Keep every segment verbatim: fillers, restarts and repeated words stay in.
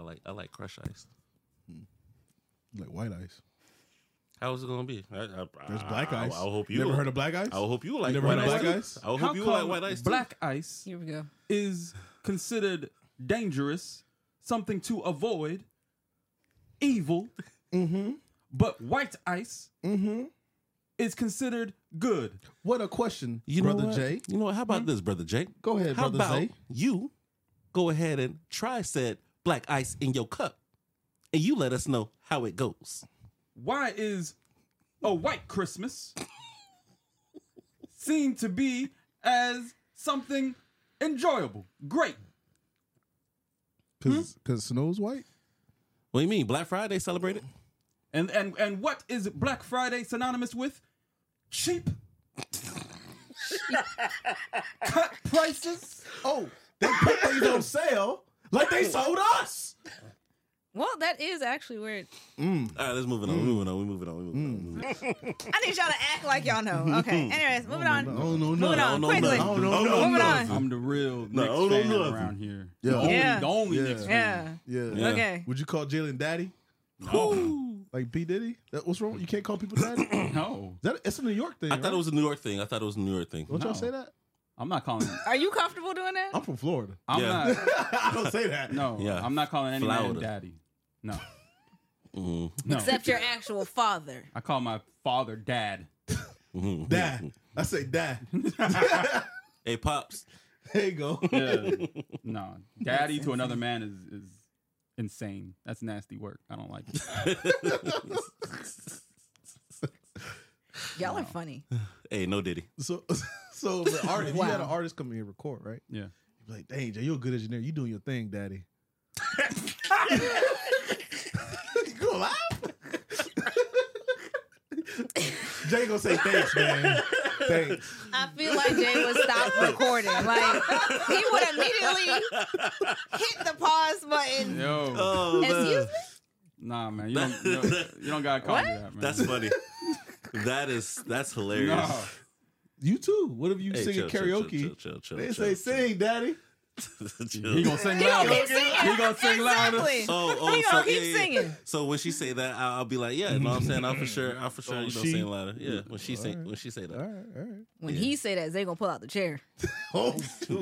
like I like crushed ice. Hmm. Like white ice. How is it gonna be? I, I, There's I, black I, ice. I, I hope you never heard of black ice. I hope you like never white heard of ice. black too. ice. I hope How you come like white ice. Too. black ice Here we go. is considered dangerous, something to avoid, evil, Mm-hmm. but white ice Mm-hmm. is considered good. What a question, You know brother what? Jay. You know what? How about this, brother Jay? Go ahead, How brother about Zay. you go ahead and try said black ice in your cup, and you let us know how it goes. Why is a white Christmas seen to be as something enjoyable, great? Because because snow's white. What do you mean? Black Friday celebrated? And and and what is Black Friday synonymous with? Cheap. Cut prices. Oh, they put things on sale like they sold us. Well, that is actually weird. Mm. All right, let's move it on. We're moving on. We're moving on. We're moving on. We're moving on. I need y'all to act like y'all know. Okay. Anyways, moving on. I don't know Moving nothing. on know quickly. nothing. I don't know nothing. Moving on. I'm the real No, Knicks I don't know fan nothing. around here. Yeah. The only, Yeah. the only Yeah. Knicks Yeah. fan. Yeah. Yeah. Okay. Would you call Jalen daddy? No. Like P. Diddy? That, what's wrong? You can't call people daddy? Is No. that, it's a New York thing. I thought right? it was a New York thing. I thought it was a New York thing. Don't y'all No. say that? I'm not calling. Are you comfortable doing that? I'm from Florida. I'm Yeah. not. I don't say that. No. Yeah. I'm not calling any Florida. man daddy. No. Mhm. No. Except your actual father. I call my father dad. Mhm. Dad. I say dad. Hey, pops. There you go. Yeah. No. Daddy to another man is is insane. That's nasty work. I don't like it. Y'all are funny. Hey, no Diddy. So, so the artist, Wow. you had an artist come in here and record, right? Yeah. You'd be like, dang, Jay, you're a good engineer. You doing your thing, daddy. You gonna laugh? Jay gonna say thanks, man. Thanks. I feel like Jay would stop recording. Like, he would immediately hit the pause button. Yo. Oh, Excuse me? Nah, man. You don't, you don't, you don't gotta call What? me that, man. That's funny. That is that's hilarious. No. You too. What if you Hey, singing chill, chill, karaoke? chill, chill, chill, they chill, say, chill. sing, daddy. Chill. He gonna sing He gonna louder. keep singing. He gonna sing louder. Exactly. Oh, oh, He so, gonna keep yeah, yeah. singing. So when she say that, I'll, I'll be like, yeah, you know what I'm saying? I'll for sure, I'll for sure, Oh, you know, she? sing louder. Yeah, when she say, Alright. when she say that. All right, all right. When Yeah. he say that, Zay gonna pull out the chair. Oh, shoot.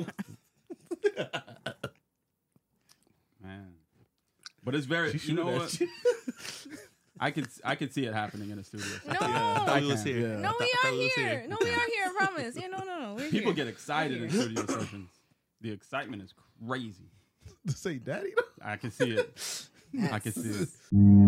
Man. But it's very, She you know shooting what? at you. I could I could see it happening in the studio. No. I thought we was can. here. Yeah. No, I we thought- I are thought was here. No, we are here. I promise. Yeah, no, no, no. We're People here. get excited in studio sessions. The excitement is crazy. To say daddy? I can see it. I can see it.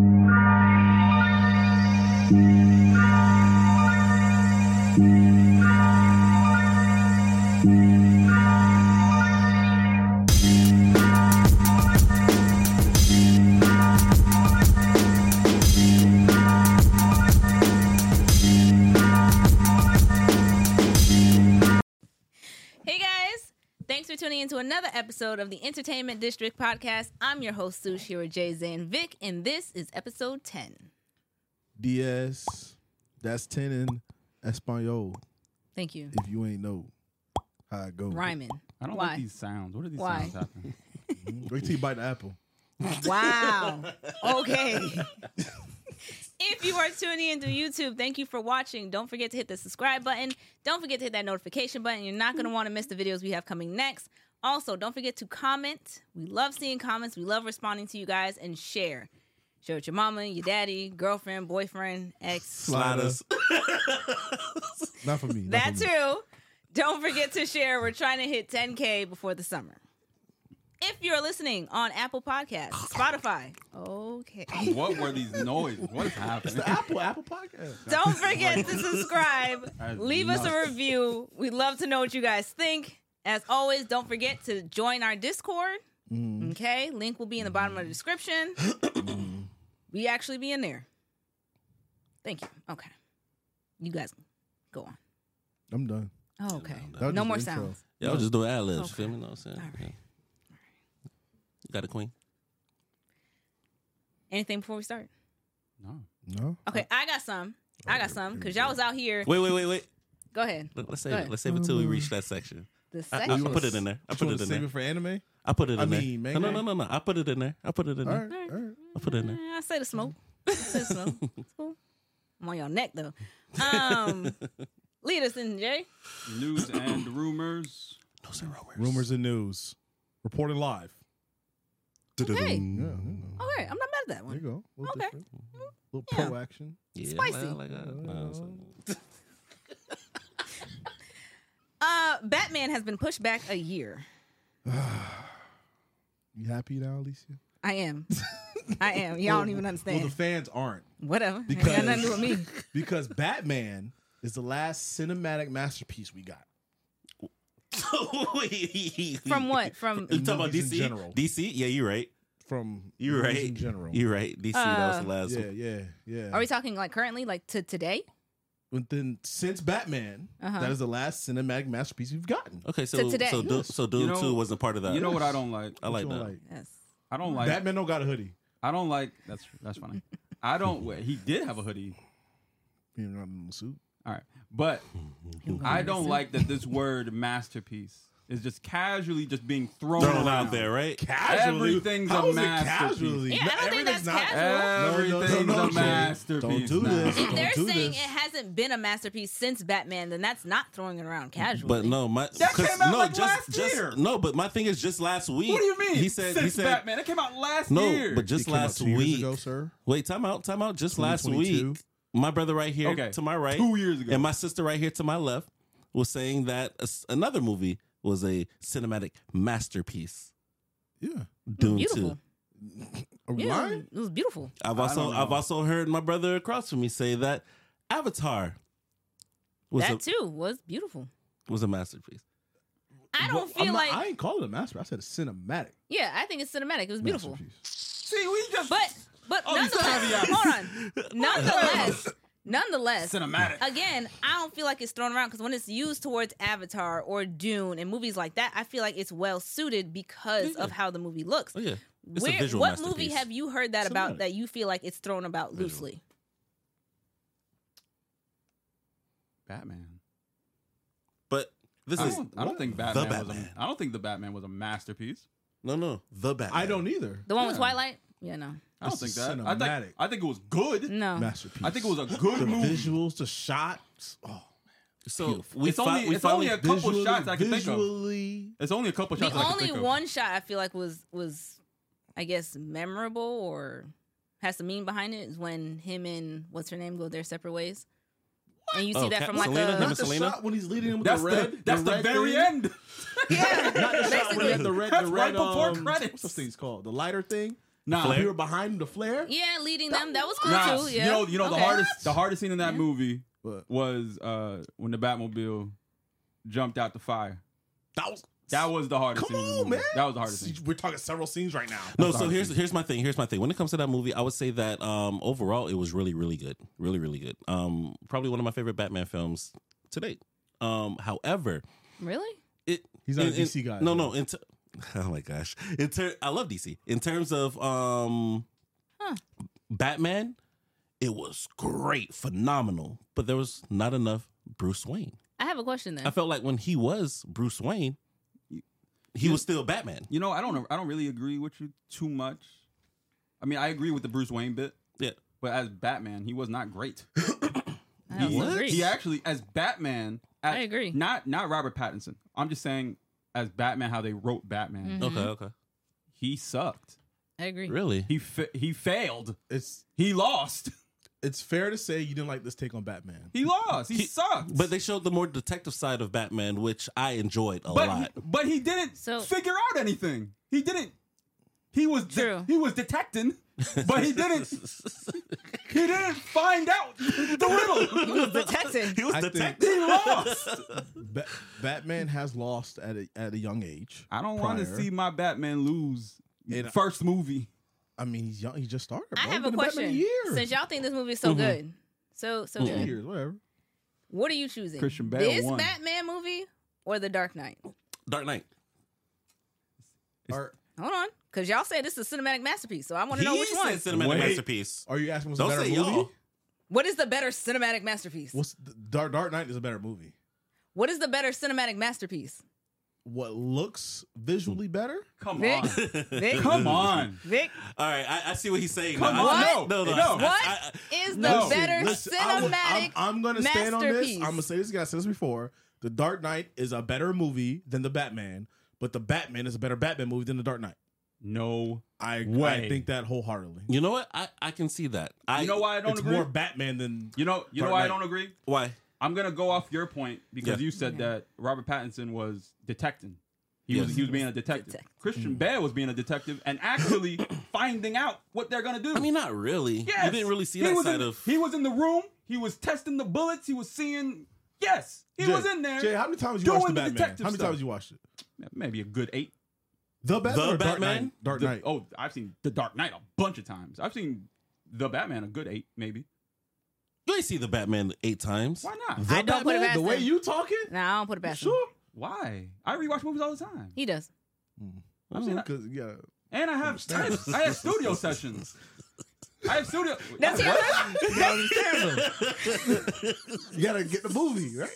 Hey guys, thanks for tuning into another episode of the Entertainment District Podcast. I'm your host, Sush, here with Jay, Zay, and Vic, and this is episode ten. D S, that's ten in Espanol, Thank you. if you ain't know how it goes. Rhyming. I don't Why? like these sounds. What are these Why? sounds happening? Wait till you bite the apple. Wow. Okay. If you are tuning in through YouTube, thank you for watching. Don't forget to hit the subscribe button. Don't forget to hit that notification button. You're not going to want to miss the videos we have coming next. Also, don't forget to comment. We love seeing comments. We love responding to you guys, and share. Share with your mama, your daddy, girlfriend, boyfriend, ex. Sliders. Not for me. not That for me. too. Don't forget to share. We're trying to hit ten K before the summer. If you're listening on Apple Podcasts, Spotify, okay. What were these noises? What is happening? The Apple, Apple Podcast. Don't forget to subscribe. That is Leave us a nuts. review. We'd love to know what you guys think. As always, don't forget to join our Discord. Mm. Okay? Link will be in the bottom of the description. We actually be in there. Thank you. Okay. You guys go on. I'm done. Oh, okay. That was No just more the intro. sounds. Yeah, I was just doing ad libs. Okay. Feel me? You know what I'm saying? All right. Yeah. You got a queen. Anything before we start? No. No? Okay, I got some. I got some because y'all was out here. Wait, wait, wait, wait. Go ahead. Let, let's Go save it. ahead. Let's save it till we reach that section. The I, I, section. I put it in there. I You put want it to in save there. it for anime? I put it in I there. mean, no, man. no, no, no, no. I put it in there. I put it in All there. right, all right. I put it in there. I say the smoke. I say the smoke. It's cool. I'm on your neck though. Um, lead us in, Jay. News and rumors. Those are rumors. Rumors and news. Reporting live. Okay. Yeah, yeah. All right, I'm not mad at that There you one. go. A little Okay. different. A little Yeah. pro action. Yeah, Spicy. I like that. No, so- Uh, Batman has been pushed back a year. You happy now, Alicia? I am. I am. Y'all don't even understand. Well, the fans aren't. Whatever. Because- Ain't got nothing to do with me. Because Batman is the last cinematic masterpiece we got. From what? From You talking about Movies in D C? general. D C? Yeah, you're right. From You're movies right. in general. You're right. D C, that was Uh, the last yeah, one. yeah, yeah. are we talking like currently, like to today? But then since Batman, Uh-huh. that is the last cinematic masterpiece we've gotten. Okay, so To today. so, Do, so Doom You know- two wasn't part of that. You know what I don't like? I like What you that. like? Yes. I don't like. Batman don't got a hoodie. I don't like. That's that's funny. I don't. Wait, he did have a hoodie. He ain't got no suit. All right, but I don't like that this word masterpiece is just casually just being thrown, Thrown around out there, right? Casually. Everything's How a is it masterpiece. casually? Yeah, I don't think Everything's that's casual. Everything's No, no, no, a Jay. masterpiece. Don't do now. this. If Don't they're do saying this. it hasn't been a masterpiece since Batman, then that's not throwing it around casually. But no, my That 'cause- came out no, like just, last just, year. No, but my thing is just last week. What do you mean? He said Since he said Batman, it came out last no, year. but just It came out last two years week. ago, sir. Wait, time out, time out. Just last twenty twenty-two. week, my brother right here Okay, to my right, two years ago. and my sister right here to my left was saying that a s another movie was a cinematic masterpiece. Yeah. Dune beautiful. two. Are we Yeah, lying? it was beautiful. I've I also don't know. I've also heard my brother across from me say that Avatar was That a too was beautiful. was a masterpiece. I don't Well, feel I'm not- like. I ain't call it a masterpiece. I said a cinematic Yeah, I think it's cinematic. It was beautiful. masterpiece. See, we just But but Oh, these nonetheless, caveats. hold on. Nonetheless, nonetheless, cinematic. again, I don't feel like it's thrown around because when it's used towards Avatar or Dune and movies like that, I feel like it's well suited because of how the movie looks. Oh yeah, it's Where, a visual what masterpiece. movie have you heard that about Cinematic. that you feel like it's thrown about Visual. loosely? Batman. But this I is don't, I don't think Batman, was Batman. a. I don't think the Batman was a masterpiece. no no the Batman. I don't either. The one with Yeah. Twilight? Yeah, no. I don't It's think that. I cinematic. think, I think it was good. No. Masterpiece. I think it was a good the movie. visuals, the shots. Oh, So we It's fi- only- we it's finally only a couple visually, shots I can think of. visually, It's only a couple shots. The I can only think of. one shot I feel like was was I guess memorable or has some meaning behind it is when him and what's her name go their separate ways. And you see Oh, that Cat- from like Selena? a Him Not the Selena? shot when he's leading him with That's the the, red. that's the, red very thing. end. yeah, Not the shot when he basically. had the red. That's the right red, before um, credits. What's those things called? The lighter thing. Nah, Flare? We were behind him. The flare. Yeah, leading them. That was cool nah. too. Yeah. You know, you know the Okay. hardest, the hardest scene in that Yeah. movie But was uh, when the Batmobile jumped out the fire. that was That was the hardest Come scene. in the on, movie. man. That was the hardest scene. We're talking several scenes right now. No, That's so the here's hardest here's my thing. Here's my thing. When it comes to that movie, I would say that um, overall it was really really good, really really good. Um, probably one of my favorite Batman films to date. Um, however, Really? it He's not a in- D C in- guy, No, though. no. In ter- oh my gosh, in ter- I love D C. In terms of um, Huh. Batman, it was great, phenomenal, but there was not enough Bruce Wayne. I have a question then. I felt like when he was Bruce Wayne, he was still Batman. You know, I don't, I don't really agree with you too much. I mean, I agree with the Bruce Wayne bit, Yeah. but as Batman, he was not great. I also What? agree. He actually, as Batman, as, I agree. Not not Robert Pattinson. I'm just saying, as Batman, how they wrote Batman, Mhm. Okay, okay. he sucked. I agree. Really? He fa- he failed. It's He lost. it's fair to say you didn't like this take on Batman. He lost. He, He- sucked. But they showed the more detective side of Batman, which I enjoyed a but lot. but he didn't So- figure out anything. He didn't. He was de- True. he was detecting, but he didn't. He didn't find out the riddle. He was detecting. He was I think- detective. He lost. Ba- Batman has lost at a at a young age. I don't want to prior. see my Batman lose. It- First movie. I mean, he's young. He just started. Bro. I have He's a been Batman question. year. Since y'all think this movie is so Mhm. good, so so Two good, years, whatever. what are you choosing? Christian Bale this won. Batman movie or The Dark Knight? Dark Knight. Are, Hold on, because y'all said this is a cinematic masterpiece, so I want to He know which one. said cinematic Wait. masterpiece. are you asking what's Don't a better say movie? y'all. What is the better cinematic masterpiece? What's the, Dark Dark Knight is a better movie. What is the better cinematic masterpiece? what looks visually better. Come Vic? on. Vic, Come on. Vic, All right, I, I see what he's saying. Come now. on. I- No, no, no, no. I- what I- I- is the no. better Listen, I will- cinematic I'm, I'm gonna stand on this. masterpiece? I'm gonna say this again. I said this before. The Dark Knight is a better movie than the Batman, but the Batman is a better Batman movie than the Dark Knight. No. I Way. I think that wholeheartedly. You know what? I, I can see that. I, You know why I don't It's agree? more Batman than You know, you know Dark why I Knight. don't agree? Why? I'm gonna go off your point because Yeah. you said that Robert Pattinson was detecting. He Yes. was he was being a detective. Detective. Christian Bale was being a detective and actually finding out what they're gonna do. I mean, not really. yes. You didn't really see He that was side in, of. He was in the room. He was testing the bullets. He was seeing. Yes, he Jay, was in there. Jay, how many times you doing watched the the Batman? detective How many stuff. times you watched it? Maybe a good eight. The Batman. The or Dark Batman? Knight? Dark The- Knight. oh, I've seen The Dark Knight a bunch of times. I've seen The Batman a good eight, maybe. You ain't see the Batman eight times. Why not? The I don't put it Batman? past the way him. you talking? Nah, I don't put it past him. Sure. Why? I rewatch movies all the time, He does. I've seen that. Because yeah, and I have I have, I have studio sessions. I have studio. That's I- your what? you gotta understand them. You gotta get the movie right.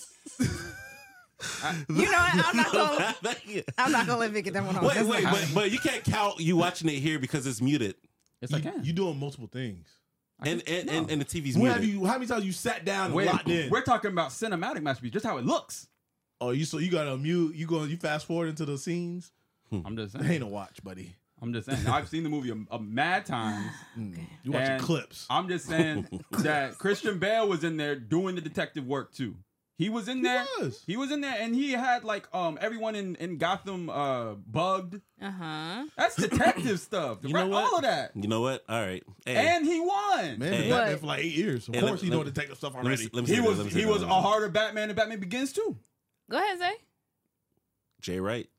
You know what? I'm not gonna. I'm not gonna let Vic get that one on. Wait, That's wait, not- but, but you can't count you watching it here because it's muted. Yes, I You, can. you doing multiple things. And and, and, and the T V's When have muted. you? How many times you sat down and Wait, locked in? we're talking about cinematic masterpiece, just how it looks. Oh, you so you gotta mute. You go. You fast forward into the scenes. I'm just Ain't saying. no watch, buddy. I'm just saying. I've seen the movie a, a mad times. You watching And clips. I'm just saying that Christian Bale was in there doing the detective work too. He was in there. was. He was in there, and he had like um everyone in, in Gotham uh bugged. Uh-huh. That's detective stuff. You know Right? what? All of that. You know what? All right. Hey, And he won. Man, Hey. been Batman What? for like eight years. Of Hey, course, let- he let know me- detective stuff let me, already. see- let me He say this, was let me say he this, was let a me say harder Batman than Batman Begins too. Go ahead, Zay. this. Jay Wright.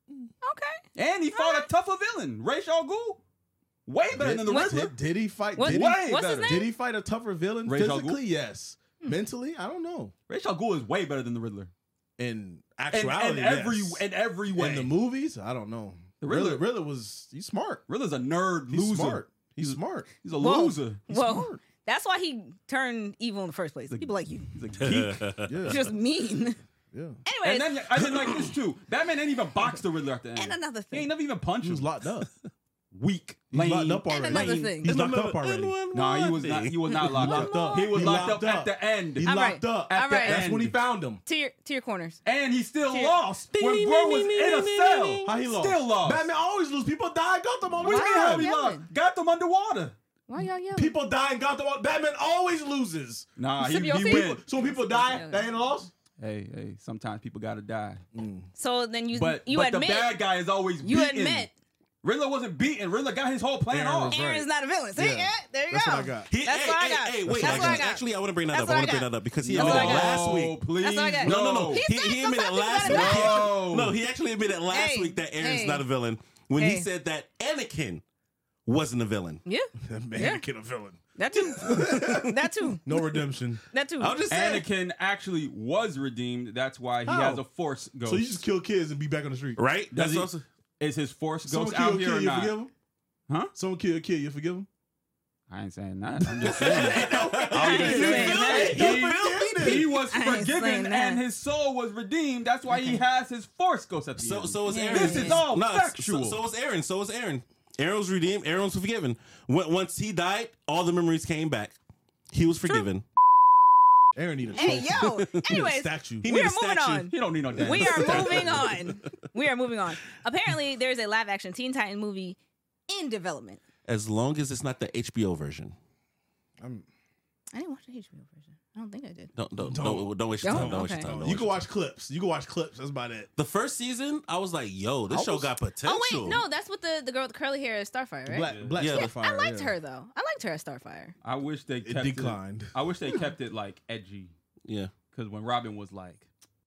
Okay. And he fought a tougher villain, Ra's al Ghul. Way better Did, than the What- Riddler. did, did he fight? What- Did he, Way What's his better. name? did he fight a tougher villain? Ra's al Ghul? Physically, yes. Mentally, I don't know. Ra's al Ghul is way better than the Riddler. In And, actuality, and every yes. in every way. in the movies, I don't know. The Riddler, Riddler- Riddler was he's smart. Riddler's a nerd He's loser. smart. He's smart. He's a Whoa. loser. He's Whoa. smart. That's why he turned evil in the first place. People like you. He's a geek. Yeah, Just mean. yeah. Anyways, And then I didn't like this too. Batman ain't even box the Riddler at the end. and another He ain't thing. never even punched He was him. locked up. Weak. He's Lame. locked up And already. another Lame. thing. He's locked up already. No, he was not. He was not locked, locked up. up. He was He locked, locked up, up. at the end. He All locked right. up. At All the right. That's end. when he found him. To your to your corners. And he still Cheer. lost when bro was in a cell. How he lost? Still lost. Batman always lose. People die in Gotham all the What do you mean how time. he lost? Yelling. Got them underwater. Why y'all yelling? People die in Gotham. all- Batman always loses. Nah, he, Sip your he tea. win. So when people die, they ain't lost. Hey, hey, sometimes people gotta die. So then you But, you but admit the bad guy is always you beaten. admit Riddler wasn't beaten. Riddler got his whole plan Aaron off. was Aaron's not a villain. See, Yeah. yeah, there you That's go. what I got. He, That's hey, what I hey, got. hey, wait, That's what I actually, got. actually, I want to bring that That's up. what I I want to bring got. that up because he That's what I admitted got. last week. Please, That's what I got. No, no, no. He He, said he admitted sometimes last you week. gotta die. No, he actually admitted last Hey, week that Aaron's hey. not a villain when Hey. he said that Anakin wasn't a villain. Yeah, Man, Yeah. kid a villain. that too. that too. No redemption. That too. I'm just saying. Anakin actually was redeemed. That's why he How? has a force ghost. So you just kill kids and be back on the street. Right? Does That's he- also. Is his force Someone ghost kill out a here kid, or you not? forgive him? Huh? Someone kill a kid, you forgive him? I ain't saying that. I'm just saying. I I'm just ain't saying that. saying he, he was I ain't saying forgiven that. and his soul was redeemed. That's why he has his force ghost at the So, end. so was Yeah. Aaron. This is all No, factual. So, so was Aaron. So was Aaron. Aaron was redeemed. Aaron was forgiven. When, once he died, all the memories came back. He was forgiven. Aaron need a Hey, trophy. yo. Anyways, statue. He we need are a moving statue. on. he don't need no damn. We are moving on. We are moving on. Apparently, there's a live action Teen Titan movie in development. As long as it's not the H B O version. I'm- I didn't watch the H B O version. I don't think I did. Don't don't Don't. don't, don't waste your Don't? time. Don't waste your Okay. time. Don't you waste can your watch clips. You can watch clips. That's about it. The first season, I was like, "Yo, this I show was- got potential." Oh wait, no, that's what the the girl with the curly hair is Starfire, right? Black, Black Yeah. Starfire. I liked yeah. her though. I liked her as Starfire. I wish they It kept declined. I wish they kept it like edgy Yeah, because when Robin was like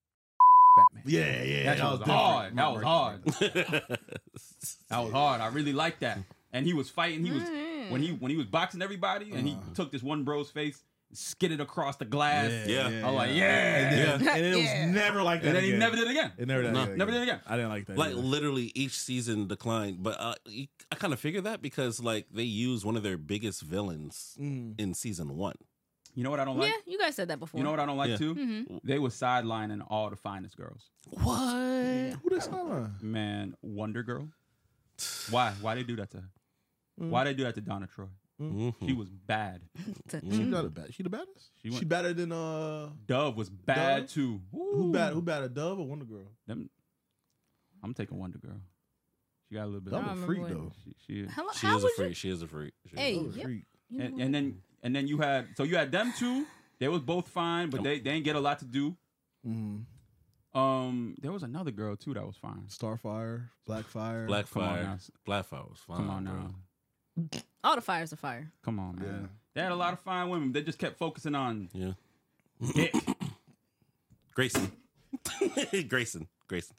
Batman, Yeah, yeah. that, shit was hard. That was hard. different. That was hard. I really liked that. And he was fighting. He was Mm. when he when he was boxing everybody, and he Uh-huh. took this one bro's face, skidded across the glass, Yeah. I'm like, yeah. And, then, and it Yeah. was never like that. and then he again. never did it again. It never did. No. that Never did it again. I didn't like that. like either. literally each season declined. But uh, you- I kind of figured that because like they used one of their biggest villains Mm. in season one. You know what I don't like? Yeah, you guys said that before. You know what I don't like Yeah. too? Mm-hmm. They was sidelining all the finest girls. What? Who this sideline? Man, Wonder Girl. Why? Why they do that to her? Why they do that to Donna Troy? Mhm. She was bad. She not a bad. She the baddest. She She, went- better than uh. Dove was bad Dove? too. Who bad? Who better, Dove or Wonder Girl? Them, I'm taking Wonder Girl. She got a little bit. Dove I a don't freak remember though. She, she, How, She how is a was freak. you? She is a freak. She is Hey, a Dove a freak. yep. freak. You and, know and then and then you had so you had them two. They was both fine, but they, they didn't get a lot to do. Mm. Um, there was another girl too that was fine. Starfire, Blackfire. Blackfire. Come on now. Blackfire was fine. Come on bro. now. all the fires are fire. Come on, man. Yeah. They had a lot of fine women. They just kept focusing on Yeah. dick. Grayson. Grayson. Grayson.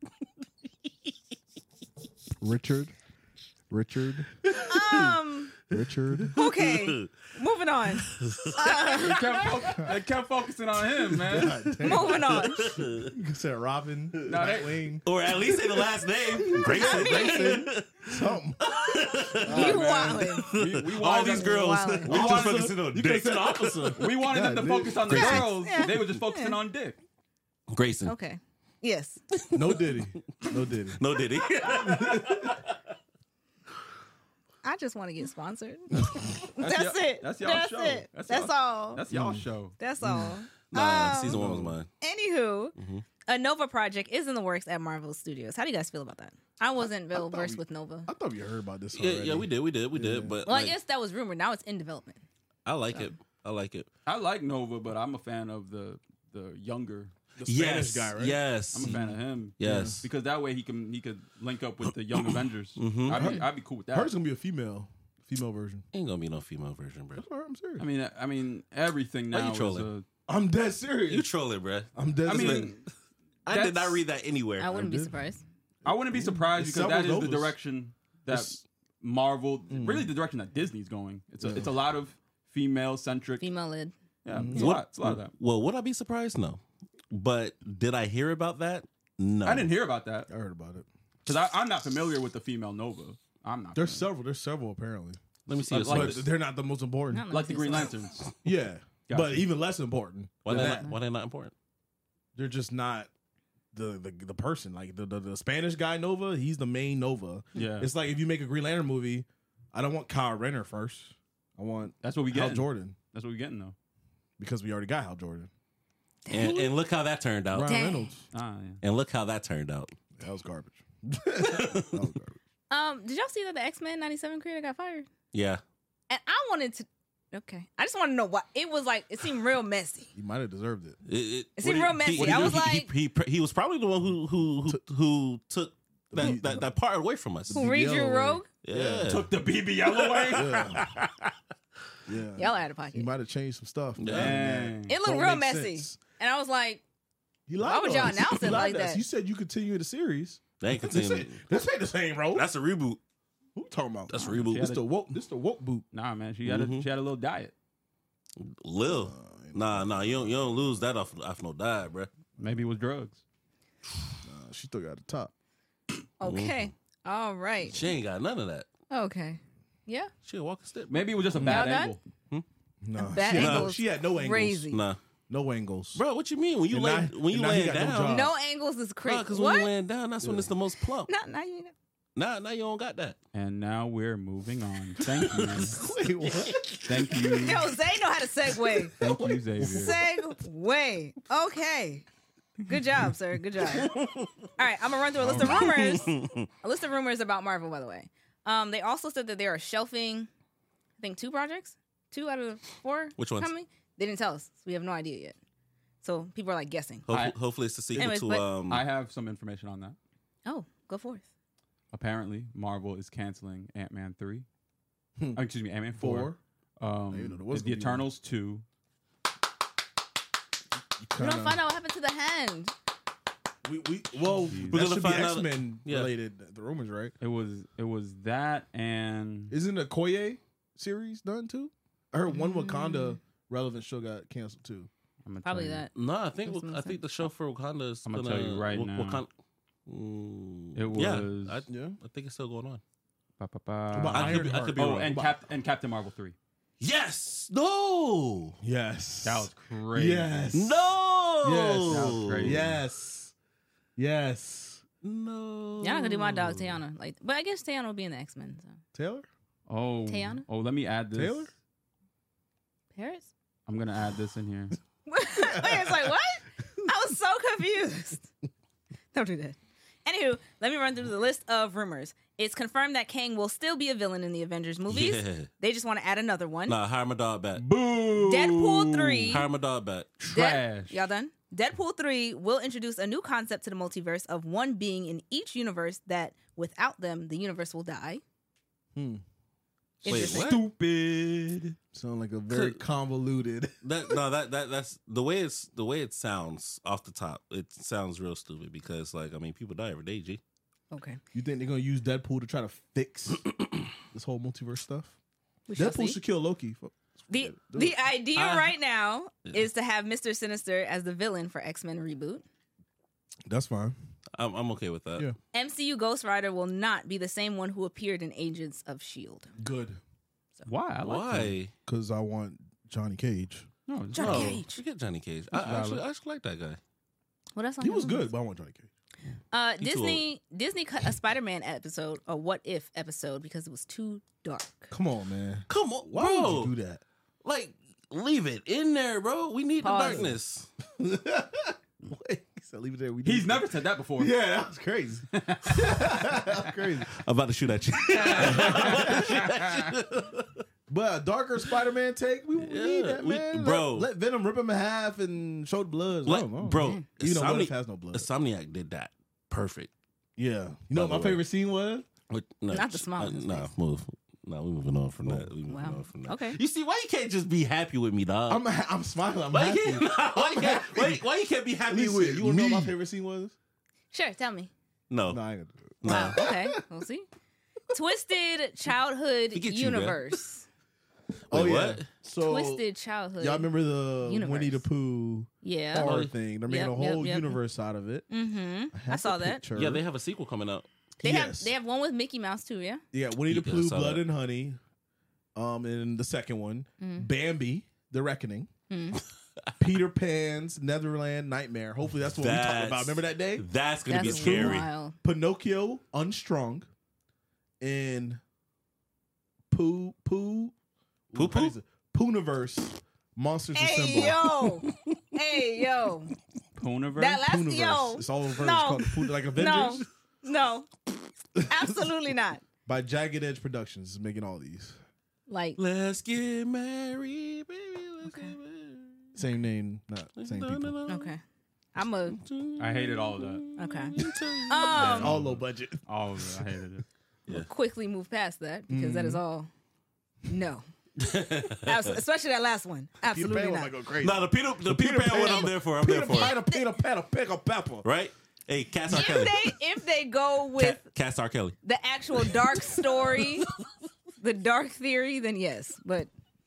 Richard. Richard. Um. Richard. Okay. Moving on. they, kept fo- they kept focusing on him, man. God damn. Moving on. You can say Robin, they- Nightwing, Or at least say the last name. Grayson. Grayson, something. You wildin'. We, we All wanted these them- girls. Wildin'. We just focusing on You could dick. say the opposite. We wanted them God, to dude. focus on the Yeah. girls. Yeah. They were just focusing Yeah. on dick. Grayson. Okay. Yes. No Diddy. No Diddy. No Diddy. I just want to get sponsored. That's That's your- it. that's y'all That's show. it. That's That's, y'all- all. That's y'all show. That's all. Nah, Um, season one was mine. Anywho, a Nova project is in the works at Marvel Studios. How do you guys feel about that? I wasn't well thought versed we- with Nova. I thought we heard about this Yeah, already. yeah, we did, we did, we Yeah. did. But Well, like, I guess that was rumored. Now it's in development. I like it. I like it. I like Nova, but I'm a fan of the the younger. The Spanish Yes, guy, right? yes. I'm a fan of him. Yes. because that way he can he could link up with the young Avengers. Mhm. I'd, be, I'd be cool with that. Hers gonna be a female, female version. Ain't gonna be no female version, bro. That's all right, I'm serious. I mean, I mean everything Why you now is trolling? a, I'm dead serious. You trolling, bro. I'm dead I serious. mean, I did not That's- read that anywhere. I wouldn't be did. surprised. I wouldn't be surprised It's because that is several the Novas. direction that It's- Marvel, really the direction that Disney's going. It's a, Yeah. it's a lot of female centric. Female led. Yeah, it's a lot. It's a lot of that. Well, would I be surprised? No. But did I hear about that? No. I didn't hear about that I heard about it. because I'm not familiar with the female Nova. I'm not. There's familiar. several. There's several apparently, Let me see the Like- but source. they're not the most important. Not like the this Green one. Lanterns. Yeah, Gotcha. but even less important. Why than they that. not, why they not important? They're just not the the, the person. Like the, the the Spanish guy Nova, he's the main Nova. Yeah, It's like if you make a Green Lantern movie, I don't want Kyle Renner first. I want that's what we Hal get. Jordan That's what we getting though. because we already got Hal Jordan. And, and look how that turned out. Ryan Dang. Reynolds. Ah, yeah. And look how that turned out. That was garbage. that was garbage. Um, did y'all see that the X Men ninety-seven creator got fired? Yeah. And I wanted to. Okay, I just want to know what it was like. It seemed real messy. He might have deserved it. It, it, It seemed what real messy. he- I he- was he- like- he, he, he was probably the one who who who, who took that, that, that part away from us. Who read you Yellow rogue? Yeah. Took the B B L away. Yeah. yeah. Y'all out of He pocket. might have changed some stuff. Yeah. Dang. It looked Don't real make messy, sense. and I was like, He lied Why would to y'all us. announce He it lied like to us. that? You said you continue the series. They ain't This continuing. ain't, this ain't the same role. That's a reboot. Who you talking about? That's a She reboot. This had the woke. This the woke boot. Nah, man, she had a, Mhm. she had a little diet. Lil. Nah, nah, you don't you don't lose that off off no diet, bro. Maybe it was drugs. Uh, she still got the top. okay, all right, She ain't got none of that. okay, yeah. She a walking stick. Maybe it was just a bad Y'all angle. No, Bad she, had no, angles. she had no angles. Crazy. Nah, No angles. bro. What you mean when you And lay now- when you and now he laying got no down? job. No angles is crazy. because what? when you laying down, that's when Yeah. it's the most plump. Not, not you know. Nah, now you don't got that. And now we're moving on. Thank you. Wait, what? Thank you. Yo, Zay know how to segue. Thank you, Xavier. Segue. Okay. Good job, sir. Good job. All right, I'm gonna run through a list of rumors. A list of rumors about Marvel, by the way. Um, they also said that they are shelving, I think, two projects, two out of four. Which ones? Coming. They didn't tell us, so we have no idea yet. So people are like guessing. Hopefully, I- hopefully it's the sequel Anyways, to but- um. I have some information on that. Oh, go forth. Apparently, Marvel is canceling Ant Man three. Hmm. Oh, excuse me, Ant Man four. Four. Um, didn't know there was the gonna be one. Eternals two. We Kinda- don't find out what happened to the hand. We, we well, Jeez. that We're gonna should be find out- X Men yeah. related. The rumors, right? It was it was that and Isn't the Koye series done too? I heard one Mm. Wakanda relevant show got canceled too. I'm gonna Probably tell you. that. No, I think Makes no I think the show for Wakanda is I'm gonna gonna tell you right Wa- now. Wakanda, Mm, It yeah, was- I, Yeah. I think it's still going on. Ba, ba, ba. About I could be, I Ironheart. could be Oh, wrong. and About- Cap and Captain Marvel three. Yes. No. Yes. That was crazy. Yes. No. Yes. That was crazy. Yes. Yes. No. Y'all not gonna do my dog Tiana, like, but I guess Tiana will be in the X Men. So. Taylor? Oh. Tiana? Oh, let me add this. Taylor? Paris? I'm gonna add this in here. Wait, it's like what? I was so confused. Don't do that. Anywho, let me run through the list of rumors. It's confirmed that Kang will still be a villain in the Avengers movies. Yeah. They just want to add another one. Nah, hire my dog back. Boo. Deadpool three. Hire my dog back. Trash. Y'all done? Deadpool three will introduce a new concept to the multiverse of one being in each universe that without them, the universe will die. Hmm. Wait, Interesting. what? Stupid. Sound like a very Could- convoluted. That no, that that that's the way it's the way it sounds off the top. It sounds real stupid because, like, I mean, people die every day. G. Okay. You think they're gonna use Deadpool to try to fix this whole multiverse stuff? We shall Deadpool see. should kill Loki. Fuck. The Do the it. idea I- right now Yeah. is to have Mister Sinister as the villain for X-Men reboot. That's fine. I'm I'm okay with that. Yeah. M C U Ghost Rider will not be the same one who appeared in Agents of S H I E L D. Good. Why? I like him. Why? Because I want Johnny Cage. No, it's Johnny No, Cage. forget Johnny Cage. I, That's I actually valid. I actually like that guy. Well, that's not He him. was good, but I want Johnny Cage. Uh, He too Disney Disney cut a Spider-Man episode, a What If episode, because it was too dark. Come on, man. Come on, Why bro. would you do that? Like, leave it in there, bro. We need Pause. the darkness. Wait, so leave it there. We He's did- never said that before. Yeah, that was crazy. that was crazy. I'm about to shoot at you. But a darker Spider-Man take, we, we Yeah, need that, we- man. bro. Let, let Venom rip him in half and show the blood. Like, I don't know. bro, Even though What Insomni- If has no blood. Insomniac did that perfect. Yeah. You know what By my the way. favorite scene was? What- No, Not the sh- smile uh, on his Nah, face. move. Nah, we moving on from that. We moving Wow. on from that. Okay. You see, why you can't just be happy with me, dog? I'm ha- I'm smiling. I'm why, happy. you can't, why, you I'm can't, happy. why, you- why you can't be happy Listen, with you want to know me? what my favorite scene was? Sure, tell me. No, No, I ain't gonna do it. no. Wow. Okay, we'll see. Twisted Childhood Look at you, man. Universe. Oh, Wait, yeah. what? So, Twisted Childhood. y'all remember the Universe. Winnie the Pooh Yeah. horror Oh, thing? They're making yep, a yep, whole yep. universe out of it. Mm-hmm. I have saw the that. picture. Yeah, they have a sequel coming out. They yes. have they have one with Mickey Mouse too. Yeah. Yeah, Winnie the Yeah, I Pooh, saw Blood that. and Honey. Um, and the second one, Mm. Bambi, The Reckoning. Mm. Peter Pan's Netherland Nightmare. Hopefully that's what we talking That's- about. Remember that day? That's gonna That's be scary. wild. Pinocchio, Unstrung, and Pooh Pooh Pooh how do you Pooh? say- Pooniverse, Monsters Hey Assemble. yo, hey yo, Pooniverse? that last Pooniverse. yo, It's all over. No. It's called Poon- like Avengers no, no, absolutely not. by Jagged Edge Productions is making all these. Like Let's get married, baby. Let's Okay. get married. Same name, not same No, people. no, no. okay, I'm a I hated all of that. okay. It's Um, all low budget. All of it. I hated it. Yeah. quickly move past that because that is all no. Abs- especially that last one. Peter Absolutely Pan not. might go crazy. No, the Peter, the, Peter, Peter Pan, one Pan- I'm there for. I'm Peter there for. Pan, Peter Pan, Pickle Pepper. Right? Hey, Cass R. If Kelly. they if they go with Ca- Cass R. Kelly. the actual dark story, the dark theory, then yes. But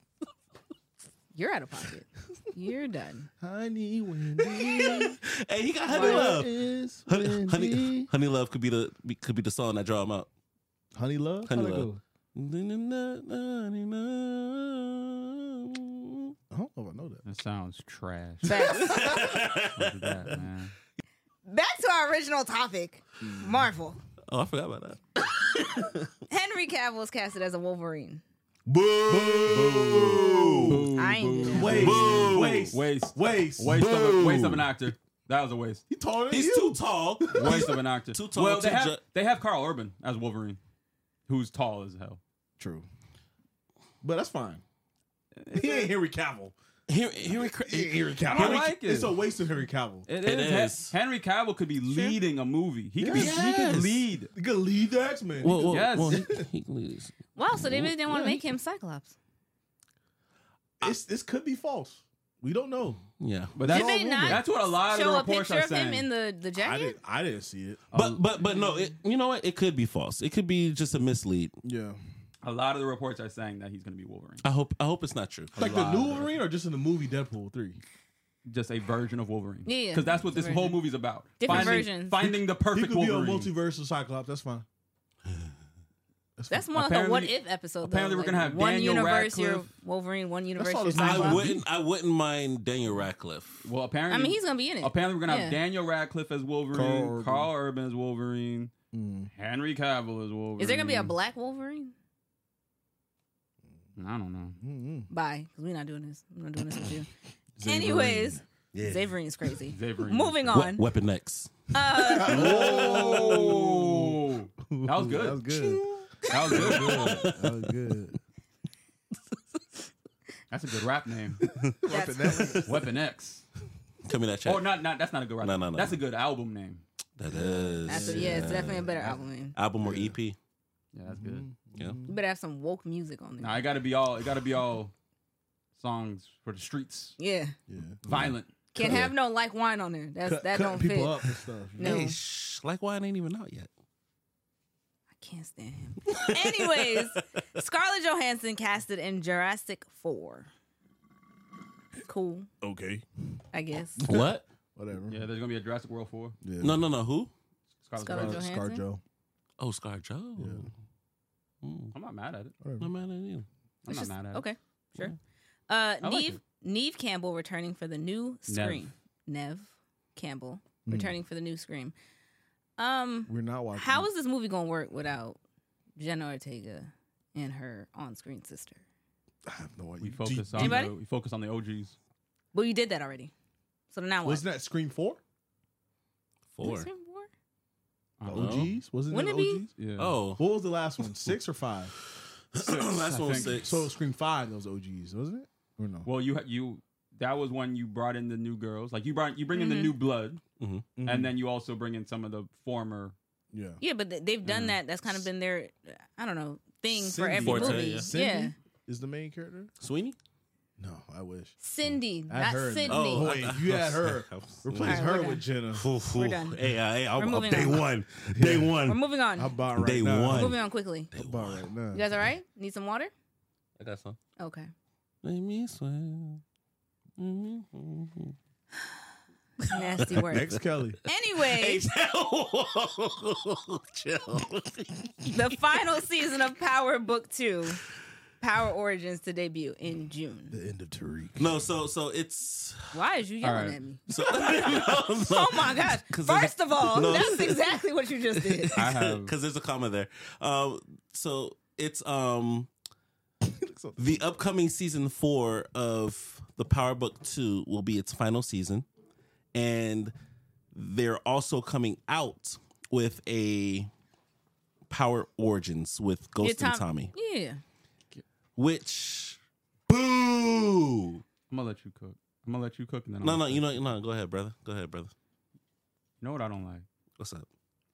you're out of pocket. You're done. Honey Wendy. Hey, he got Honey What Love. is Honey, Wendy? honey, honey Love could be the be- could be the song that draw him out. Honey Love? Honey How'd that Love. go? Honey Love. I don't know if I know that. That sounds trash. Facts. Look at that, man. Back to our original topic, Marvel. Oh, I forgot about that. Henry Cavill is casted as a Wolverine. Boo! I ain't do that. Waste, Boo. waste, Waste. waste. Waste of, a, Boo. waste of an actor. That was a waste. He taller than He's you. too tall. Waste of an actor. Too tall, Well, they too have, ju- they have Carl Urban as Wolverine, who's tall as hell. True, but that's fine. He ain't Henry Cavill. Henry, Henry, He ain't Henry Cavill. I don't like it. It's a waste of Henry Cavill. It, It is. is. Hen- Henry Cavill could be leading a movie. He could be. He Yes. could lead. You can lead the X Men. well, well, Yes. well, he, he can lead us. Wow, so they really didn't want to make him Cyclops. This this could be false. We don't know. Yeah, But that's, Did they not that's what a lot of the Show a reports picture are of saying. him in the, the I jacket? didn't. I didn't see it. but but but no, it, you know what? It could be false. It could be just a mislead. Yeah, a lot of the reports are saying that he's going to be Wolverine. I hope I hope it's not true. like the lot new of it. Wolverine, or just in the movie Deadpool three. Just a version of Wolverine. Yeah, yeah. Because that's what this It's a whole version. movie's about. Different finding, versions. Finding the He perfect could be a Wolverine. multiverse of Cyclops. That's fine. That's more like a Apparently- what if episode. Though. apparently we're Like, gonna have one Daniel universe you're Radcliffe. Wolverine, one universe all you're the same I Wow. Cyclops. wouldn't. I wouldn't mind Daniel Radcliffe. Well, apparently, I mean, he's gonna be in it. apparently we're gonna have Yeah. Daniel Radcliffe as Wolverine, Carl Carl Urban. Urban, as Wolverine, Mm. Henry Cavill as Wolverine. Is there gonna be a black Wolverine? I don't know. Mm-hmm. Bye, because we're not doing this. I'm not doing this with you. Xavier. Anyways, Yeah. Zaverine's crazy. Xavier. Moving We- on. Weapon X. Uh, Oh, that was good. That was good. That was good. That was good. That's a good rap name. that's cool. Weapon X. Come in that chat. Oh, not not. That's not a good rap. No, name. no, no. That's a good album name. That is. That's a, yeah, it's definitely a better album. Man. Album or E P. Yeah, that's good. Yeah. You better have some woke music on there. Now I gotta be all. It gotta be all songs for the streets. Yeah, Yeah. Violent. can't have no like wine on there. That's Cut, that cutting don't people fit. up and stuff. No. Hey, shh, like wine ain't even out yet. I can't stand him. Anyways, Scarlett Johansson casted in Jurassic four. Cool, Okay. I guess. What? Whatever. Yeah, there's gonna be a Jurassic World four. Yeah. No, no, no. Who? Scarlett Scarlett Johansson. Scar Johansson? Joe. Oh, Scar Joe. Yeah. Mm. I'm not mad at it. Whatever. No man, you. I'm It's not just- mad at it. okay, sure. Uh, I like Neve it. Neve Campbell returning for the new Scream. Nev Campbell Hmm. returning for the new Scream. Um, We're not watching. how is this movie gonna work without Jenna Ortega and her on-screen sister? I have no idea. We Do- focus do- on Anybody? the, we focus on the O Gs. Well, you did that already. So now what? Wasn't that Scream four? Four. Scream four? I The don't know. O Gs? Wasn't Wouldn't it it O be? Gs? Yeah. Oh, What was the last one? Six or five? last I one was think. six. So Scream five, those O Gs, wasn't it? Or no? Well, you you that was when you brought in the new girls. Like you brought you bring in the Mhm. new blood, Mm-hmm. Mhm. and then you also bring in some of the former. yeah. Yeah, but th- they've done Mm. that. That's kind of been their, I don't know, thing for Cindy. every Forte, movie. yeah. Cindy Yeah. is the main character. Sweeney. No, I wish. Cindy, I not heard- Sydney. Oh, wait, you had her. I was- Replace Alright, her we're with Jenna. We're done. Hey, I, I, We're I'm, moving day on. one. Day We're one. moving on. How about right Day now? one. Moving on quickly. How about right now? You guys all right? Need some water? I got some. Okay. Make me swim. Mm-hmm. Nasty word. Next Kelly. Anyway, Hey, chill. chill. the final season of Power Book Two, Power Origins, to debut in June. The end of Tariq. No, so so it's Why is you yelling All right. at me? so, no, no. Oh my gosh! 'Cause there's a- First of all, No. that's exactly what you just did. I have. because there's a comma there. Um, so it's um the upcoming season four of the Power Book Two will be its final season, and they're also coming out with a Power Origins with Ghost Yeah, and Tom- Tommy, Yeah. which boo. I'm gonna let you cook. I'm gonna let you cook, and then I'm No, gonna no, say- you know, no. Go ahead, brother. Go ahead, brother. You know what I don't like? What's up?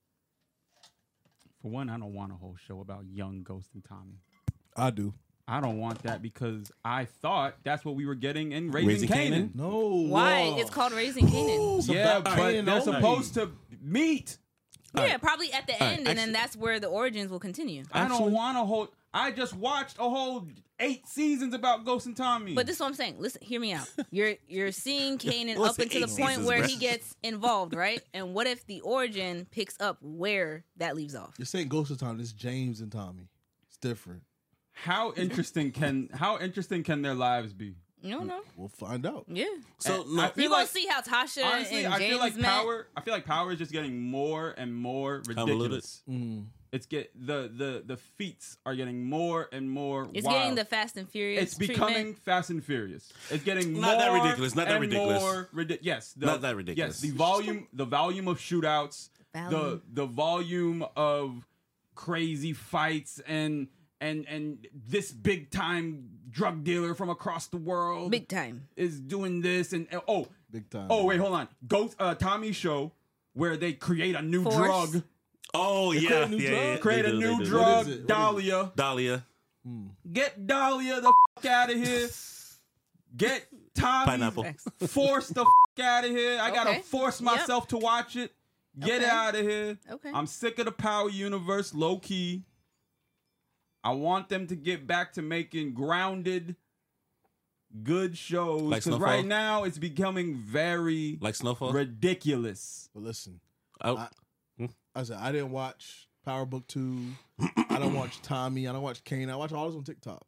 For one, I don't want a whole show about young Ghost and Tommy. I do. I don't want that because I thought that's what we were getting in Raising, Raising Canaan. Kanan? No. Why? whoa. It's called Raising Canaan. So Yeah, that- but Kanan they're only. supposed to meet. Yeah, probably at the right, end, and then actually- that's where the origins will continue. I Actually- don't want a whole. I just watched a whole eight seasons about Ghost and Tommy. But this is what I'm saying. Listen, hear me out. You're you're seeing Kanan What's up the until the eight point seasons, where bruh? he gets involved, right? And what if the origin picks up where that leaves off? You're saying Ghost of Tommy. It's James and Tommy. It's different. how interesting can how interesting can their lives be? No, no. We'll find out. Yeah. So And no, I feel You gonna like- see how Tasha Honestly, and I James feel like met? power. I feel like power is just getting more and more ridiculous. Mm. It's get the the the feats are getting more and more. It's wild. getting the Fast and Furious. It's becoming treatment. Fast and Furious. It's getting Not that more ridiculous, not that and ridiculous. more ridi- yes, the, Not that ridiculous. Yes, the volume, the volume of shootouts, the Volume. the volume of crazy fights, and and and this big time drug dealer from across the world big time. is doing this, and and- oh Big time. oh wait, hold on, Ghost uh, Tommy's show where they create a new Force. drug, oh yeah, create a new yeah, drug? yeah, create they a do, new they do. drug, What is it? What is it? Dahlia. Dahlia, Get Dahlia the f- out of here. Get Tommy. Pineapple. Facts. Force the f- out of here. I gotta Okay. force Yep. myself to watch it. Get Okay. out of here. Okay. I'm sick of the Power Universe, low key. I want them to get back to making grounded, good shows. Like Because Snowfall? right now it's becoming very like Snowfall. ridiculous. But listen, Oh, I- I said I didn't watch Power Book two. I don't watch Tommy. I don't watch Kane. I watch all this on TikTok.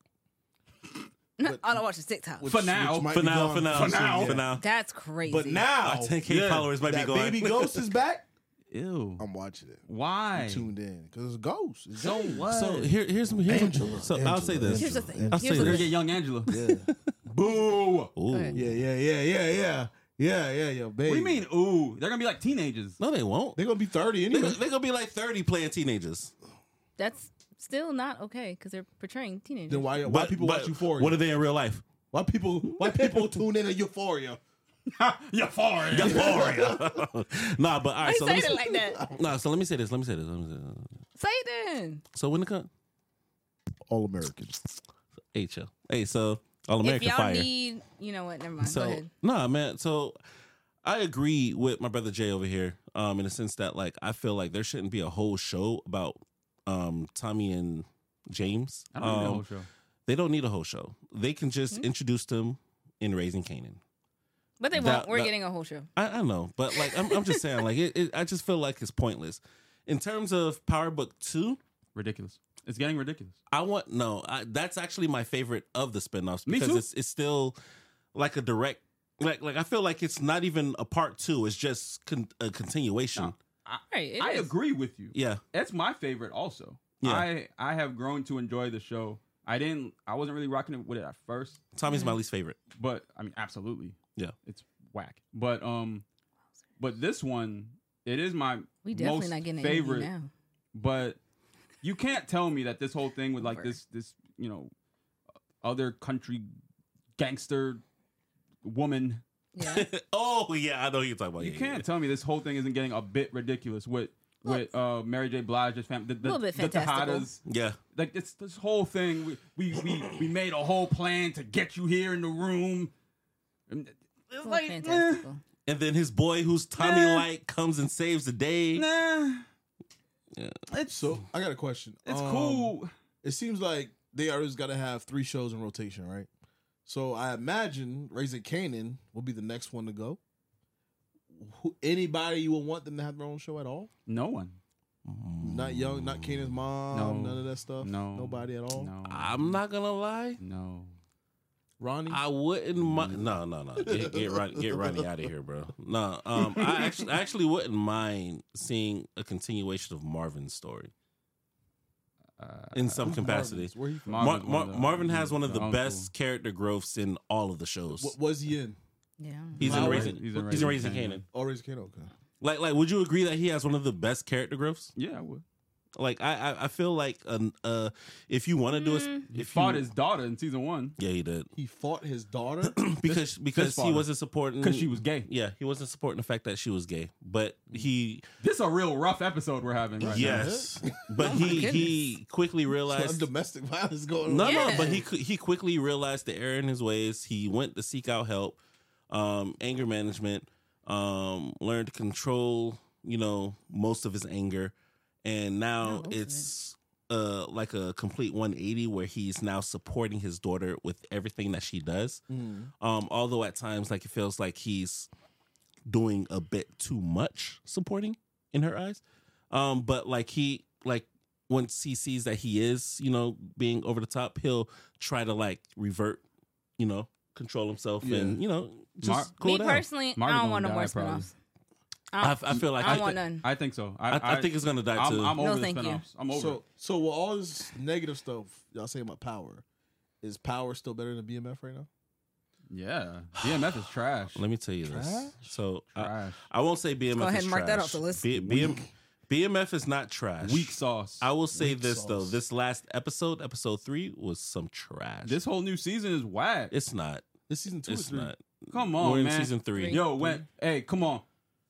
But, All I watch is TikTok. which- For now. which might For be now, gone for now, soon, for now, yeah. for now. That's crazy. But now, Our ten K Yeah. followers might that be going. Baby Ghost is back. Ew. I'm watching it. Why? I'm tuned in because it's Ghost. It's So James. what? So here, here's here's Angela, so I'll Angela, say this. Here's the thing. I'll Here's say the We're gonna this. get young Angela. Yeah. Boo. Ooh. ahead. Yeah, yeah, yeah, yeah, yeah, yeah, yeah, yeah, baby. What do you mean? Ooh, they're gonna be like teenagers. No, they won't. They're gonna be thirty They're anyway. gonna, they're gonna be like thirty playing teenagers. That's still not okay because they're portraying teenagers. Then why why But- people but watch Euphoria? What are they in real life? why people why people tune in to Euphoria? Euphoria. Euphoria. Nah, but all Why right. you So let me, saying it like that? nah, so let me say this. Let me say this. Let me say this. Say it then. So when it comes, All Americans. H L. Hey, so All American If y'all Fire. need, you know what? Never mind. Go So ahead. nah, man. So I agree with my brother Jay over here, um, in the sense that like I feel like there shouldn't be a whole show about um Tommy and James. I don't know the Um, whole show. They don't need a whole show. They can just Hmm? introduce them in Raising Kanan. But they that- won't. We're that- getting a whole show. I, I know, but like I'm, I'm just saying, like it, it, I just feel like it's pointless. In terms of Power Book Two, Ridiculous. It's getting ridiculous. I want no. I, that's actually my favorite of the spinoffs Me because too. it's it's still like a direct, like like I feel like it's not even a part two. It's just con, a continuation. No. I, Right. It I is. agree with you. Yeah, That's my favorite also. Yeah. I I have grown to enjoy the show. I didn't I wasn't really rocking it with it at first, Tommy's my least favorite. but I mean absolutely. Yeah. It's whack. But um but this one it is my We definitely most not getting an favorite. interview now. But you can't tell me that this whole thing with like Over. this this, you know, other country gangster woman. Yeah. Oh yeah, I know who you're talking about. You Yeah, can't yeah, tell me this whole thing isn't getting a bit ridiculous with with uh, Mary J. Blige's family, the, the, Little bit the fantastical. Tejadas. yeah. Like this, this whole thing, we, we we we made a whole plan to get you here in the room. And it's Little like, fantastical. And then his boy, who's Tommy Nah. like, comes and saves the day. nah, Yeah. it's So I got a question. it's Um, cool. It seems like they always got to have three shows in rotation, right? So I imagine Raising Kanan will be the next one to go. Who, anybody you will want them to have their own show at all? No one. Not young, not Kanan's mom, No. none of that stuff. No. Nobody at all. No, I'm not gonna lie. no. Ronnie. I wouldn't mind. No, no, no. Get get Ronnie, get Ronnie out of here, bro. No, um, I actually I actually wouldn't mind seeing a continuation of Marvin's story Uh, in some Who's capacity. Marvin's? Where he from? Mar- Mar- Marvin's Mar- one of the- Marvin has one of the the uncle. best character growths in all of the shows. What was he in? Yeah. He's in Flower? Raising. He's He's in in Raising Raising Kanan. Kanan. Oh, Raising Kanan. Okay. Like, like, would you agree that he has one of the best character growths? Yeah, I would. Like, I, I, I feel like, um, uh, if you want to do it, Mm. if Fought you, his daughter in season one yeah, he did He fought his daughter. because because he father. wasn't supporting because she was gay. yeah, he wasn't supporting the fact that she was gay, but he This is a real rough episode we're having right yes, but Oh my he he quickly Some realized domestic violence going no on. no, Yeah. but he qu- he quickly realized the error in his ways. He went to seek out help, um, anger management, um, learned to control you know most of his anger, and now Not most of it's uh like a complete one eighty where he's now supporting his daughter with everything that she does. Mm. Um, although at times like it feels like he's doing a bit too much supporting in her eyes. Um, but like he like once he sees that he is, you know, being over the top, he'll try to like revert, you know, control himself Yeah. and, you know, just Mar- cool Me down. personally, Marvin I don't gonna want no die, more probably. spinoffs. I, I, I feel like I I, don't want thi- none. I think so. I, I, I think it's gonna die I'm, too. I'm over No, the thank you. spinoffs. I'm over So, it. so with all this negative stuff y'all say about Power, is Power still better than B M F right now? Yeah, B M F is trash. Let me tell you this. Trash? So I, Trash. I won't say B M F Go ahead is and mark that trash. off the list. B, BM, B M F is not trash. Weak sauce. I will say Weak this sauce. though. This last episode, episode three, was some trash. This whole new season is whack. it's not. This season two or It's three? not. Come on, We're in man. season three. Three. Yo, when hey, come on.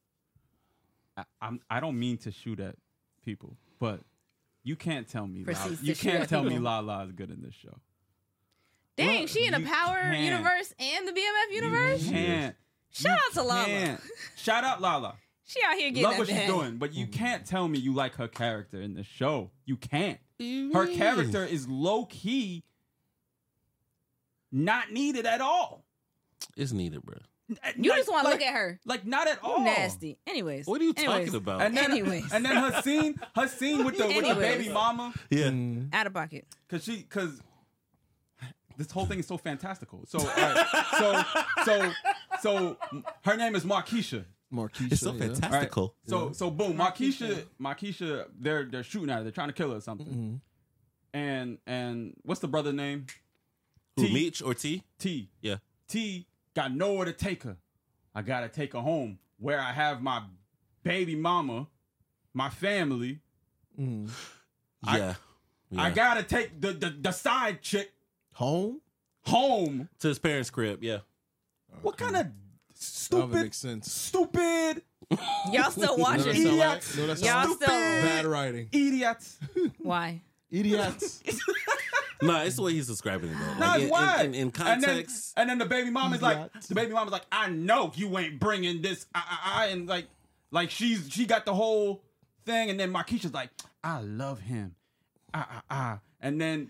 I, I'm. I don't mean to shoot at people, but you can't tell me. Lala, Proceeds to you shoot can't at tell me people. Lala is good in this show. Dang, Look, she in the you Power can't. universe and the B M F universe? You can't. Shout You out to Lala. can't. Shout out Lala. She out here getting Love that what she's bag. doing, but you can't tell me you like her character in the show. You can't. Her character is low key, not needed at all. It's needed, bro. You Like- just want to like- look at her. Like not at all. Nasty. Anyways. What are you anyways, talking about? And then, Anyways. and then her scene, her scene with the, with the Anyways. baby mama, yeah. Mm. Out of pocket. cause she, cause this whole thing is so fantastical. So, all right, so, so, so, her name is Markeisha. Marquisha, It's so yeah. fantastical. So, so boom, Markeisha, Markeisha, they're they're shooting at her. They're trying to kill her or something. Mhm. And and what's the brother name? Who, T. Meech or T? T. Yeah. T got nowhere to take her. I gotta take her home where I have my baby mama, my family. Mhm. I- Yeah. yeah. I gotta take the, the the side chick Home. home. to his parents' crib. Yeah. What kind of That would stupid, make sense. stupid, Y'all still You know what that watching? sound like? Idiots. You know what that Y'all sound like? still. Bad writing. idiots? Why? Idiots. No, it's the way he's describing it though. No, Like, it's in, why? in, in, in And then, context. and then the baby mom is like, Idiots. the baby mom is like, I know you ain't bringing this, I, I, I, and like, like she's she got the whole thing, and then Markeisha's like, I love him, ah ah ah, and then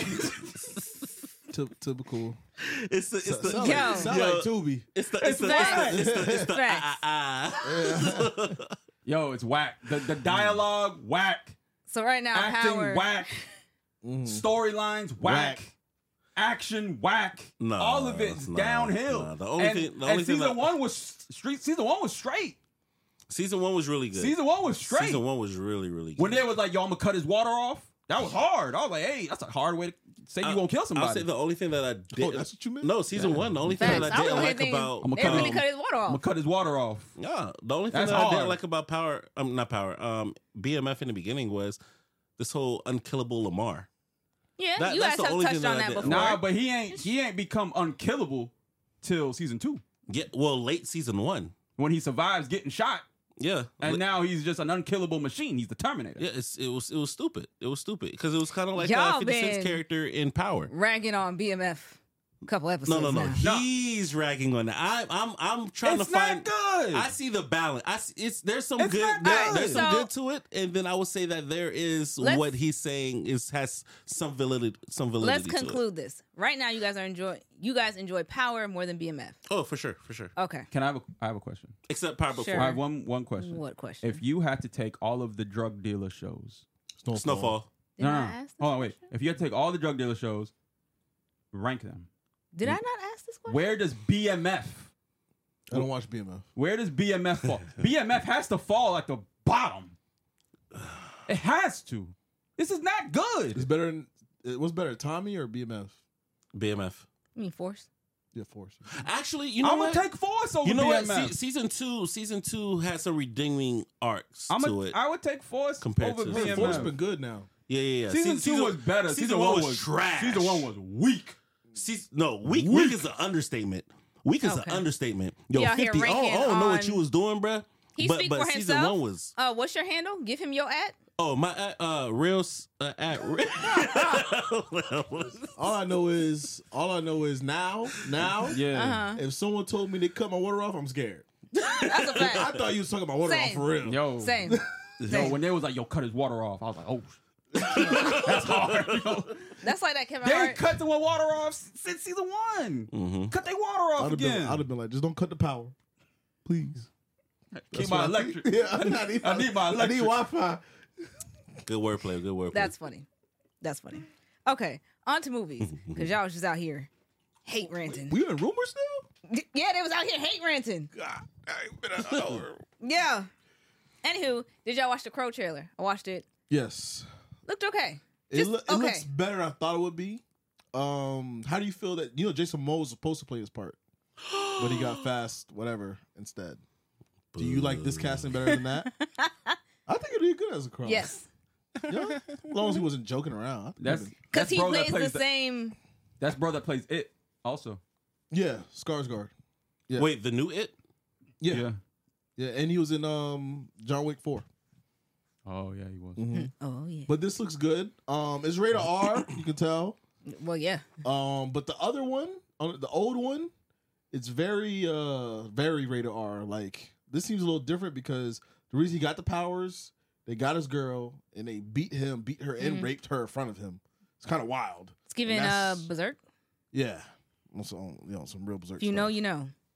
Ty- Typical. it's the it's the Sound Yo. like, sound Yo. like Tubi. it's the it's the facts. it's the it's the, it's the Facts. ah, ah, ah. yo, it's whack. The the dialogue whack, So right now, acting Power. whack, Mhm. storylines whack. Whack. Action whack, No, all of it's no, downhill. no. The only and, thing- the and only thing season that- one was street. Season one was straight. Season one was really good. Season one was straight. Season one was really really good. When they was like, "Yo, I'm gonna cut his water off," that was hard. I was like, "Hey, that's a hard way to say you I- gonna kill somebody." I'll say the only thing that I Oh, did. that's what you meant? No, season one. The only thing Facts. that I I was didn't over like here about I'ma thinking, cut they really him. cut his water I'm off. gonna cut his water off. yeah, the only thing That's that I hard. didn't like about Power, um, not Power, um, B M F in the beginning was this whole unkillable Lamar. Yeah, That- you that's guys the have only touched thing that on I that did- before. Nah, but he ain't he ain't become unkillable till season two Yeah, well, late season one. when he survives getting shot, Yeah, and Li- now he's just an unkillable machine. He's the Terminator. yeah, it's, it was it was stupid. It was stupid because it was kind of like Y'all uh, fifty Cent's been- character in Power. Ragging on B M F a couple No, episodes no, no. now. No. He's ragging on that. I, I'm I'm trying It's to find. not good. I see the balance. I see, it's there's some It's good not there- good. there's some So- good to it, and then I would say that there is Let's- what he's saying is has some validity. Some validity. Let's to it. conclude this. Right now, you guys are enjoy. You guys enjoy Power more than B M F. Oh, for sure, for sure. Okay. Can I have a I have a question? Except Power Book Sure. I Four. have one one question. What question? If you had to take all of the drug dealer shows, Snowfall. Snowfall. Did no, I no, ask? This hold on, wait. If you had to take all the drug dealer shows, rank them. Did I not ask this question? Where does B M F? I don't watch B M F. Where does B M F fall? B M F has to fall at the bottom. It has to. This is not It's good. better than it was better, Tommy or B M F? B M F. You mean Force? Yeah, Force. Actually, you know I'm what? gonna take Force over you know what? B M F. Se- season two, season two had some redeeming arcs I'm to a, it. I would take Force Compared over to- B M Force F. been good now. yeah, yeah, yeah. Season Se- two was better. Season, one was trash. Season one was weak. Season, no, weak, Weak. weak is an understatement. Weak is Okay. an understatement. Yo, Y'all here fifty. I don't, I ranking don't know what on- you was doing, bruh. He but speak but for season himself. one was. Uh, what's your handle? Give him your ad. Oh my, uh, uh real s- uh, at. All I know is all I know is now, now, Yeah. Uh huh. if someone told me to cut my water off, I'm scared. That's a I fact. thought you was talking about water Same. off for real. Yo. Same. Yo, Same. when they was like, yo, cut his water off, I was like, oh. That's hard. Yo. That's like that Kevin They Hart. ain't cut the water off since season one. Mhm. Cut their water I'd off have been, again. I'd have been like, just don't cut the power, please. Keep That's my what I electric. think. Yeah, I need, I need my I need electric. Wi-Fi. Good wordplay. Good wordplay. That's funny. That's funny. Okay, on to movies because y'all was just out here hate ranting. We in rumors now? Yeah, they was out here hate ranting. God, I ain't been an hour. Yeah. Anywho, did y'all watch the Crow trailer? I watched it. Yes, Looked okay. it, Just loo- it okay. looks better than I thought it would be. Um, how do you feel that you know Jason Momoa was supposed to play his part, but he got fast, whatever, instead? Do you like this casting better than that? I think it'd be good as a Crow. Yes, Yeah? As long as he wasn't joking around. I think That's it'd be- because that's he bro that plays the plays same. That's bro that plays it also. yeah, Skarsgård. Yeah. Wait, the new It? Yeah. yeah, yeah, and he was in um John Wick four. Oh yeah, he was. Mm-hmm. Oh yeah. But this looks good. Um, it's rated R. You can tell. Well, yeah. Um, but the other one, uh, the old one, it's very, uh, very rated R. Like this seems a little different because the reason he got the powers, they got his girl and they beat him, beat her, and Mhm. raped her in front of him. It's kind of wild. It's giving uh that's- Berserk. Yeah, also, you know, some real berserk. If you know, stuff. you know.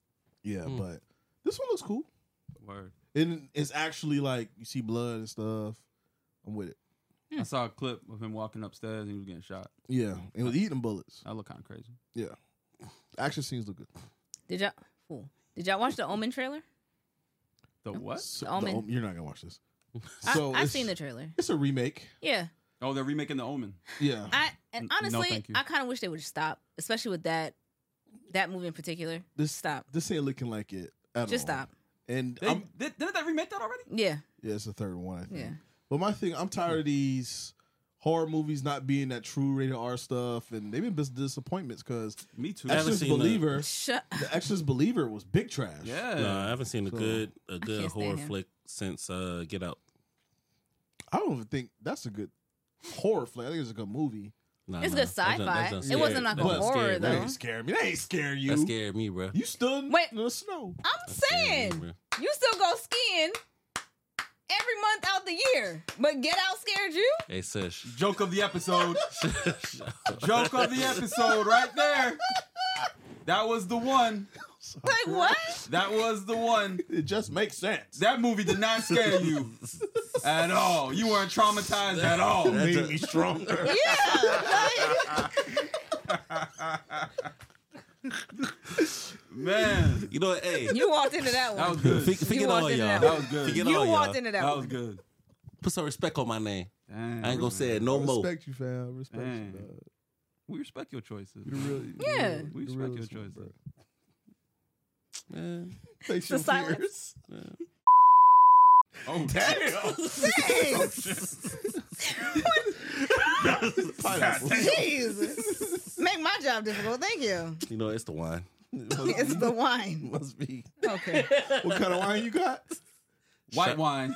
Yeah, Hmm. but this one looks cool. Word. And it's actually like you see blood and stuff. I'm with it. I saw a clip of him walking upstairs and he was getting shot. Yeah, and was eating bullets. That looked kind of crazy. Yeah, action scenes look good. Did y'all? Ooh. Did y'all watch the Omen trailer? The what? So, The Omen. the Om- you're not gonna watch this. I, So I've it's- seen the trailer. It's a remake. Yeah, Oh, they're remaking The Omen. Yeah, I and N- no, honestly, thank you. I kind of wish they would stop, especially with that that movie in particular. this Stop. This ain't looking like it at Just all. stop. And They, I'm, did, didn't they remake that already? Yeah, yeah, it's the third one. I think. yeah. But my thing, I'm tired of these horror movies not being that true rated R stuff, and they've been bis- disappointments because Me too. I haven't Exorcist seen the- Believer, Shut. the Exorcist Believer was big trash. Yeah. No, I haven't seen a So- good a good can't horror stand him. flick since uh, Get Out. I don't even think that's a good horror flick. I think it's a good movie. Nah, It's nah, good that done- that sci-fi. done It scared- wasn't like that a done horror, scared me. That though. ain't scare me. That ain't scare you. That scared me, bro. You stood Wait. in the snow. I'm scared me, saying bro. you still go skiing every month out the year, but Get Out scared you. Hey, Sesh. Joke of the episode. Joke of the episode right there. That was the one. Like what? That was the one. It just makes sense. That movie did not scare you at all. You weren't traumatized at all. That made me stronger. Yeah. Man, You know what? Hey, Like, you walked into that that one. was good. F- forget walked all into y'all. that That was good. Forget You all walked y'all. into that That one. was good. Put some respect on my name. Damn. I ain't gonna say it no more. Respect you, fam. Respect Dang. you, dog. We respect your choices. You really, Yeah. We respect your choices. Man, Facial The silence. fears. Oh, Damn. Pineapple. Jesus. Make my job difficult. Thank you. you know it's the wine. It's the wine. Must be. Okay. What kind of wine you got? white wine.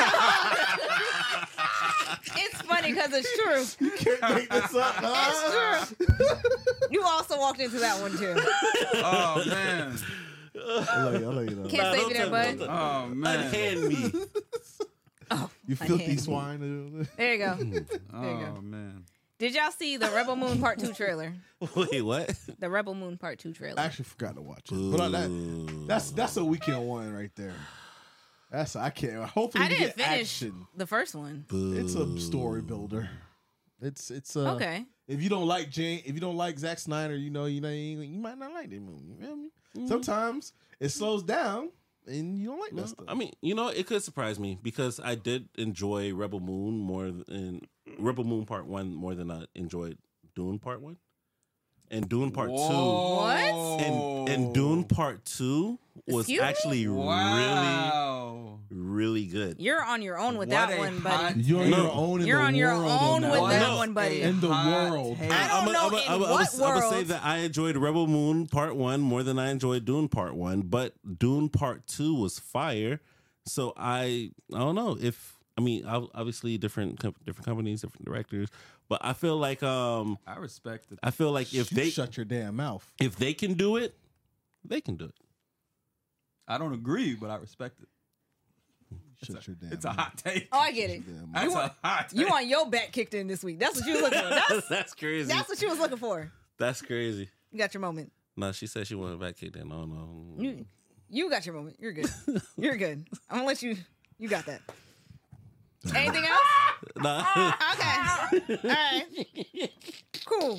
It's funny because it's true. Can't make this up, huh? It's true. You also walked into that one too. Oh man. I love you. I love you. Though. Can't Nah, save don't you there, tell me, bud. don't Oh man. Unhand me. Oh, You filthy unhand. swine. there you go. There you Oh go. man. Did y'all see the Rebel Moon Part Two trailer? Wait, what? The Rebel Moon Part Two I trailer. actually forgot to watch it. But I, that, that's that's a weekend one right there. That's I can't. Hopefully I we didn't get finish action. the first one. It's a story builder. It's it's uh, Okay. If you don't like Jane, if you don't like Zack Snyder, you know you know you, you might not like that movie. You feel me? Mm-hmm. Sometimes it slows down and you don't like that stuff. I mean, you know, it could surprise me because I did enjoy Rebel Moon more than Rebel Moon Part One more than I enjoyed Dune Part One, and Dune Part Two, What? and and Dune Part Two was Excuse me? actually Wow. really really good. You're on your own with What that a one, hot buddy. You're on No. your own. In You're the on your world own on with that that one. one, buddy. In the Hot world. take. I don't know in what I'm gonna say world. that I enjoyed Rebel Moon Part One more than I enjoyed Dune Part One, but Dune Part Two was fire. So I I don't know if I mean ob- obviously different com- different companies, different directors, but I feel like um I respect it. I feel like if You they shut your damn mouth. if they can do it, they can do it. I don't agree, but I respect it. Shut your damn. It's a mouth. hot take. Oh, I get it. Damn mouth. That's a hot take. You want your back kicked in this week. That's what you was looking for. That's, That's crazy. that's what you was looking for. That's crazy. You got your moment. No, she said she wanted back kicked in. No, no. You, you got your moment. You're good. You're good. I'm gonna let you. You got that. Anything else? Nah. Okay. All right. Cool.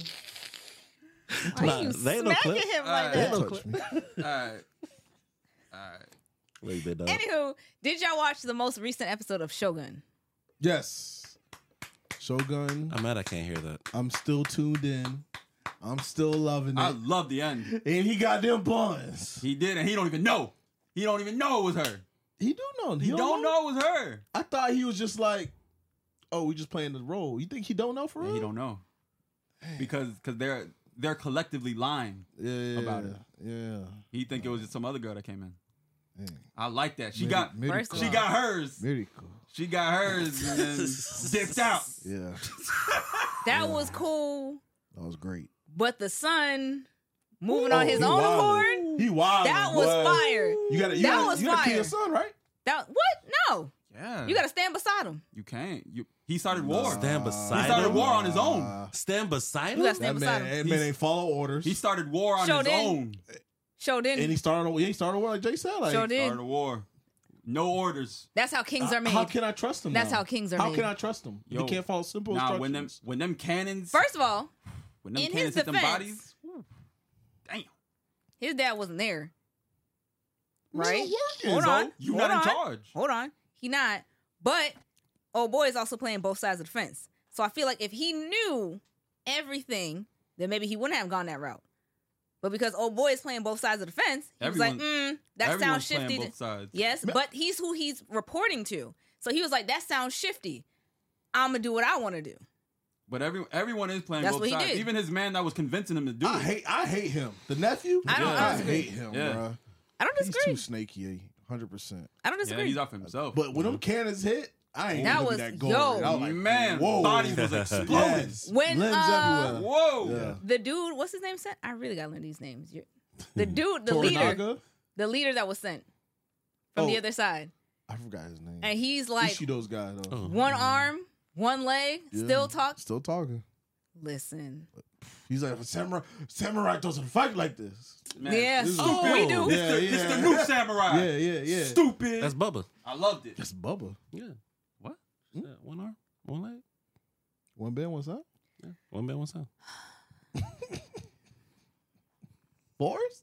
Why Nah, you they ain't no smacking clip. him like Alright. that? Don't touch me. All right. All right. Wait a minute. Anywho, did y'all watch the most recent episode of Shogun? Yes. Shogun. I'm mad I can't hear that. I'm still tuned in. I'm still loving it. I love the end. and he got them buns. He did, and he don't even know. He don't even know it was her. He do know. He don't know it was her. I thought he was just like, oh, we just playing the role. You think he don't know for Yeah, real? he don't know because because they're they're collectively lying Yeah, yeah, about it. Yeah. He think it was just some other girl that came in. Dang. I like that. She Medi- got medical. First of she all- got hers. Medical. She got hers and then dipped out. Yeah, That was cool, that was great. but the son moving on his he own wildin'. accord. He wild. That was fire. You got to. You That gotta, was you gotta kill fire. your son, right? That what? No, Yeah, you got to stand beside him. You can't. You he started war. Stand He beside started him. war on his own. Uh, Stand beside You him. got to stand that beside man, him. that man ain't follow orders. He started war on Showed his in. own. Show And he didn't. started. He started war like Jay said. Like, Show did. Start a war. No orders. That's how kings are made. How can I trust him? That's now? how kings are How made. can I trust him? Yo, he can't follow simple Nah, instructions. when them when them cannons First of all, when them in cannons his hit them defense- bodies. Ooh, damn. his dad wasn't there. He's Right? working. Hold So, on. you Hold not in on. charge. Hold on. He not. But old boy is also playing both sides of the fence. So I feel like if he knew everything, then maybe he wouldn't have gone that route. But because old boy is playing both sides of the fence, he was like, Everyone- mm, that Everyone's sounds playing shifty. both sides. Yes, but he's who he's reporting to. So he was like, that sounds shifty. I'm going to do what I want to do. But every everyone is playing That's both what he sides. did. Even his man that was convincing him to do I it. hate. I hate him. The nephew. I don't- I I disagree. hate him, Yeah. bro. I don't He's disagree. too snaky. Hundred percent. I don't Yeah, disagree. he's off himself. But when them cannons hit, I ain't That gonna was- be that gory. yo. I was like, Man, whoa. bodies was exploding. Yes. When, Limbs uh, everywhere. Whoa. Yeah. the dude, what's his name sent? I really got to learn these names. You're, the dude, the leader, Toranaga? the leader that was sent from the Oh. other side. I forgot his name. And he's like Ishido's guy though. Oh. one arm, one leg, Yeah. still talk. Still talking. Listen. He's like, samurai, samurai doesn't fight like this. Man, Yeah. this is Oh, stupid. we do. This, Yeah, the, yeah. this the new samurai. Yeah, yeah, yeah. Stupid. That's Bubba. I loved it. That's Bubba. Yeah. What? Hmm? Yeah, one arm, one leg. One band, what's up? Yeah. One man, one sound. Forrest?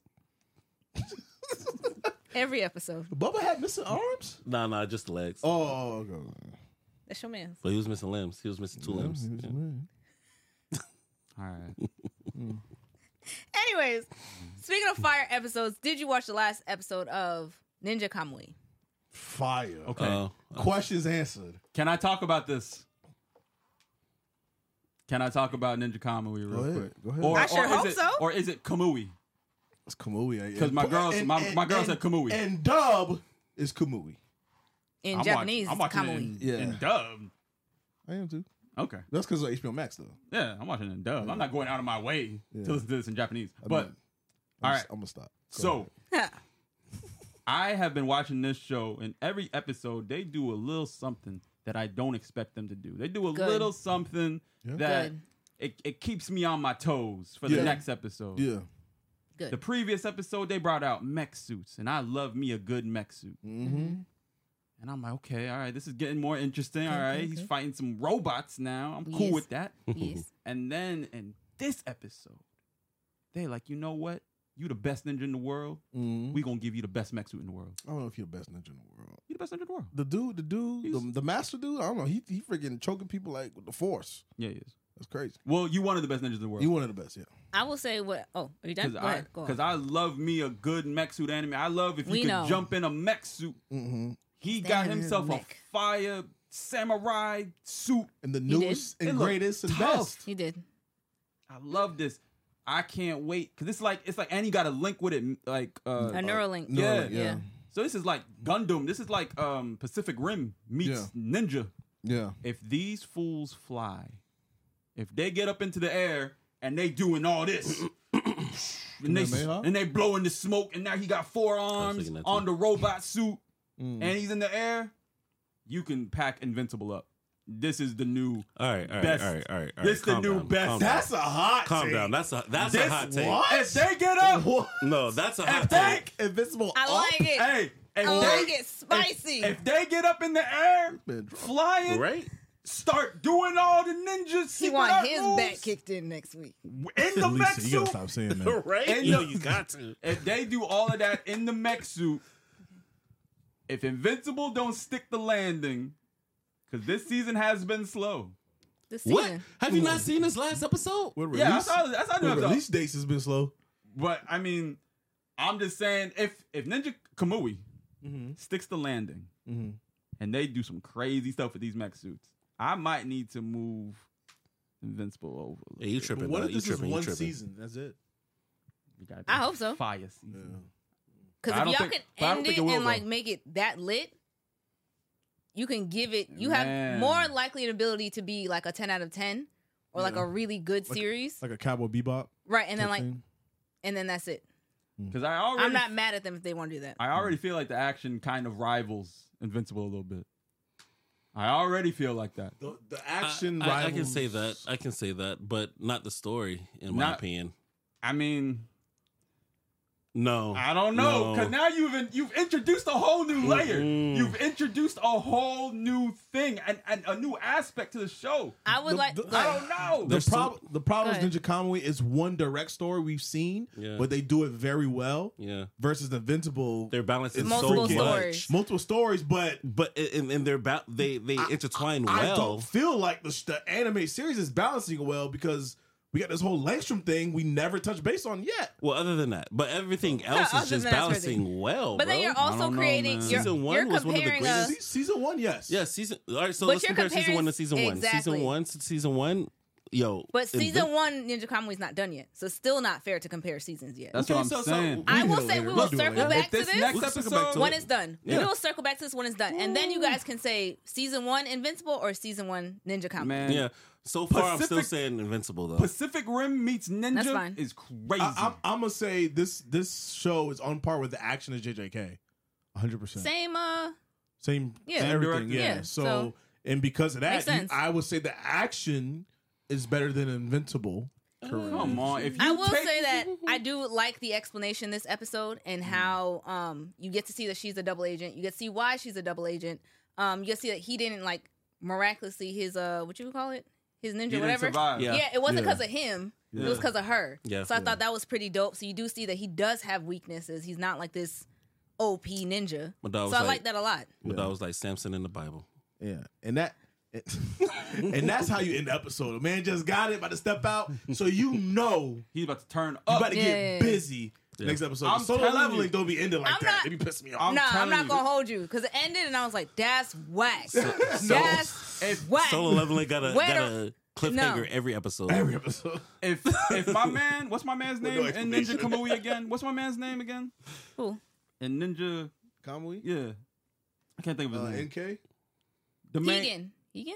Every episode. Bubba had missing arms? Nah, nah, just the legs. Oh, okay. That's your man. But he was missing limbs. He was missing two Yeah, limbs. he was Yeah. man. All right. Anyways, speaking of fire episodes, did you watch the last episode of Ninja Kamui? Fire. Okay. Uh, Questions answered. Can I talk about this? Can I talk about Ninja Kamui real Go ahead. quick? Go ahead. Or, I sure or hope is it, so. Or is it Kamui? It's Kamui. Because my girl, And- my, and- my girl and- said Kamui. And dub is Kamui. In I'm Japanese, watching, I'm it's watching Kamui. it in, Yeah. in dub. I am too. Okay. That's because of H B O Max, though. Yeah, I'm watching it in dub. I'm not going out of my way Yeah. to listen to this in Japanese. I'm But not- I'm all just- right. I'm gonna stop. Go so ahead. I have been watching this show, and every episode they do a little something that I don't expect them to do. They do a Good. little something Yeah. that Good. it, it keeps me on my toes for Yeah. the next episode. yeah. Good. The previous episode they brought out mech suits, and I love me a good mech suit. Mm-hmm. And I'm like, okay, all right, this is getting more interesting. All Okay, right, okay, he's okay. fighting some robots now. I'm cool Yes. with that. yes. And then in this episode, they're like, you know what? You the best ninja in the world. Mm-hmm. We gonna give you the best mech suit in the world. I don't know if you're the best ninja in the world. You the best ninja in the world. The dude, the dude, He's- the, the master dude. I don't know. He he freaking choking people like with the force. Yeah, he is. That's crazy. Well, you one of the best ninjas in the world. He one of the best. Yeah. I will say what. Oh, are you done? Because Go I, ahead. Go cause on. I love me a good mech suit anime. I love if you We can know. jump in a mech suit. Mm-hmm. He Stand got in himself a mech. fire samurai suit. And the did. newest It and looked greatest and tough. best. He did. I love this. I can't wait because it's like it's like and you got a link with it like uh, A Neuralink. yeah. Neuralink, Yeah. So this is like Gundam. This is like um Pacific Rim meets Ninja. Yeah. If these fools fly, if they get up into the air and they doing all this, and they Kamehameha? and they blowing the smoke, and now he got four I was arms thinking that too. on the robot suit, Mm. and he's in the air, you can pack Invincible up. This is the new. all right, all right, Best. all right, all right. all This right. the Calm new down, best. Calm down. That's a hot. Calm take. down. That's a that's This- a hot take. What? If they get up, What? No, that's a if hot they, take. Invincible. I up? like it. hey, if I they, like it spicy. If, if they get up in the air, Been drunk. flying, Right? start doing all the ninjas. he secret want art his moves back kicked in next week. in the mech Lisa, you gotta suit. stop saying that. Right? And You, the- you got to. If they do all of that in the mech suit, if Invincible don't stick the landing, because this season has been slow. This What? season. Have you not seen this last episode? What Yeah, I release? saw, I saw the what episode. release dates has been slow. But I mean, I'm just saying, if if Ninja Kamui Mm-hmm. sticks the landing Mm-hmm. and they do some crazy stuff with these mech suits, I might need to move Invincible over. a little Yeah, you bit. tripping? What dog. if You this is tripping? You one tripping. season? That's it. We gotta I do hope so. Fire season. Yeah. Because I if don't y'all think- can but I don't end think it it will, and like though. make it that lit, you can give it. You have Man. more likely an ability to be like a ten out of ten, or like Yeah. a really good series, Like a Cowboy Bebop. right? And then type like, thing. and then that's it. Because I already, I'm not mad at them if they want to do that. I already feel like the action kind of rivals Invincible a little bit. I already feel like that. The, the action. I, I, I can rivals- say that. I can say that, but not the story, in my Not- opinion. I mean, No, I don't know, No. because now you've in, you've introduced a whole new layer. Mm-mm. You've introduced a whole new thing and, and a new aspect to the show. I would The- like. the- go I ahead. don't know. The, There's prob- the problem Go with Ninja Kamui is one direct story we've seen, Yeah. but they do it very well. Yeah, Versus the Invincible, they're balancing Multiple so much. stories. multiple stories, but But in, in their ba- they they intertwine I well. don't feel like the, the anime series is balancing well because we got this whole Langstrom thing we never touched base on yet. Well, other than that, but everything else other is just than that's crazy. balancing well. But then bro. you're also don't know, creating. man. You're, Season one you're was one of the comparing greatest a- Se- season one, yes. yeah, season. All right, so But let's you're compare season one to comparing- season one. exactly. Season one to season one. Yo, But in season Vin- one, Ninja Kamui's not done yet, so it's still not fair to compare seasons yet. That's Okay, what I'm so- so- saying. I We will do it say later. we We'll will do it circle later. back if to this this next We'll circle episode, back to when it. it's done. Yeah. We will circle back to this when it's done, and then you guys can say season one Invincible or season one Ninja Kamui. man, Yeah. So far, I'm still Pacific- saying Invincible though. Pacific Rim meets That's Ninja fine. is crazy. I, I'm, I'm gonna say this this show is on par with the action of J J K, hundred percent. Same, uh, Same, Yeah. same everything. Director. Yeah. Yeah, So, so- and because of Makes that, you, sense. I would say the action is better than Invincible. Come on, if you I will take, say that I do like the explanation this episode and Mm. how um you get to see that she's a double agent. You get to see why she's a double agent. Um, you get to see that he didn't like miraculously his uh what you would call it his ninja he didn't whatever. survive. Yeah. Yeah, it wasn't Yeah. because of him. It Yeah. was because of her. Yeah. So I Yeah. thought that was pretty dope. So you do see that he does have weaknesses. He's not like this O P ninja. But that So was I like- like that a lot. but that was like Samson in the Bible. Yeah, and that. and that's how you end the episode. A man just got it, about to step out, so you know He's about to turn you up. about to Yeah, get yeah, yeah. busy Yeah. next episode. I'm Solo telling leveling you. don't be ended like I'm that. not- They be pissing me off. I'm no, I'm telling not you. gonna hold you because it ended and I was like, that's whack. No. That's If whack. Solo leveling got a Where got the- a cliffhanger No. every episode. Every episode. if if my man, what's my man's With name no in Ninja explanation. Kamui again? What's my man's name again? Who? In Ninja, Kamui? yeah, I can't think of Uh, his name. N K? The man, Egan. Egan?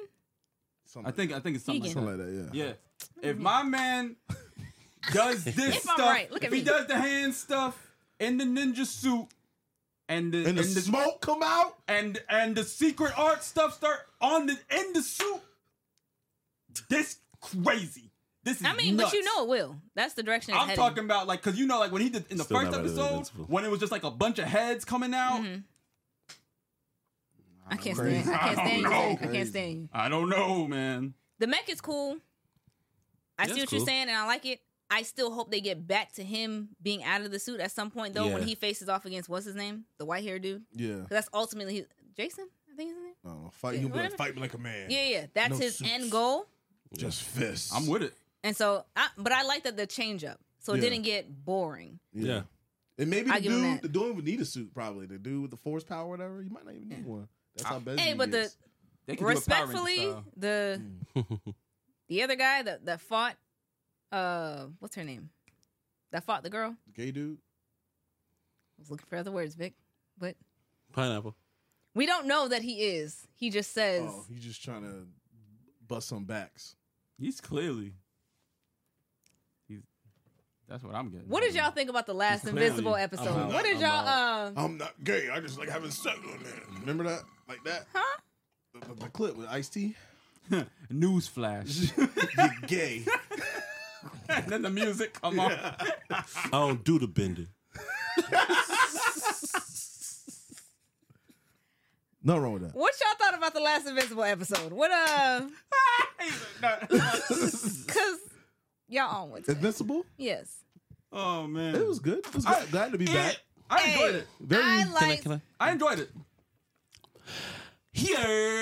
I think I think it's something like Egan. that. Something like that, yeah. Yeah. If my man does this If I'm stuff, right, look at if he me. does the hand stuff in the ninja suit and the And the and the, smoke come out? and and the secret art stuff start on the in the suit, this crazy. This is I mean, nuts. but you know it will. That's the direction it's I'm heading. talking about like because you know like when he did in the Still first not better than episode Invincible. when it was just like a bunch of heads coming out. Mhm. I can't Crazy. stand. I can't I stand you. don't Zach. know. I can't Crazy. stand you. I don't know, man. The mech is cool. I Yeah, see it's what you're cool. saying, and I like it. I still hope they get back to him being out of the suit at some point, though, when Yeah. he faces off against what's his name, the white haired dude. Yeah. 'Cause that's ultimately his, Jason. I think his name. Oh, fight, Yeah, you be like, whatever. fight me like a man. Yeah, yeah. That's No his suits. end goal. Just fists. I'm with it. And so, I, but I like that the change up, so it Yeah. didn't get boring. Yeah. And maybe I the give him dude, that. the dude would need a suit, probably. The dude with the force power or whatever, you might not even need one. That's how busy Hey, he but the is. They can do a Power Ranger respectfully, style. the Mm. the other guy that that fought, uh, what's her name? That fought the girl. Gay dude. I was looking for other words, Vic, but Pineapple. we don't know that he is. He just says. Oh, he's just trying to bust some backs. He's clearly. He's. That's what I'm getting. What did y'all think about the last He's clearly- Invisible episode? I'm out. What did I'm y'all? Uh, I'm not gay. I just like having sex with men. Remember that? Like that? huh? The, the, the clip with Ice-T? Newsflash. You're gay. And then the music come on. I don't do the bending. Nothing wrong with that. What y'all thought about the last Invisible episode? What uh? Cause y'all on with it. Invincible? Yes. Oh man, It was good. It was I- glad, glad to be it- back. I Hey, enjoyed it. Very- I Can I- like. Can I? I enjoyed it. Here.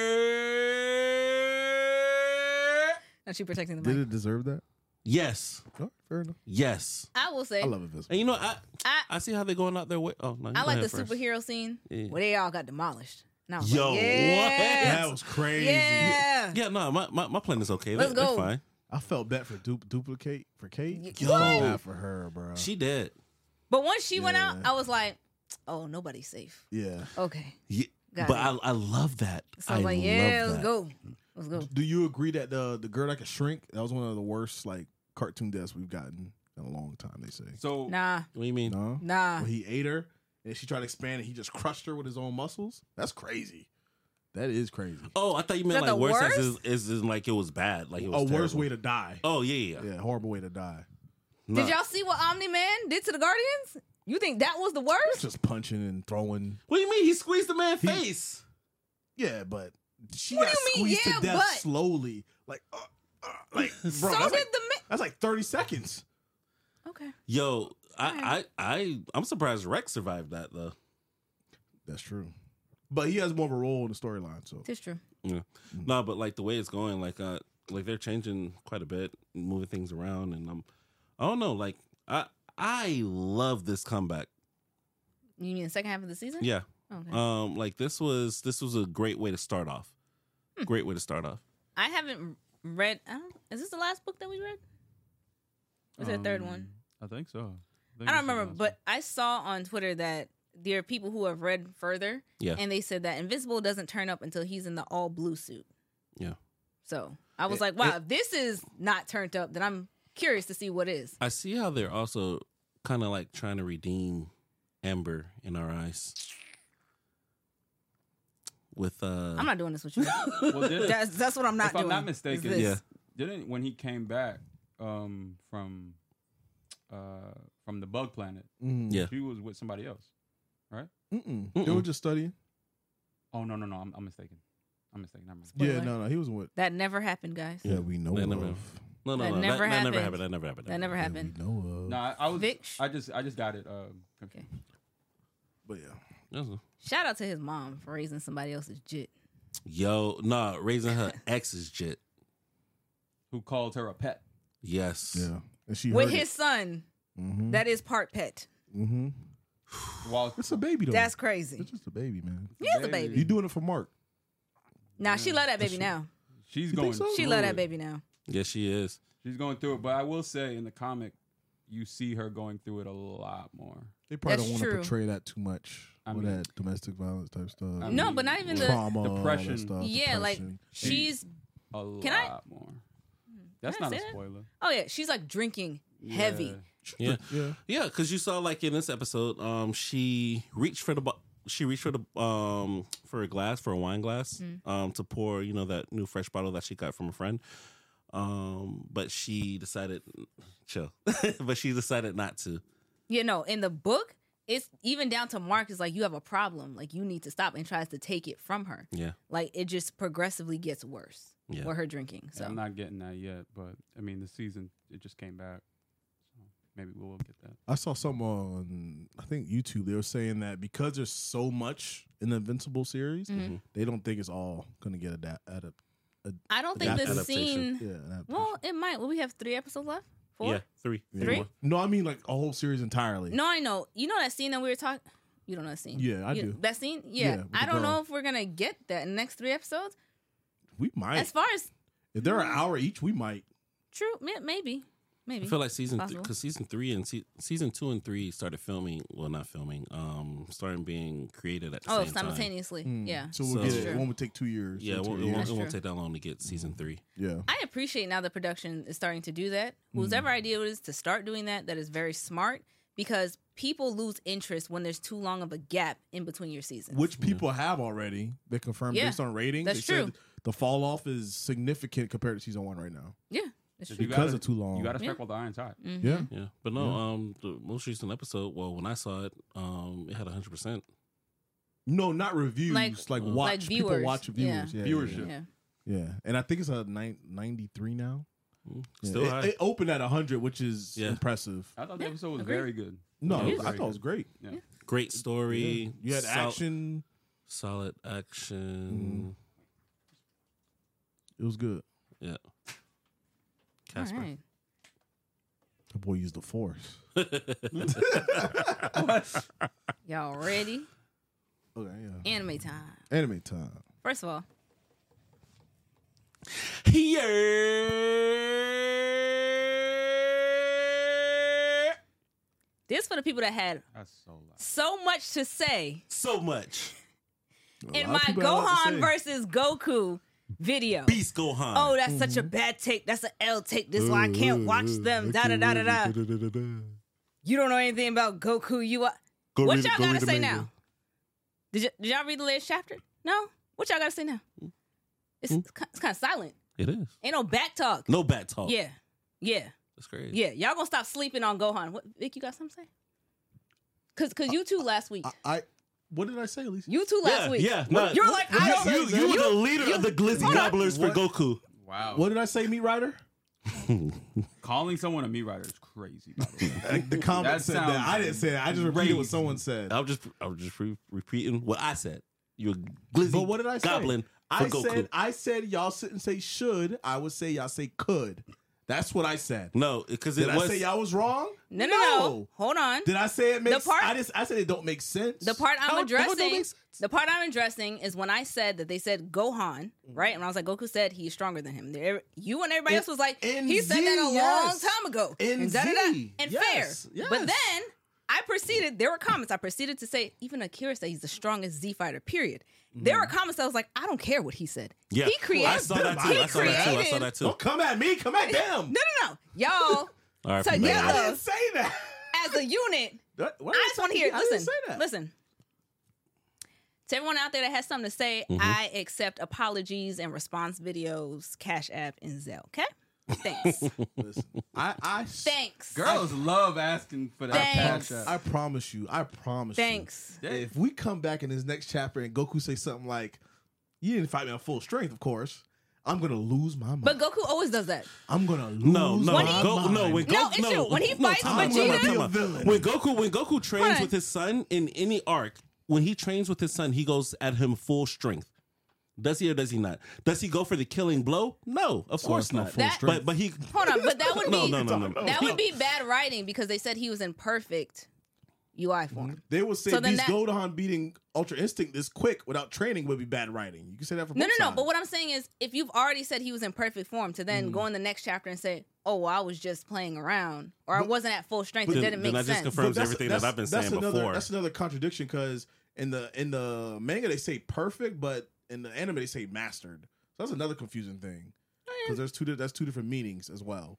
Not you protecting the Did mic. it deserve that? Yes. Oh, fair enough. Yes. I will say. I love Invincible. And you know, I I I see how they're going out their way. Oh no, you I go like the ahead first. superhero scene Yeah. where they all got demolished. And I was Yo, like, what? yes. That was crazy. Yeah. Yeah, no, my, my, my plan is okay. Let's They- they're go. fine. I felt bad for du- duplicate for Kate. Yo. I felt bad for her, bro. She dead. But once she went out, Yeah. I was like, oh, nobody's safe. yeah. Okay. Yeah, Got but it. I I love that. So I was I like, yeah, love let's that. go. Let's go. Do you agree that the the girl that could shrink, that was one of the worst like cartoon deaths we've gotten in a long time, they say. So Nah. What do you mean? No? Nah. When he ate her and she tried to expand and he just crushed her with his own muscles? That's crazy. That is crazy. Oh, I thought you meant that like the worse as worst? is, is, is like it was bad. Like it A was worse terrible. way to die. Oh yeah, yeah. Yeah, horrible way to die. No. Did y'all see what Omni Man did to the Guardians? You think that was the worst? Just punching and throwing. What do you mean? He squeezed the man's face. Yeah, but she What got do you mean, squeezed yeah, to death but- slowly. Like, uh, uh, like, bro, so that's, did like, the man. that's like thirty seconds. Okay. Yo, I, I, I, I'm surprised Rex survived that though. That's true. But he has more of a role in the storyline, so. It's true. Yeah. No, but like the way it's going, like, uh, like they're changing quite a bit, moving things around, and I'm, I don't know, like, I, I love this comeback. You mean the second half of the season? Yeah. Okay. Um, like this was this was a great way to start off. Hmm. Great way to start off. I haven't read. I don't, is this the last book that we read? Or is there a third Um, one? I think so. think I don't this is the remember, last but I saw on Twitter that there are people who have read further, Yeah. and they said that Invincible doesn't turn up until he's in the all blue suit. Yeah. So I was It- like, wow, it- if this is not turned up, then I'm curious to see what is. I see how they're also kind of like trying to redeem Amber in our eyes. With uh, I'm not doing this with you. one. Well, did, that's that's what I'm not if doing. I'm not is mistaken, this. Yeah. didn't when he came back um, from uh, from the Bug Planet, Mm. Yeah. she was with somebody else, right? Mm-mm. They Mm-mm. were just studying. Oh no no no, I'm, I'm mistaken. I'm mistaken. I'm Spoiler. Yeah, no, no, he was with. That never happened, guys. Yeah, we know That of. never- no, no, That no, never that, that never happened. happened. That never happened. That never Yeah, happened. we know of. No, I, I was. Vic- I just I just got it. Uh, confused. But yeah. That's- Shout out to his mom for raising somebody else's jit. Yo, nah, raising her ex's jit. Who called her a pet? Yes. Yeah. And she With heard his son, Mm-hmm. that is part pet. Mm-hmm. While It's a baby though. That's crazy. It's just a baby, man. He is a baby. baby. You doing it for Mark? Now she love that baby now. she's You going. think so? She through love that it. baby now. Yes, she is. She's going through it, but I will say in the comic, you see her going through it a lot more. They probably That's don't want to true. portray that too much. I with mean- that domestic violence type stuff. I No, mean, but not even the. trauma, all that depression. stuff, Yeah, like depression. she's. A Can I- lot more. That's Can I not a say that? spoiler. Oh yeah, she's like drinking heavy. Yeah. yeah. Yeah, because you saw like in this episode, um, she reached for the bo- she reached for the um for a glass for a wine glass Mm. um to pour you know that new fresh bottle that she got from a friend, um but she decided chill, but she decided not to. You know, in the book, it's even down to Mark is like, you have a problem, like you need to stop, and tries to take it from her. Yeah, Like it just progressively gets worse yeah. with her drinking. Yeah, So I'm not getting that yet, but I mean the season it just came back, so maybe we'll get that. I saw some on I think YouTube. They were saying that because there's so much in the Invincible series, Mhm. they don't think it's all gonna get adapt. Adap- I don't think Adapt- the adaptation. scene. yeah. adaptation. Well, it might. Well, we have three episodes left. Four. Yeah, three, Yeah. three? No, I mean like a whole series entirely. No, I know. You know that scene that we were talking. You don't know that scene. Yeah, I You- do. That scene. Yeah, Yeah. with I the don't girl. know if we're gonna get that in the next three episodes. We might. As far as If they're an hour each, we might. true, may- maybe, maybe. I feel like season Possible. because season three and se- season two and three started filming. Well, not filming. Um, starting being created at the oh, same time. simultaneously. Mm. Yeah. So we'll So- get That's it. It true. won't take two years. Yeah, it Two won't, years. it, won't, That's it won't true. take that long to get season three. Yeah. I appreciate now the production is starting to do that. Whoever idea it is to start doing that, that is very smart because people lose interest when there's too long of a gap in between your seasons. Which people have already been confirmed Yeah, based on ratings. that's they true. said the fall off is significant compared to season one right now. yeah, it's You true. Because gotta- of too long. You got to Yeah. strike while the iron's hot. Mhm. Yeah. Yeah, but no, Yeah. um, the most recent episode. Well, when I saw it, um, it had hundred percent. No, not reviews. Like, Like- watch. like people viewers. watch viewers. Yeah. Yeah. Viewership. Yeah. Yeah. Yeah. And I think it's a nine, ninety-three now. Yeah. Still it, high. it opened at one hundred, which is Yeah. impressive. I thought the Yeah, episode was agreed. very good. No, It it was was, I very thought it was good. great. Yeah. Great story. You had sol- action. solid action. It was good. Yeah. All Casper. right. The boy used the force. Y'all ready? Okay, yeah. Anime time. Anime time. First of all, Yeah. this for the people that had That's so loud. so much to say So much. A in lot my of people had a lot to Gohan say. versus Goku video. Beast Gohan. Oh, that's such a bad take. That's an L take. This is why I can't watch them. Da da da da da. You don't know anything about Goku. You are. Go What read it- y'all go read gotta the say manga. now? Did, y- did y'all read the latest chapter? No. What y'all gotta say now? It's, it's kind of silent. It is. Ain't no back talk. No bat talk. Yeah, yeah, That's crazy. yeah. Y'all gonna stop sleeping on Gohan. What, Vic? You got something to say? Cause, cause you two last week. I, I what did I say, Lisa? You two last Yeah, week. yeah. No, You're like, what I did don't. you You, say, you were Zach? the leader of the Glizzy Hold on. Gobblers for What? Goku. Wow. What did I say, Meat Rider? Calling someone a meat rider is crazy. By the way. Like, the comment That said that. sounds I didn't say that. I just repeated what crazy. someone said. I was just, I was just re- repeating what I said. You're a Glizzy But what did I say? Goblin for I Goku. said I said y'all shouldn't say should. I would say y'all say could. That's what I said. no, because Did it I was. say y'all was wrong? No, no, no. Hold on. Did I say it makes? The part- I just I said it don't make sense. The part I'm How- how it don't addressing, make sense? the part I'm addressing is when I said that they said Gohan, right? And I was like, Goku said he's stronger than him. There- You and everybody In- else was like, in he said Z, that a yes. long time ago. In and da-da-da. Z, And yes, fair. But yes. then I proceeded, there were comments. I proceeded to say, even Akira said he's the strongest Z fighter, period. There were comments that was like, I don't care what he said. Yeah. He created. I saw that too. He I saw that too. I saw created- that too. Don't come at me. Come at them. No, no, no. Y'all, All right, together. I didn't say that. as a unit, What- what I did just want to say? hear. I didn't Listen, say that. listen. To everyone out there that has something to say, Mm-hmm. I accept apologies and response videos, Cash App, and Zelle. Okay, thanks, Listen, I I thanks, Girls love asking for that Thanks. cash app. I promise you. I promise thanks. you. If we come back in this next chapter and Goku say something like, "You didn't fight me on full strength," of course, I'm gonna lose my mind. But Goku always does that. I'm gonna lose No, no, my When he- go, mind. no. When No, Goku, it's no, true. When he no, fights time out, Vegeta- time out, time Be a out. villain. When Goku, when Goku trains Hold on. with his son in any arc, when he trains with his son, he goes at him full strength. Does he or does he not? Does he go for the killing blow? No, of course it's not not. full That- strength. But but he. Hold on, but that would No, be no, no, no, no. that would be bad writing because they said he was in perfect U I form. They would say So then these that- Gohan beating Ultra Instinct this quick without training would be bad writing. You can say that for No, both no, no. sides. But what I'm saying is, if you've already said he was in perfect form, to then go in the next chapter and say, "Oh, well, I was just playing around," or "I But- wasn't at full strength," it Then- didn't then make I just sense. confirm- confirms But everything that I've been that's saying another, before. That's another contradiction because in the in the manga they say perfect, but in the anime they say mastered. So that's another confusing thing because there's two di- that's two different meanings as well.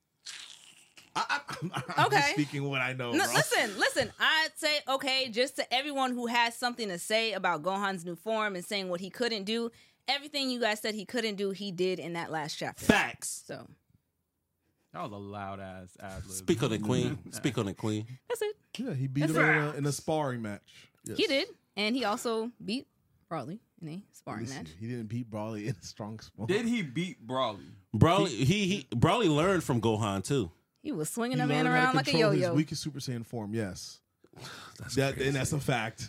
I, I, I'm Okay. just speaking what I know. No, bro. listen, listen. I'd say, okay, just to everyone who has something to say about Gohan's new form and saying what he couldn't do, everything you guys said he couldn't do, he did in that last chapter. Facts. So That was a loud ass ad lib. Speak on it, Queen. Speak on it, Queen. that's it. Yeah, he beat That's him in right. a, in a sparring match. Yes. He did, and he also beat Broly in a sparring Listen, match. he didn't beat Brawley in a strong spot. Did he beat Brawley? Brawley, he, he Brawley learned from Gohan too. He was swinging He a man learned how to around like a control yo-yo. His weakest Super Saiyan form, yes. That's That, crazy. and that's a fact.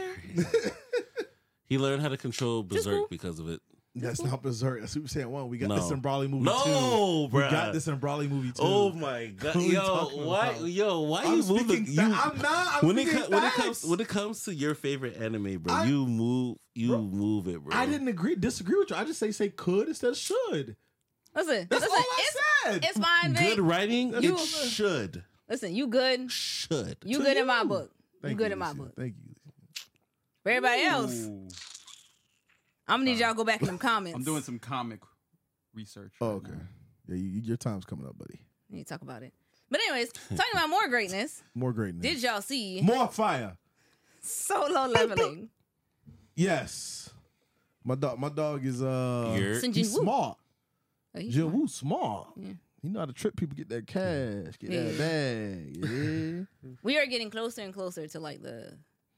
He learned how to control Just Berserk cool. because of it. That's not Berserk. That's Super Saiyan one. We got No. this in Brawley movie No, two. We bruh. got this in Brawley movie two. Oh my god, What are we yo, talking why, about? yo, why I'm you move the, speaking you, fa- I'm not. I'm when it speaking co- when it facts. comes when it comes to your favorite anime, bro, I- you move you Bro, move it, bro. I didn't agree, disagree with you. I just say say could instead of should. Listen, That's listen, all I it's, said. it's fine, Good Vic. writing, You- it should Listen, you good. should. You To good in my you. book. Thank you good in my Lucia. book. Thank you. For everybody else, Ooh. I'm gonna need y'all to go back in them comments. I'm doing some comic research. Oh, right okay. now. Yeah, you, your time's coming up, buddy. We need to talk about it. But anyways, talking about more greatness. More greatness. Did y'all see More fire. solo leveling? Yes. My dog. My dog is uh. You're- Sinjin He's Woo. smart. Oh, he's Jin smart. Woo smart. Yeah. He know how to trick people, get that cash, get Yeah. that bag. Yeah. We are getting closer and closer to like the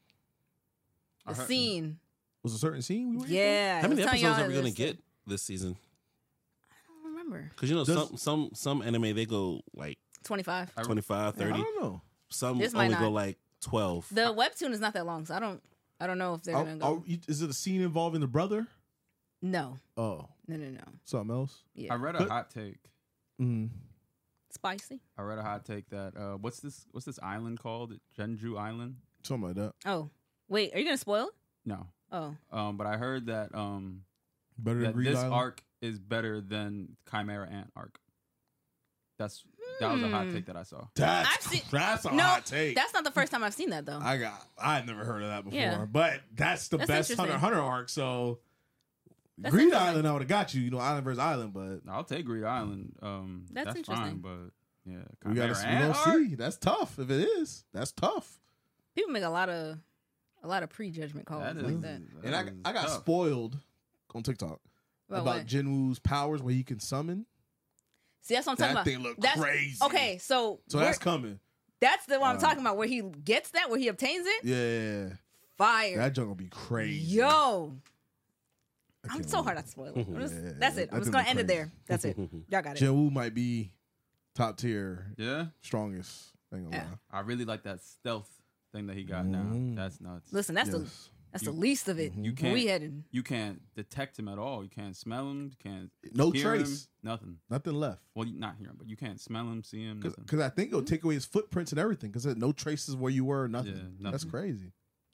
I the heard- scene. Was a certain scene we were in? Yeah. How I many was telling episodes y'all are we gonna this- get this season? I don't remember. Because you know Does- some some some anime they go like twenty-five. I- twenty-five, I thirty. don't know. Some This might only go not. like twelve. The webtoon is not that long, so I don't. I don't know if they're Are- gonna go. are you- is it a scene involving the brother? No, Oh, no, no, no. something else. Yeah, I read a But- hot take. Mm. spicy. I read a hot take that uh, what's this? What's this island called? Jeonju Island? Something like that. Oh, wait, are you gonna spoil it? No. Oh, Um, but I heard that um Better than that Greed this Island. arc is better than Chimera Ant arc. That's that was a hot Hmm. take that I saw. That's I've seen- that's a no, hot take. that's not the first time I've seen that though. I got. I had never heard of that before. Yeah. But that's the That's best interesting. Hunter x Hunter arc. So That's Greed interesting. Island, I would have got you. You know, Island versus Island, but I'll take Greed Island. Um, That's that's, interesting. fine, but yeah, we Chimera gotta we Ant gonna arc? see. That's tough. If it is, that's tough. People make a lot of a lot of prejudgment calls That like is- that. And I is I got tough. spoiled on TikTok About about what? Jinwoo's powers where he can summon. See, that's what I'm talking That about. thing look That's- crazy. Okay, so So we're- that's coming. That's the one I'm Uh, talking about, where he gets that, where he obtains it. Yeah, Fire. that junk will be crazy. Yo. I I'm can't so wait. hard at spoiling. I'm just- Yeah, that's it. that I'm just thing gonna look end it crazy. there. That's it. Y'all got it. Jinwoo might be top tier, Yeah, strongest. Ain't gonna Yeah. lie. I really like that stealth thing that he got Mhm. now. That's nuts. Listen, that's the Yes. that's You- the least of it. You Where can't. we headed. You can't detect him at all. You can't smell him. You can't No hear him. trace. Nothing. Nothing left. Well, you not hear him, but you can't smell him, see him. Nothing. Because I think it'll take away his footprints and everything. Because no traces where you were, nothing. Yeah, That's nothing. crazy.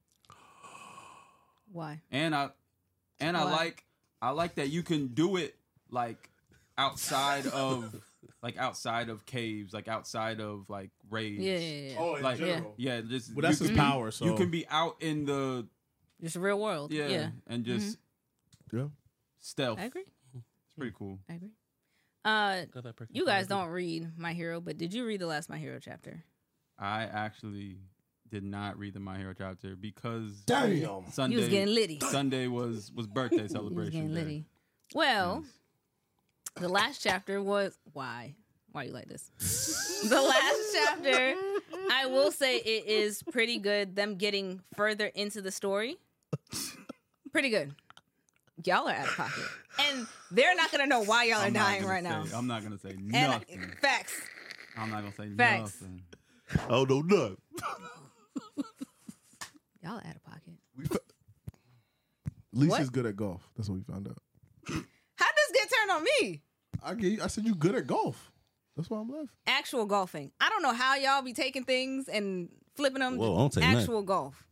Why? And I, and I Why? like, I like that you can do it like outside of, like outside of caves, like outside of like raids. Yeah, yeah, yeah. Oh, in Like general. yeah, just Well, that's you his can be- power. So You can be out in the Just real world. yeah, Yeah. and just yeah. stealth. I agree. It's pretty cool. I agree. Uh, Got that perky you guys flavor. don't read My Hero, but did you read the last My Hero chapter? I actually did not read the My Hero chapter because Damn. Sunday You was getting litty. Sunday was was birthday You was celebration. getting day. litty. Well, the last chapter was why? Why you like this? The last chapter, I will say it is pretty good. Them getting further into the story, pretty good. Y'all are out of pocket, and they're not gonna know why y'all are I'm not dying gonna right now. say- I'm not gonna say And nothing. facts. I'm not gonna say Facts. nothing. Oh no, no. Y'all are out of pocket. Lisa's What? good at golf. That's what we found out. How does get turned on me? I gave you, I said you good at golf. That's why I'm left. Actual golfing. I don't know how y'all be taking things and flipping them. Whoa, don't say nothing. Actual golf.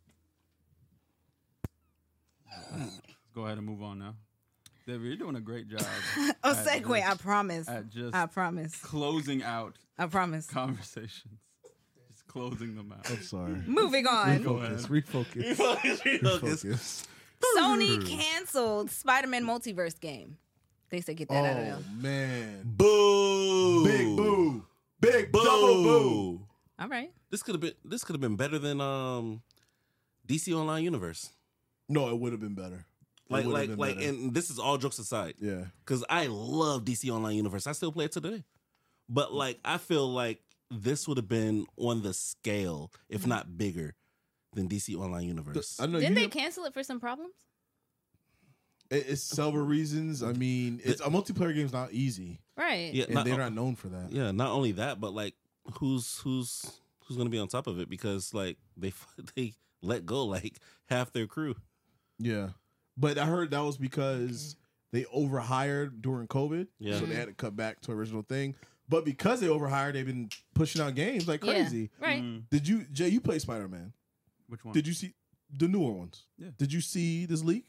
Let's go ahead and move on now. Debbie, you're doing a great job. A at segue. I just- promise. At just I promise. closing out I promise. conversations. Just closing them out. I'm sorry. Moving on. Refocus. Refocus. Refocus. Refocus. Sony canceled Spider-Man Multiverse game. They said get that out of there. Oh man. Boo! Big boo. Big Boo! double boo. All right. This could have been this could have been better than um D C Online Universe. No, it would have been better. It Like would've like been like better. and this is all jokes aside. yeah. Cause I love D C Online Universe. I still play it today. But like I feel like this would have been on the scale, if not bigger, than D C Online Universe. I know Didn't you they cancel it for some problems? it- it's several reasons. I mean, it's a multiplayer game's not easy. Right. yeah, And not, they're not known for that. yeah, not only that, but like who's who's who's gonna be on top of it because like they they let go like half their crew. Yeah. But I heard that was because they overhired during COVID. Yeah. So they had to cut back to original thing. But because they overhired, they've been pushing out games like Yeah. crazy. Right. Mm, Did you, Jay, you play Spider Man? which one? Did you see the newer ones? Yeah. Did you see this leak?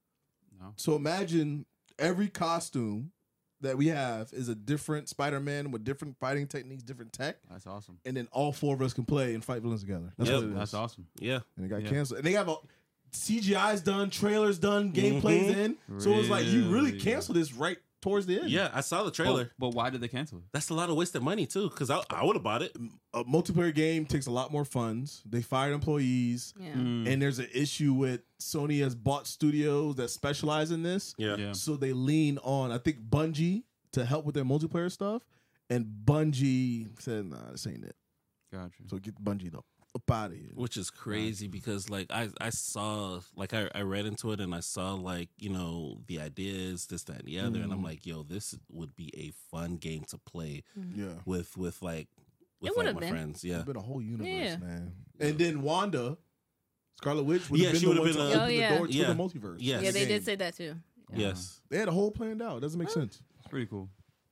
No. So imagine every costume that we have is a different Spider Man with different fighting techniques, different tech. That's awesome. And then all four of us can play and fight villains together. That's Yep. what it is. That's awesome. Yeah. And it got Yeah. canceled. And they have a C G I's done, trailers done, gameplay's Mhm. in. So it's like you really Really? canceled this right towards the end. Yeah, I saw the trailer. But, but why did they cancel it? That's a lot of wasted money too, because I, I would have bought it. A multiplayer game takes a lot more funds. They fired employees. Yeah. Mm, And there's an issue with Sony has bought studios that specialize in this. Yeah. yeah. So they lean on, I think, Bungie to help with their multiplayer stuff. And Bungie said, nah, this ain't it. Gotcha. So get Bungie up, up out of here. Which is crazy because like I, I saw like I, I read into it and I saw like, you know, the ideas, this, that, and the other, and I'm Mm. like, yo, this would be a fun game to play Yeah. with with like with It like would've my been. friends. Yeah. It's been a whole universe, Yeah. man. And then Wanda, Scarlet Witch, would Yeah, have been she the would've one been to a- open Oh, the yeah. door to Yeah. the multiverse. Yes. Yeah, they Game. did say that too. Yes. They had a whole planned out. Doesn't make sense. It's pretty cool.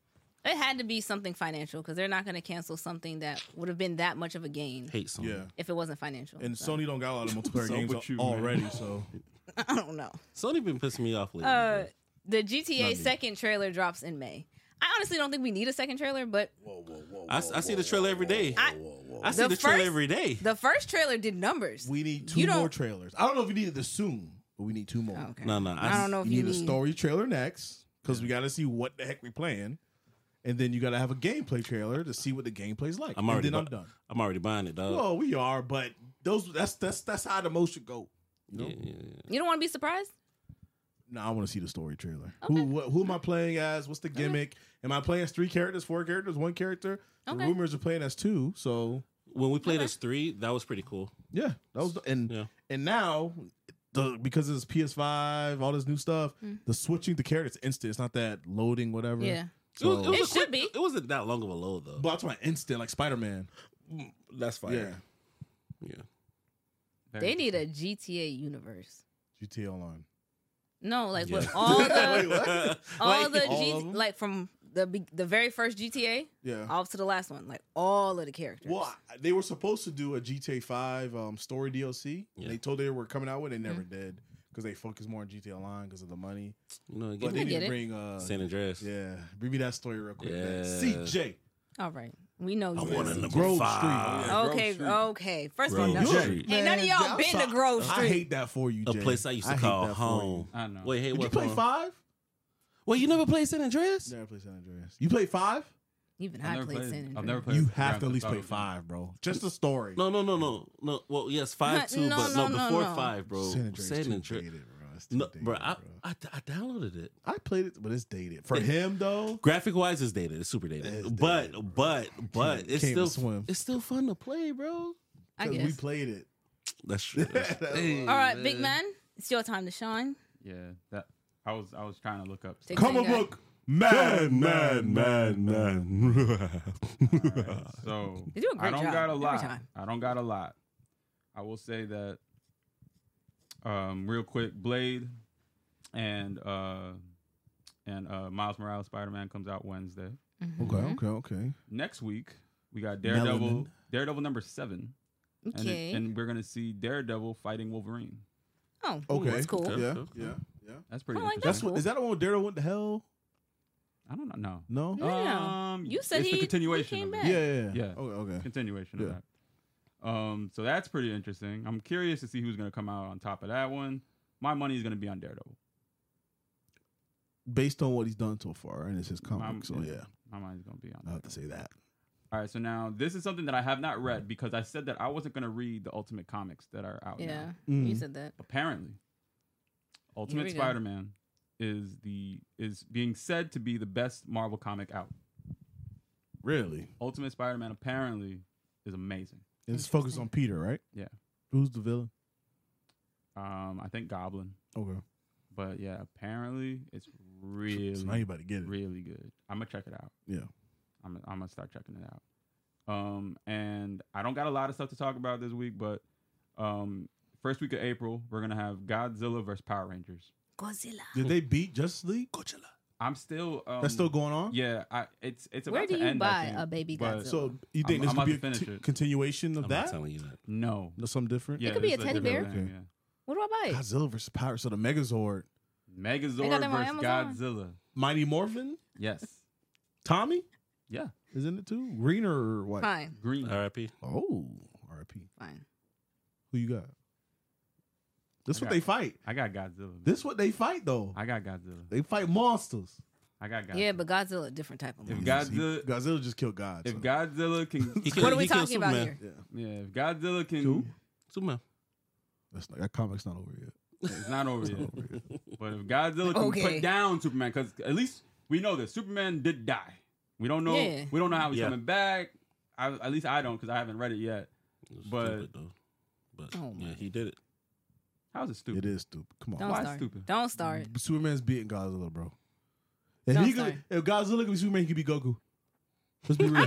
It had to be something financial because they're not going to cancel something that would have been that much of a gain Hate Sony. Yeah. if it wasn't financial. And So, Sony don't got a lot of multiplayer So games with you, man. already, so I don't know. Sony been pissing me off lately. Uh, the G T A Not me. second trailer drops in May. I honestly don't think we need a second trailer, but whoa, whoa, whoa. I, I see the trailer every day. I, I- see The the, trailer first- every day. the first trailer did numbers. We need two You don't- more trailers. I don't know if we needed this soon, but we need two more. Okay. No, no. I don't know if You you need, need. a story trailer next because we got to see what the heck we playing, and then you got to have a gameplay trailer to see what the gameplay's like. I'm already and then bu- I'm done. I'm already buying it, dog. Well, we are, but those that's that's that's how the most should go. You know? yeah, yeah, yeah. You don't want to be surprised? No, I want to see the story trailer. Okay. Who what, who am I playing as? What's the gimmick? Am I playing as three characters, four characters, one character? The Okay. rumors are playing as two. So When we played Okay. as three, that was pretty cool. Yeah, that was and Yeah. and now the because it's P S five, all this new stuff, Mm. the switching the character is instant. It's not that loading whatever. Yeah. So, it was, it was It a quick, should be. It wasn't that long of a load though. but I'm talking about instant like Spider Man. That's fine. Yeah, Yeah. Very They need a G T A universe. G T A Online. No, like Yeah. with all Wait, the what? all Like, the all G, of them? like from the be- the very first G T A Yeah. off to the last one, like all of the characters. Well, I- they were supposed to do a G T A five um, story D L C. Yeah. They told they were coming out with it. They never Mm. did because they focus more on G T A Online because of the money. You know, But get they I need get to it. bring uh, San Andreas. yeah, bring me that story real quick. man. Yeah. C J. All right, we know you. I want a number Grove five. Street. Yeah, Okay, Grove Street. okay. First of all, Grove no, Street. ain't none of y'all I'm been sorry. to Grove I Street. hate that for you, A Jay. place I used to hate call that for home. I know. Wait, hey, you. Did what? you play home? five? Wait, you never played San Andreas? Never played San Andreas. You played five? Even I've I never played played. San I've Andreas. never played. You Grand have to at Theft least Auto play game. five, bro. Just the story. No, no, no, no, no. Well, yes, five too, No, but no, no, no, before no. five, bro. San Andreas San too Andreas. dated, bro. It's too No, dated, bro, I, bro. I I downloaded it. I played it, but it's dated. For him though, Graphic wise, it's dated. It's super dated. It's but dated, bro. but but Can't- it's can't still even swim. it's still fun to play, bro. I 'cause guess. we played it. That's true. That's true. Hey, All right, big man, it's your time to shine. Yeah, that I was I was trying to look up. Take Comic Big guy. book man, man, man, man. Alright, so You do a I great don't job got a every lot. time. I don't got a lot. I will say that um, real quick, Blade and uh, and uh, Miles Morales Spider Man comes out Wednesday. Okay, okay, okay. Next week we got Daredevil, Melanin. Daredevil number seven, and, Okay. it, and we're gonna see Daredevil fighting Wolverine. oh, Okay. that's cool. Okay. Yeah, okay. yeah, yeah. That's pretty I like interesting. That's what. Is that the one where Daredevil went to hell? I don't know. No. No, no, no. Um, You said it's he- the he continuation. came of back. it. Yeah, yeah, yeah. Yeah. Okay, okay. Continuation Yeah. of that. Um, so that's pretty interesting. I'm curious to see who's gonna come out on top of that one. My money is gonna be on Daredevil. Based on what he's done so far, and it's his comic, My- so yeah, My money's gonna be on. I have to Daredevil. say that. All right, so now this is something that I have not read because I said that I wasn't gonna read the Ultimate Comics that are out Yeah, now. Mhm. you said that. Apparently, Ultimate we go. Spider-Man is the is being said to be the best Marvel comic out. Really, Ultimate Spider-Man apparently is amazing. it's focused on Peter, right? Yeah. Who's the villain? Um, I think Goblin, Okay, but yeah, apparently it's really so now you about to get it. really good. I'm gonna check it out. Yeah. I'm I'm gonna start checking it out. Um, and I don't got a lot of stuff to talk about this week, but um, first week of April we're gonna have Godzilla versus Power Rangers. Godzilla. Did they beat Justice League? Godzilla. I'm still um, That's still going on. Yeah, I, it's it's Where about do to you end, I buy think, a baby but- Godzilla? So you think I'm- this I'm could about be to a finish t- it. continuation of I'm that? not telling you that. No, No, something different. yeah, could be this a is teddy different bear? thing, yeah. What do I buy? Godzilla versus Power. So the Megazord, Megazord got them on versus Amazon. Godzilla. Mighty Morphin, Yes, Tommy yeah, is in it too. Green or what? Fine, green. R I P. Oh, R I P. fine. Who you got? This I what got- they fight. I got Godzilla. This what they fight though. I got Godzilla. They fight monsters. I got Godzilla. Yeah, but Godzilla, different type of If movie. God- He- Godzilla- Godzilla just killed God. If so. Godzilla can, He What are we he killed talking about Superman. here? yeah, yeah, if Godzilla can, Who? Superman. that's not, that comic's not over yet. it's not over It's yet. not over yet. But if Godzilla can Okay. put down Superman, because at least we know that Superman did die. We don't know. Yeah. We don't know how he's Yeah. coming back. I, at least I don't, because I haven't read it yet. It was But- stupid, though. But Oh, yeah, my. he did it. How's it stupid? It is stupid. Come on. Don't Why start. stupid? Don't start. Superman's beating Godzilla, bro. If, Don't he start. could, if Godzilla could be Superman, he could be Goku. Let's be real.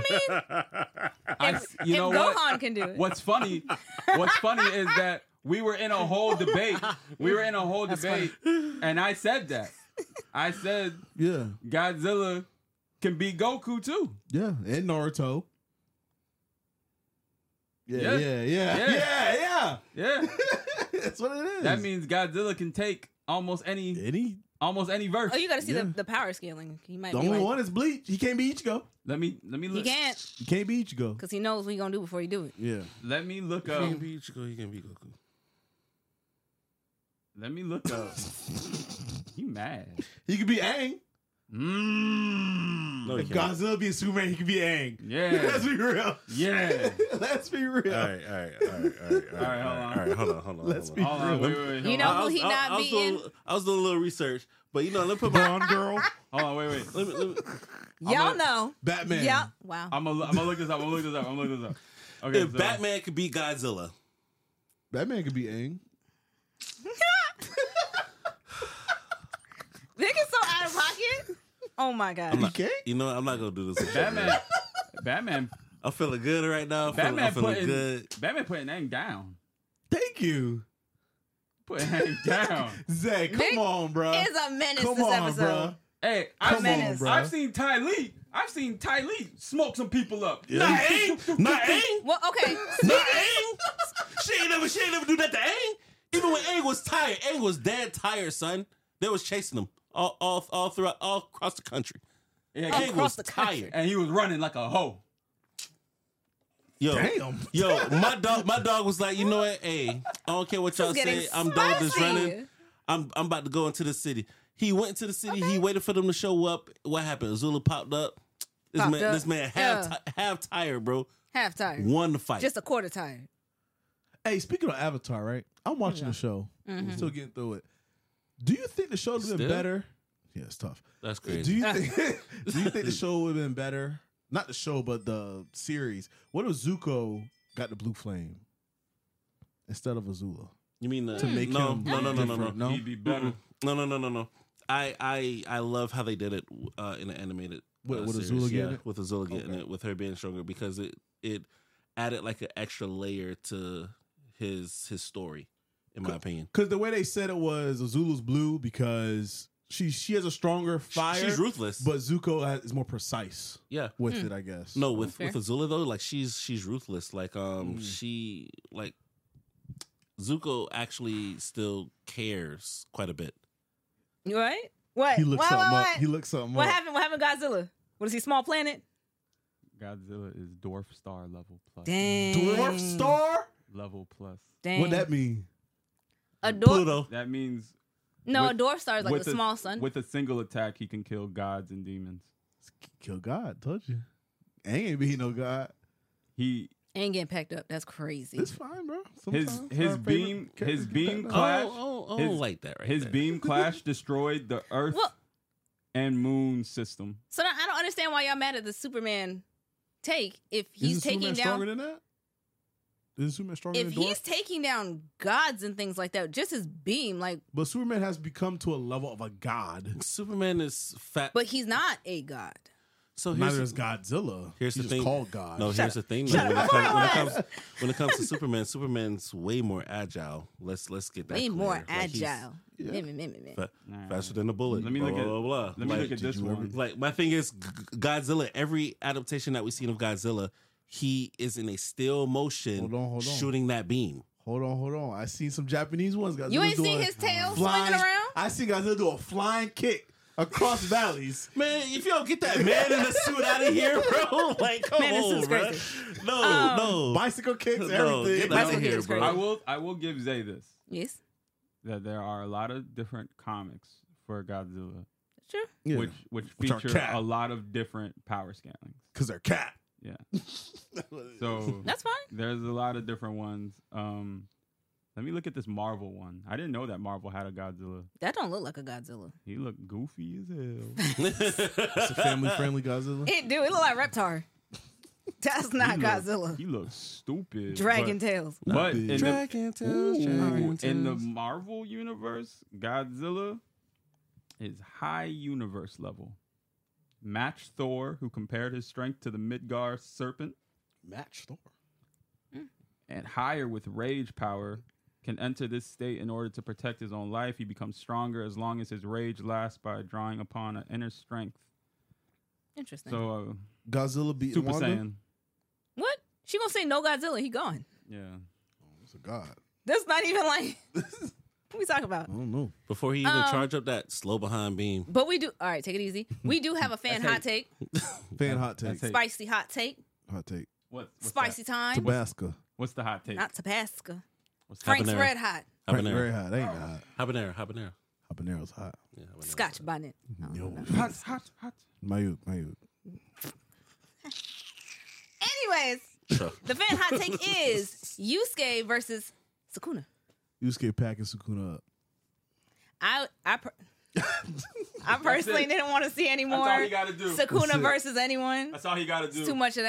I, If, you if know Gohan what? can do it. What's funny? What's funny is that we were in a whole debate. We were in a whole That's debate, and I said that. I said yeah, Godzilla can beat Goku too. yeah, and Naruto. Yeah, Yeah. yeah, yeah, Yeah. yeah, yeah. Yeah, That's what it is. that means Godzilla can take almost any any. almost any verse. Oh, you got to see Yeah. the, the power scaling. He might The be only like, one is Bleach. He can't be Ichigo. Let me let me he look. can't He can't be Ichigo. because he knows what he gonna do before he do it. Yeah. Let me look He up. can be Ichigo. He can be Goku. Let me look up. He mad. He could be Aang. Mm. No, he If can't. Godzilla be a Superman, he could be Aang. Yeah. Let's be real. Yeah. Let's be real. All right, all right, all right, all right, all right, All right, hold on. all right, hold on, hold on. Let's hold be on. Hold on. Wait, wait, wait. You hold know on. who I was- he I- not I was beating? doing- I was doing a little research, but you know, let me put my Blonde girl. Hold on. Wait, wait. let me, let me, Y'all I'm a- know. Batman. Yeah. Wow. I'm gonna I'm gonna look this up. I'm gonna look this up. I'm gonna look this up. Okay, if so- Batman could beat Godzilla, Batman could be Aang. Nick is so out of pocket. Oh my god. I'm not, can't? you know, what? I'm not gonna do this. Batman, Batman, I'm feeling good right now. I'm feeling, Batman I'm feeling putting good. Batman putting Aang down. Thank you. Putting Aang down. Zay, come Nick on, bro. is a menace Come this on, episode. bro. Hey, Come I've on, seen, bro. I've seen Ty Lee. I've seen Ty Lee smoke some people up. Not Aang. Not Aang. Well, okay. Not Aang. She ain't never. She ain't never do that to Aang. Even when Aang was tired, Aang was dead tired, son. They was chasing him all, all, all throughout, all across the country. Yeah, Aang Across was the country. tired. and he was running like a hoe. Yo, Damn. yo, my dog, my dog was like, you know what? Hey, I don't care what y'all This is say. getting I'm done with this spicy. running. I'm, I'm about to go into the city. He went into the city. He waited for them to show up. What happened? Azula popped up. This Popped man, up. this man half, Yeah. ti- half tired, bro. Half tired. Won the fight. Just a quarter tired. Hey, speaking of Avatar, right? I'm watching the show. I'm still getting through it. Do you think the show would have been Still? better? Yeah, it's tough. That's crazy. Do you think? do you think the show would have been better? Not the show, but the series. What if Zuko got the blue flame instead of Azula? You mean the, To make no, him no, no, no, no, no, different, no? He'd be better. Mm-mm. no, no, no, no, no. I, I, I love how they did it uh, in the animated With- uh, with series. Azula getting yeah, it? with Azula getting Okay. it, with her being stronger because it, it added like an extra layer to his his story, in my opinion. Because the way they said it was Azula's blue because she she has a stronger fire. She's ruthless, but Zuko has, is more precise yeah. with it, I guess. No, with Fair. with Azula though, like she's she's ruthless. Like um, Mm. she like Zuko actually still cares quite a bit. You right? What? he looks what, something what, up. what? He looks something What up. happened? What happened, Godzilla? What is he? Small planet? Godzilla is dwarf star level plus. Dang. Dwarf star? Level plus. Dang. What that mean? A dwarf? Pluto. That means No, with- a dwarf star is like with the a- small sun. with a single attack, he can kill gods and demons. Kill God, told you. Ain't ain't be no God. He Ain't getting packed up. That's crazy. It's fine, bro. his Sometimes his our beam favorite his characters beam get clash Oh, oh, oh, his- like that right his there. beam clash destroyed the Earth Well- and Moon system. So now I don't understand why y'all mad at the Superman take if he's Isn't taking Superman down stronger than that? Isn't Superman stronger if than he's Dwarf? taking down gods and things like that. Just his beam, like, But Superman has become to a level of a god. Superman is fat. but he's not a god. so here's Neither the- is Godzilla. Here's He's the just thing. called God. No, Shut here's up. the thing. Shut though. When, up. it comes, when, it Before comes, when it comes to Superman, Superman's way more agile. Let's let's get that. Way clear. more Like, he's agile. Yeah. Meh, meh, meh, meh, meh. fa- Nah. faster than a bullet. Let me blah, look blah, at- blah, blah. Let me Like, look at did this you ever- one. like my thing is G- G- Godzilla. Every adaptation that we've seen of Godzilla, he is in a still motion, Hold on, hold on. shooting that beam. Hold on, hold on. I seen some Japanese ones. Godzilla's You ain't doing seen his tail flying, swinging around? I see Godzilla do a flying kick across valleys. Man, if you don't get that man in the suit out of here, bro, like come Man, this on, suit's bro. crazy. No, Um, no. Bicycle kicks, No, everything. get out Bicycle of here, kicks, bro. I will I will give Zay this. Yes, That there are a lot of different comics for Godzilla, sure. Yeah, which which Which are feature cat. a lot of different power scalings. because they're cat. Yeah. So That's fine. there's a lot of different ones. Um, let me look at this Marvel one. I didn't know that Marvel had a Godzilla. That don't look like a Godzilla. He looked goofy as hell. It's a family-friendly Godzilla. It do. It look like Reptar. That's not He look- Godzilla. He looks stupid. Dragon but, tails. But big. in the, Dragon tails, Ooh, dragon in the tails. Marvel universe, Godzilla is high universe level. Match Thor, who compared his strength to the Midgar serpent, Match Thor. and higher with rage power, can enter this state in order to protect his own life. He becomes stronger as long as his rage lasts by drawing upon an inner strength. Interesting. So, uh, Godzilla beating Super Wanda. Saiyan. What? She gonna say no Godzilla? He gone. Yeah. It's a god. That's not even like. What we talking about? I don't know. Before he even Um, charge up that slow behind beam. But we do. All right, take it easy. We do have a fan hot take, Fan hot take. That's it. spicy hot take, Hot take. What, what's spicy that? time. Tabasco. What's the hot take? Not Tabasco. What's the Frank's Habanero. Red Hot. Very Habanero. hot. Ain't hot. Habanero. Habanero. Habanero's hot. Yeah, habanero. Scotch bonnet. Yo. hot, hot, hot. Mayuk, Mayuk. Anyways, Sure. the fan hot take is Yusuke versus Sukuna. Yusuke packing Sukuna up. I I per- I personally it. didn't want to see any That's more all he got to do. That's Sukuna it. versus anyone. That's all he got to do. It's too much of that.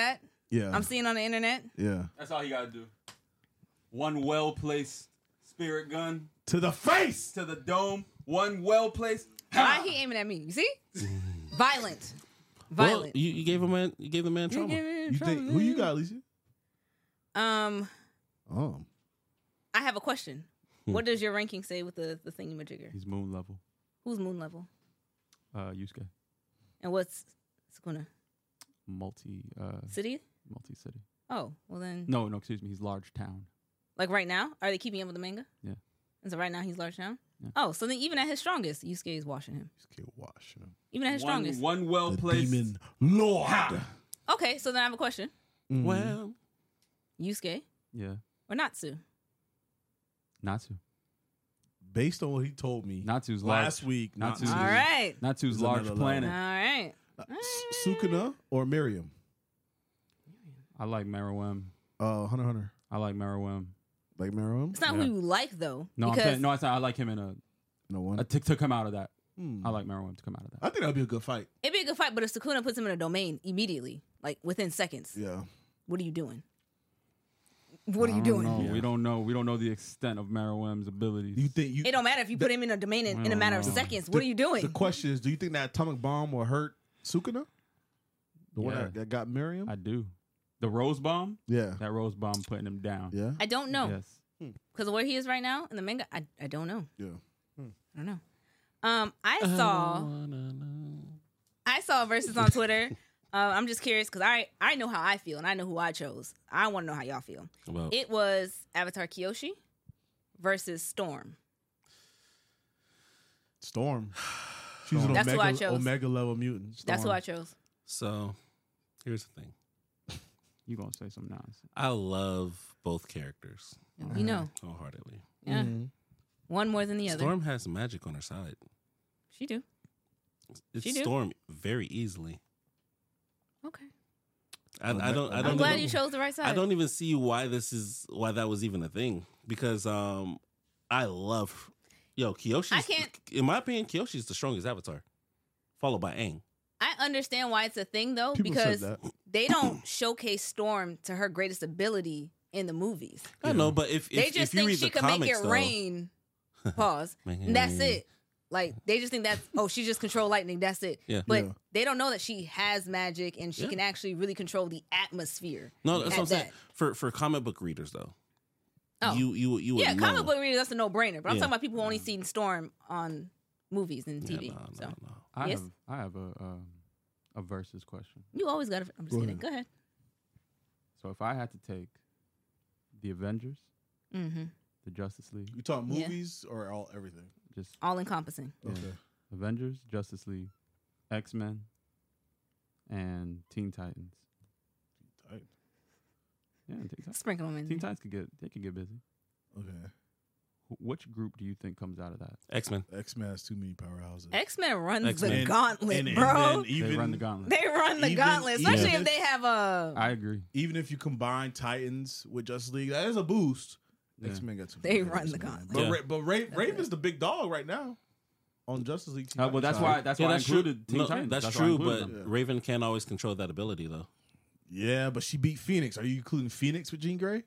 Yeah. I'm seeing on the internet. Yeah. That's all you gotta do. One well placed spirit gun To the face. to the dome. One well placed. Why he aiming at me? You see? Violent. Well, Violent. you, you gave a man. You gave the man trauma. You think who you got, Alicia? Um, Um. I have a question. Hmm. What does your ranking say with the the thingamajigger? He's moon level. Who's moon level? Uh, Yusuke. And what's Sukuna? Multi. Uh, City? multi city. Oh, well then, No, no, excuse me. He's large town. like right now, are they keeping him with the manga? Yeah. And so right now he's large town. Yeah. Oh, so then even at his strongest, Yusuke is washing him. Just can't wash him. Even at his One, strongest. one well The placed. demon lord. Okay, so then I have a question: Mhm. Well, Yusuke Yeah. or Natsu? Natsu. Based on what he told me Natsu's last large. week, Natsu's- Natsu- All right, Natsu's There's large another planet. all right. Uh, S- Sukuna or Miriam? I like Meruem. Uh, Hunter x Hunter. I like Meruem. Like Miriam? It's not Yeah. who you like though, No, I'm because saying, no, I, said I like him in a, No one. a to, to come out of that. Hmm. I like Meruem to come out of that. I think that'd be a good fight. it'd be a good fight. But if Sukuna puts him in a domain immediately, like within seconds, Yeah. what are you doing? What are I you don't doing? know. Yeah. We don't know. We don't know the extent of Meruem's abilities. Do you think you? It don't matter if you put him in a domain in, I in a don't matter of know. seconds. the- What are you doing? The question is, do you think that atomic bomb will hurt Sukuna? The one Yeah. that, that got Miriam? I do. The rose bomb. yeah. That rose bomb putting him down. Yeah. I don't know. Yes. Because of where he is right now in the manga, I, I don't know. Yeah. I don't know. Um, I saw wanna know. I saw verses on Twitter. Uh, I'm just curious because I I know how I feel and I know who I chose. I want to know how y'all feel. Well, It was Avatar Kyoshi versus Storm. Storm. She's an That's who I omega, chose. omega level mutant. That's who Storm. I chose. so here's the thing. You gonna say some nonsense? I love both characters You know, wholeheartedly. yeah, Mhm. one more than the other. Storm has magic on her side. She do. It's She do? Storm very easily. Okay. I, Well, I don't. I I'm don't. I'm glad even- you chose the right side. I don't even see why this is why that was even a thing because um I love yo Kyoshi. I can't- In my opinion, Kyoshi's the strongest Avatar, followed by Aang. I understand why it's a thing though People because said that. they don't showcase Storm to her greatest ability in the movies. I know, but if They if, just if you think read she the can comics, make it though, rain. Pause. Make it And that's rain. it. Like they just think that's oh she just control lightning. That's it. Yeah. But Yeah. they don't know that she has magic and she Yeah. can actually really control the atmosphere. No, that's at what I'm saying. that. For for comic book readers though, Oh. you you you would Yeah, know. comic book readers that's a no brainer. But I'm Yeah. talking about people who only seen Storm on movies and T V. Yeah, no, so no, no. I Yes? have. I have a um, a versus question. you always got to. I'm just Go kidding. ahead. Go ahead. So if I had to take the Avengers, Mm-hmm. the Justice League, You talking Yeah. movies or all everything? just All encompassing. Yeah. Okay. Avengers, Justice League, X Men, and Teen Titans. Tight. Yeah, and Teen Titans. Sprinkle them in. Teen there. Titans could get they could get busy. Okay. Wh- Which group do you think comes out of that? X Men. X Men has too many powerhouses. X Men runs X-Men. the gauntlet, And- and bro. then even, they run the gauntlet. They run the Even- gauntlet, especially even if they have a. I agree. even if you combine Titans with Justice League, that is a boost. Yeah. X Men got too They many run the X-Men. gauntlet. But, Yeah. Ra- but Ra- Raven's the big dog right now on Justice League. Uh, well, that's side. why that's Yeah, why that's I included true. Teen No, Titans. that's, why I true, included but them. Raven can't always control that ability though. Yeah, but she beat Phoenix. Are you including Phoenix with Jean Grey?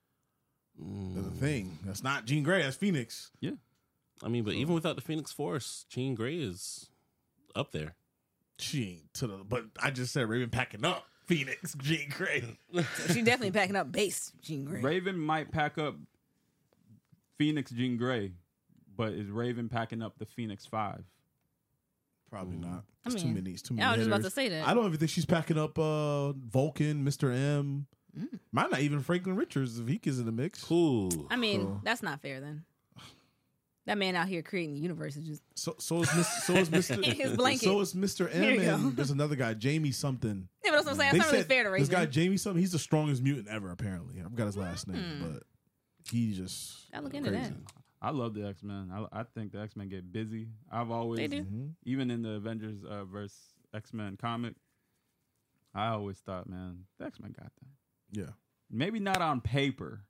Mm. That's the thing. That's not Jean Grey. That's Phoenix. yeah, I mean, but even without the Phoenix Force, Jean Grey is up there. She ain't to the. But I just said Raven packing up Phoenix, Jean Grey. She definitely packing up base, Jean Grey. Raven might pack up Phoenix Jean Grey, but is Raven packing up the Phoenix Five? Probably not. I It's mean, too many. It's too many. Yeah, I was just about to hitters. say that. I don't even think she's packing up uh, Vulcan, Mister M. Mm. Might not even Franklin Richards if he is in the mix. Cool. I mean, So- that's not fair then. That man out here creating the universe is just So so is Mister so is Mister In his blanket. So is Mister Here M you go. and there's another guy, Jamie something. yeah, but that's what I'm saying. They It's not really said fair to this Raven. guy Jamie something. He's the strongest mutant ever. Apparently, I forgot his last name, Hmm. but he just Gotta look into crazy. that. I love the X Men. I, I think the X Men get busy. I've always, They do. Mhm. even in the Avengers uh, versus X Men comic, I always thought, man, the X Men got that. Yeah, Maybe not on paper.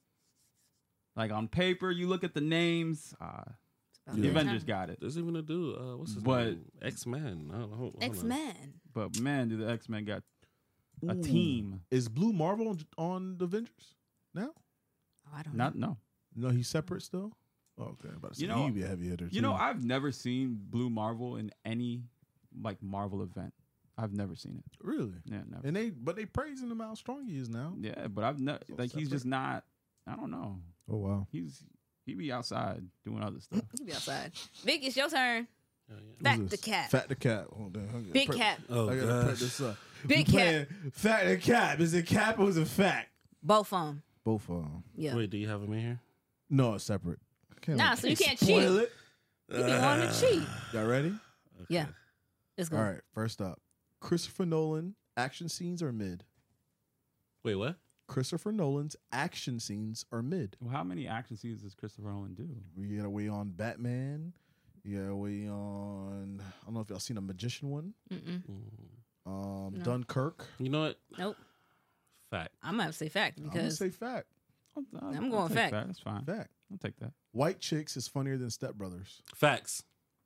Like on paper, you look at the names. Uh, About the Yeah. that Avengers time. got it. There's even a dude. Uh, what's his But- name? X Men. X Men. But man, do the X Men got a Ooh. team. Is Blue Marvel on, on the Avengers now? Oh, I don't Not know. no. No, he's separate still. Oh, okay, I'm about to say You know- he'd be a heavy hitter. You know, too. I've never seen Blue Marvel in any like Marvel event. I've never seen it. really, Yeah, never. and they but they praising him how strong he is now. Yeah, but I've never So like he's separate. just not. I don't know. Oh wow, He's he be outside doing other stuff. You be outside. Vic, it's your turn. Oh, yeah. Back Who's the this? cat. Fat the cat. Hold on, I gotta Big prep- cat. Oh, I gotta prep gosh. this up. Big We cat. playing Fat the cat. Is it cap or is it fact? Both of them. Both of them. Yeah. Wait, do you have him in here? No, it's separate. Can't Nah, let- so you can't spoil cheat. it. You be wanting to cheat. Y'all ready? Yeah. Let's go. All right. First up, Christopher Nolan action scenes are mid. Wait, what? Christopher Nolan's action scenes are mid. Well, how many action scenes does Christopher Nolan do? We gotta weigh on Batman. You gotta weigh on. I don't know if y'all seen a magician one. Mm-mm. Um, No. Dunkirk. You know what? Nope. Fact. I'm gonna have to say fact I'm gonna because say fact. I'll, I'll- I'm I'll going take fact. that. That's fine. Fact. I'll take that. White Chicks is funnier than Step Brothers. Facts.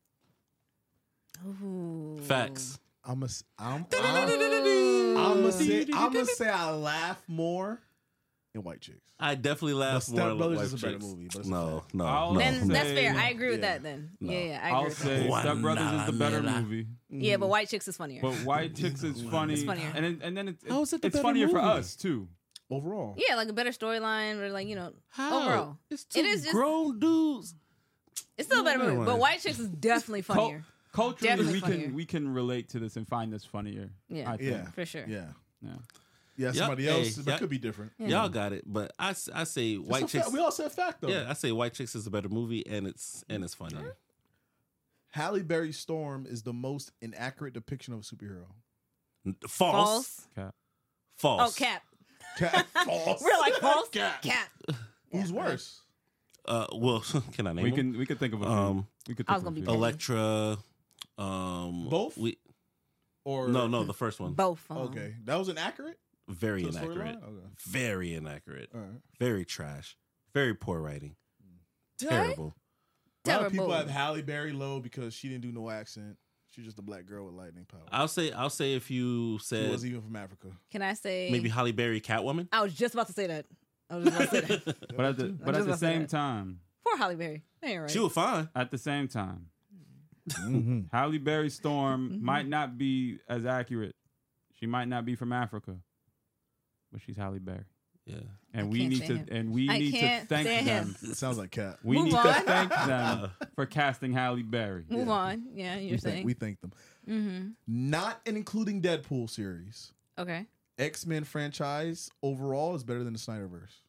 Ooh. Facts. I'm a. I'm. I'm gonna say. I'm gonna say I laugh more in White Chicks. I definitely But laugh Step more. Brothers White is a better Chicks. movie, but it's a No, fact. no, I'll no. Then that's say- fair. I agree with Yeah. that. Then No. yeah, yeah, I agree I'll with say that. One Step Brothers is the better night. movie. Yeah, but White Chicks is funnier. But White Chicks is funny. It's funnier. And then, and then it's, How is it the it's better funnier for movie? us too. Overall, yeah, like a better storyline or like you know How? overall. It's two It is just- grown dudes. It's still a better Never movie. But mind. White Chicks is definitely Cul- funnier. Culturally, Definitely we funnier. can we can relate to this and find this funnier. Yeah. I think. yeah, For sure. yeah, Yeah. yeah. Yup. Somebody Hey, else, but yup. it could be different. Yeah. Y'all got it, but I, s- I say It's White a Chicks. fact. We all said fact though. Yeah, I say White Chicks is a better movie, and it's and it's funnier. Halle Berry Storm is the most inaccurate depiction of a superhero. N- False. False. Cap. False. Oh, Cap. Cat, false. We're like false. Cat. Cap. Who's Yeah. worse? Uh, well, can I name We them? can we could think of a few. Um, we could I think was of a gonna be few. Electra. Um, Both? We Or no, no, the first one. Both. um, Okay, that was inaccurate. Very To the inaccurate. storyline? Okay. Very inaccurate. All right. Very trash. Very poor writing. What? Terrible. A lot of people Terrible. have Halle Berry low because she didn't do no accent. She's just a black girl with lightning power. I'll say. I'll say if you She said wasn't even from Africa. Can I say maybe Halle Berry Catwoman. I was just about to say that. I was just about to say that. But at the but just at the about to say same that. time, Poor Holly Berry. That ain't right. She was fine. at the same time, Mm-hmm. Halle Berry Storm Mhm. might not be as accurate. She might not be from Africa, but she's Halle Berry, Yeah. and I we can't need to stand him. and we I need to can't thank stand them. him. It sounds like Cat. We Move need on. to thank them for casting Halle Berry. Move Yeah. on. Yeah, you're we, thank, saying. we thank them. mm-hmm. Not an including Deadpool series. Okay. X-Men franchise overall is better than the Snyderverse.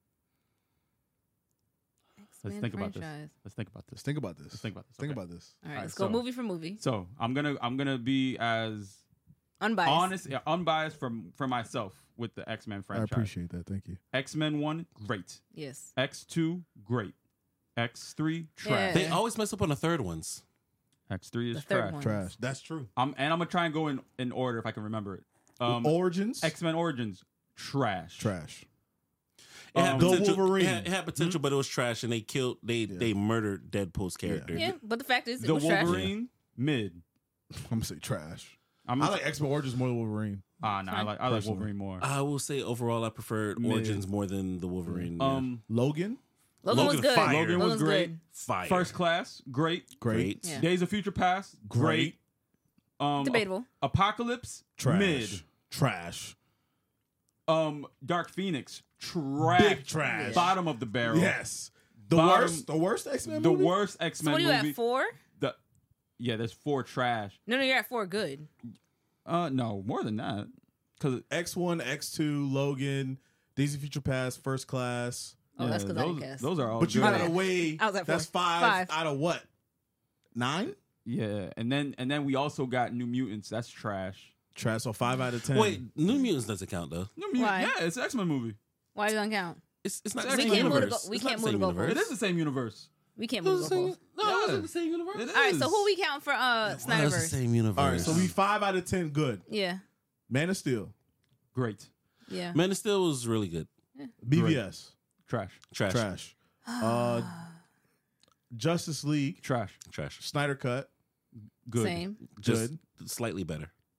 Let's X-Men think about this. franchise. Let's think about this. Let's think about this. Let's think about this. Think Okay. about this. All right, Alright, let's go so- movie for movie. So I'm gonna I'm gonna be as Unbiased. honest, yeah, unbiased from for myself with the X Men I franchise. appreciate that. Thank you. X Men one, great. Yes. X two, great. X three, Yeah. trash. They always mess up on the third ones. X three is The third trash. one. Trash. That's true. I'm and I'm gonna try and go in in order if I can remember it. Um, Origins. X Men Origins, trash. Trash. It had Um, Go potential, Wolverine. It had, it had potential, but it was trash, and they killed. They Yeah. they murdered Deadpool's character. Yeah, but the fact is, it The was trash. Wolverine, mid. I'm gonna say trash. I'm I like X-Men Origins more than Wolverine. ah nah, I like I like Personally. Wolverine more. I will say overall, I preferred Mid. Origins more than the Wolverine. yeah. Um, Logan. Logan, was Logan good. fire. Logan was Logan's great. good. Fire. First Class, great. Great. Yeah. Days of Future Past, great. Um, Debatable. Apocalypse, Trash. mid. Trash. Um, Dark Phoenix, trash. Big trash. Bottom of the barrel. Yes. The Bottom- worst. The worst X-Men The movie? worst X So Men what are you movie. at, four? The yeah, there's four trash. No, no, you're at four good. Uh, no, more than that. Because X one, X two, Logan, Days of Future Past, First Class. Oh, that's because I those, didn't cast. those are all. But you good. gotta weigh. I was at That's four. five, Five. out of what? Nine? Yeah, and then and then we also got New Mutants. That's trash. Trash. So five out of ten. Wait, New Mutants doesn't count though. New Mutants. Why? Yeah, it's an X Men movie. Why does it count? It's it's not We the same can't move to universe. go- we It's not can't the move same to go universe. It is the same universe. We can't It move was the the goalposts. same- No, it Yeah. wasn't the same universe. It All right, is. so who we count for uh Oh, it's the Snyderverse? same universe. All right. So we five out of ten good. Yeah, Man of Steel. Great. yeah. Man of Steel was really good. B V S. Trash. Trash. Trash. Uh, Justice League. Trash. Trash. Snyder Cut. Good. Same. Just Good. slightly better.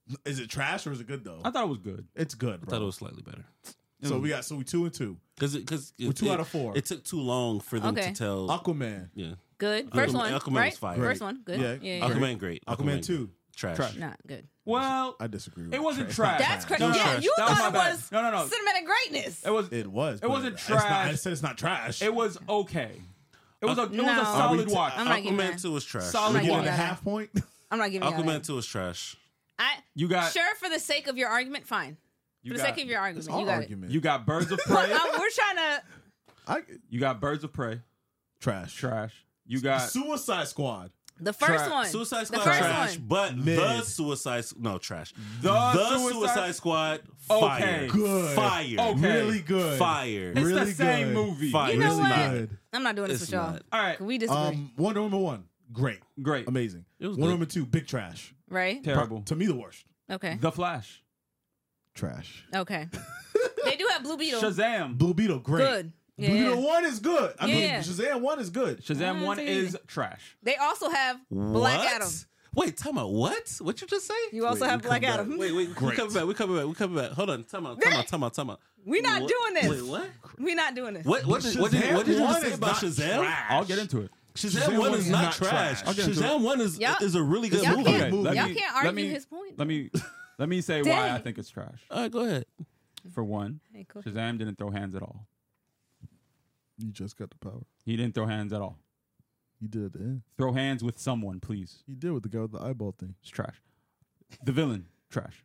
Is it trash or is it good though? I thought it was good. It's good, I bro. thought it was slightly better So we got so we two and two. because because We're two out of four. It took too long for them Okay. to tell. Aquaman. Yeah, Good. First Aquaman- one, Aquaman right? was fire. First Great. one, good. Yeah. Yeah, yeah. Aquaman great. Aquaman two. trash. Trash. Not good. Well, I disagree. With it wasn't It's trash. not That's trash. crazy. No, no, Yeah, no. you That was thought my it bad. was No, no, no. cinematic greatness. It was. It was. It but wasn't it's not- trash. I said it's not trash. It was okay. It was a. It was No. a Are solid we t- watch. I'm not giving Aquaman that. two was trash. Solid We're I'm not giving giving it a that. half point. I'm not giving you Aquaman that. two was trash. I, You got. sure, for the sake of your argument, fine. You For the got, sake of your argument, It's our you got argument. You got Birds of it. Prey. Um, we're trying to. I, You got Birds of Prey. trash. Trash. You got. Suicide Squad. The first Tra- one. Suicide The Squad first trash, one. but Mid. the Suicide no trash. The Suicide, Suicide- Squad Okay. fire, Good. fire, Okay. Really good. fire. It's Really the same good. movie. Fire. You know It's what? not. Good. I'm not doing this It's with y'all. not. All right. Can we disagree? Um, Wonder Woman one. Great. Great. Amazing. It was Wonder good. Woman two. Big trash. right? Terrible. To me, the worst. Okay. The Flash. Trash. Okay. They do have Blue Beetle. Shazam. Blue Beetle. Great. Good. Blue Yeah. Beetle one is good. I mean, Yeah. Shazam one is good. Shazam Mm, one it's is easy. trash. They also have Black What? Adam. Wait, time out. What? What you just say? You also Wait, have we Black come back. Adam. Wait, wait. We Great. coming back. We coming back. We coming back. Hold on. Time out. Time out. Time out. Time out. We're not What? doing this. Wait, what? We're not doing this. What? What did, what did, Shazam what did you one just say is about not Shazam? trash. I'll get into it. Shazam, Shazam one one is is not not trash. trash. I'll get into Shazam one is Y'all- is a really good Y'all movie. can't, let y'all me- can't let argue me- his point. Let me let me say why Dang. I think it's trash. All right, go ahead. For one, Hey, cool. Shazam didn't throw hands at all. You just got the power. He didn't throw hands at all. You did at the end. Throw hands with someone, please. You did with the guy with the eyeball thing. It's trash. The villain, trash.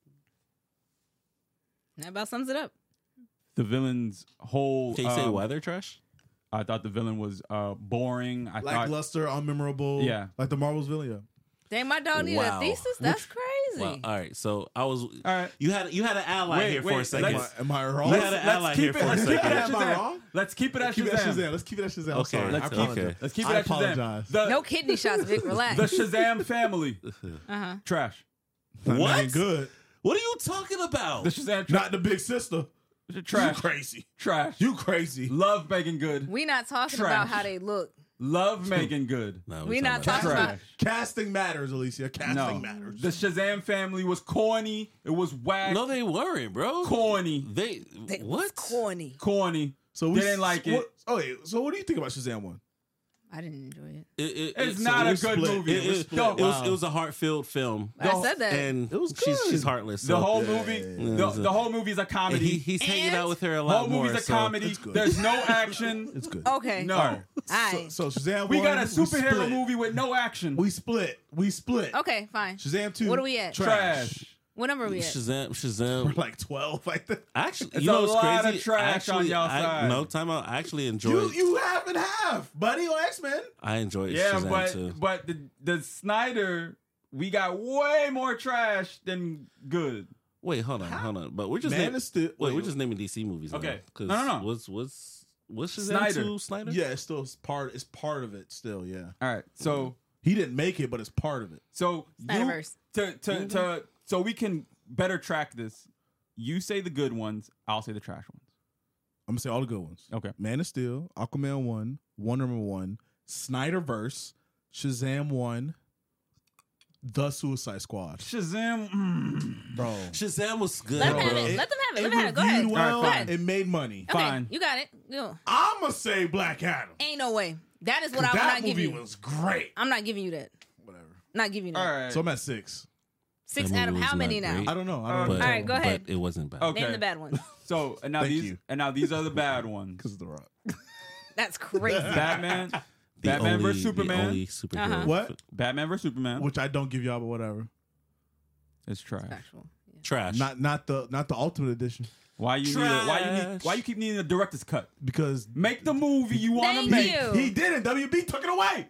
That about sums it up. The villain's whole. Can you say um, why they're trash? I thought the villain was uh, boring. I thought. Lackluster, unmemorable. Yeah. Like the Marvel's villain. Yeah. Dang, my dog needed Wow. a thesis. That's crazy. Well, all right. So I was. All right. You had you had an ally Wait, here for wait, a second. Am I, am I wrong? You had an ally here keep for it, a let's keep it second. at Am I Shazam. wrong? Let's keep it at Let's keep it at Shazam. Shazam. Let's keep it at Shazam. I'm Okay, sorry. Let's I keep apologize. okay. Let's keep it I at Shazam. apologize. The, No kidney shots, Vic. Relax. the Shazam family, Uh-huh. trash. Not What? even good. What are you talking about? The Shazam, tra- Not the big sister. trash. You crazy. Trash. You crazy. Love Megan Good. We not talking Trash. about how they look. Love Megan Good. No, We not about- talking about. Trash. Casting matters, Alicia. Casting No. matters. The Shazam family was corny. It was whack. No, they weren't, bro. Corny. They, They what? Corny. Corny. So we Didn't like it. what, Oh, wait. So what do you think about Shazam one? I didn't enjoy it. It, it, It's it- not so a we good split. movie. It, We're it- split. it was Wow. it was a heart-filled film, I said that. and It was she's good. she's heartless. The So. whole Yeah, movie, yeah, yeah. the, the whole movie's a And comedy. he, he's hanging And out with her a the lot whole more. movie's a so- comedy. it's good. There's no action. It's good. Okay. No. All right. Aight. So, so Shazam We one, got a superhero split. movie with no action. We split. We split. Okay, fine. Shazam two. What are we at? Trash. Trash. What number are we at? Shazam, We're Shazam. like twelve. Like that. Actually, It's you know a what's lot of crazy? trash actually, on y'all I, side. No, time out. I actually You enjoyed. you half and half, buddy. On X Men. I enjoyed Yeah, Shazam but too. but the the Snyder, we got way more trash than good. Wait, hold on, hold on. But we're just Man nam- is still. wait, we're just naming D C movies. Okay. Because No, no, no. What's what's what's Shazam Snyder. two Snyder? Yeah, it's still part. It's part of it. Still, yeah. All right, so He didn't make it, but it's part of it. so you, Snyderverse. to to to so we can better track this. You say the good ones, I'll say the trash ones. I'm gonna say all the good ones. Okay. Man of Steel, Aquaman one, Wonder Woman one, Snyderverse, Shazam one, The Suicide Squad. Shazam. Mm. Bro, Shazam was good, Let bro. them have it. It- Let them have it. it Let them have it. Go ahead. reviewed well. All right, fine. It made money. Okay, Fine. you got it. Go. I'm gonna say Black Adam. Ain't no way. That is what 'Cause I'm that not movie giving you. was great. I'm not giving you that. Whatever. Not giving you that. All right. So I'm at six. Six That out of movie how was many not now? great. I don't know. I don't But, know. All right, go ahead. But it wasn't bad. Okay. Name the bad ones. So and now Thank these you. and now these are the bad ones. Because of The Rock. That's crazy. Batman, The Batman only, versus the Superman. only superhero. Uh-huh. What? Batman versus Superman. Which I don't give y'all, but whatever. It's trash. Factual. Yeah. Trash. Not not the not the Ultimate Edition. Why you need a, why you need Trash. why you keep needing a director's cut? Because Make the movie you want to Thank make. you. he didn't. W B took it away.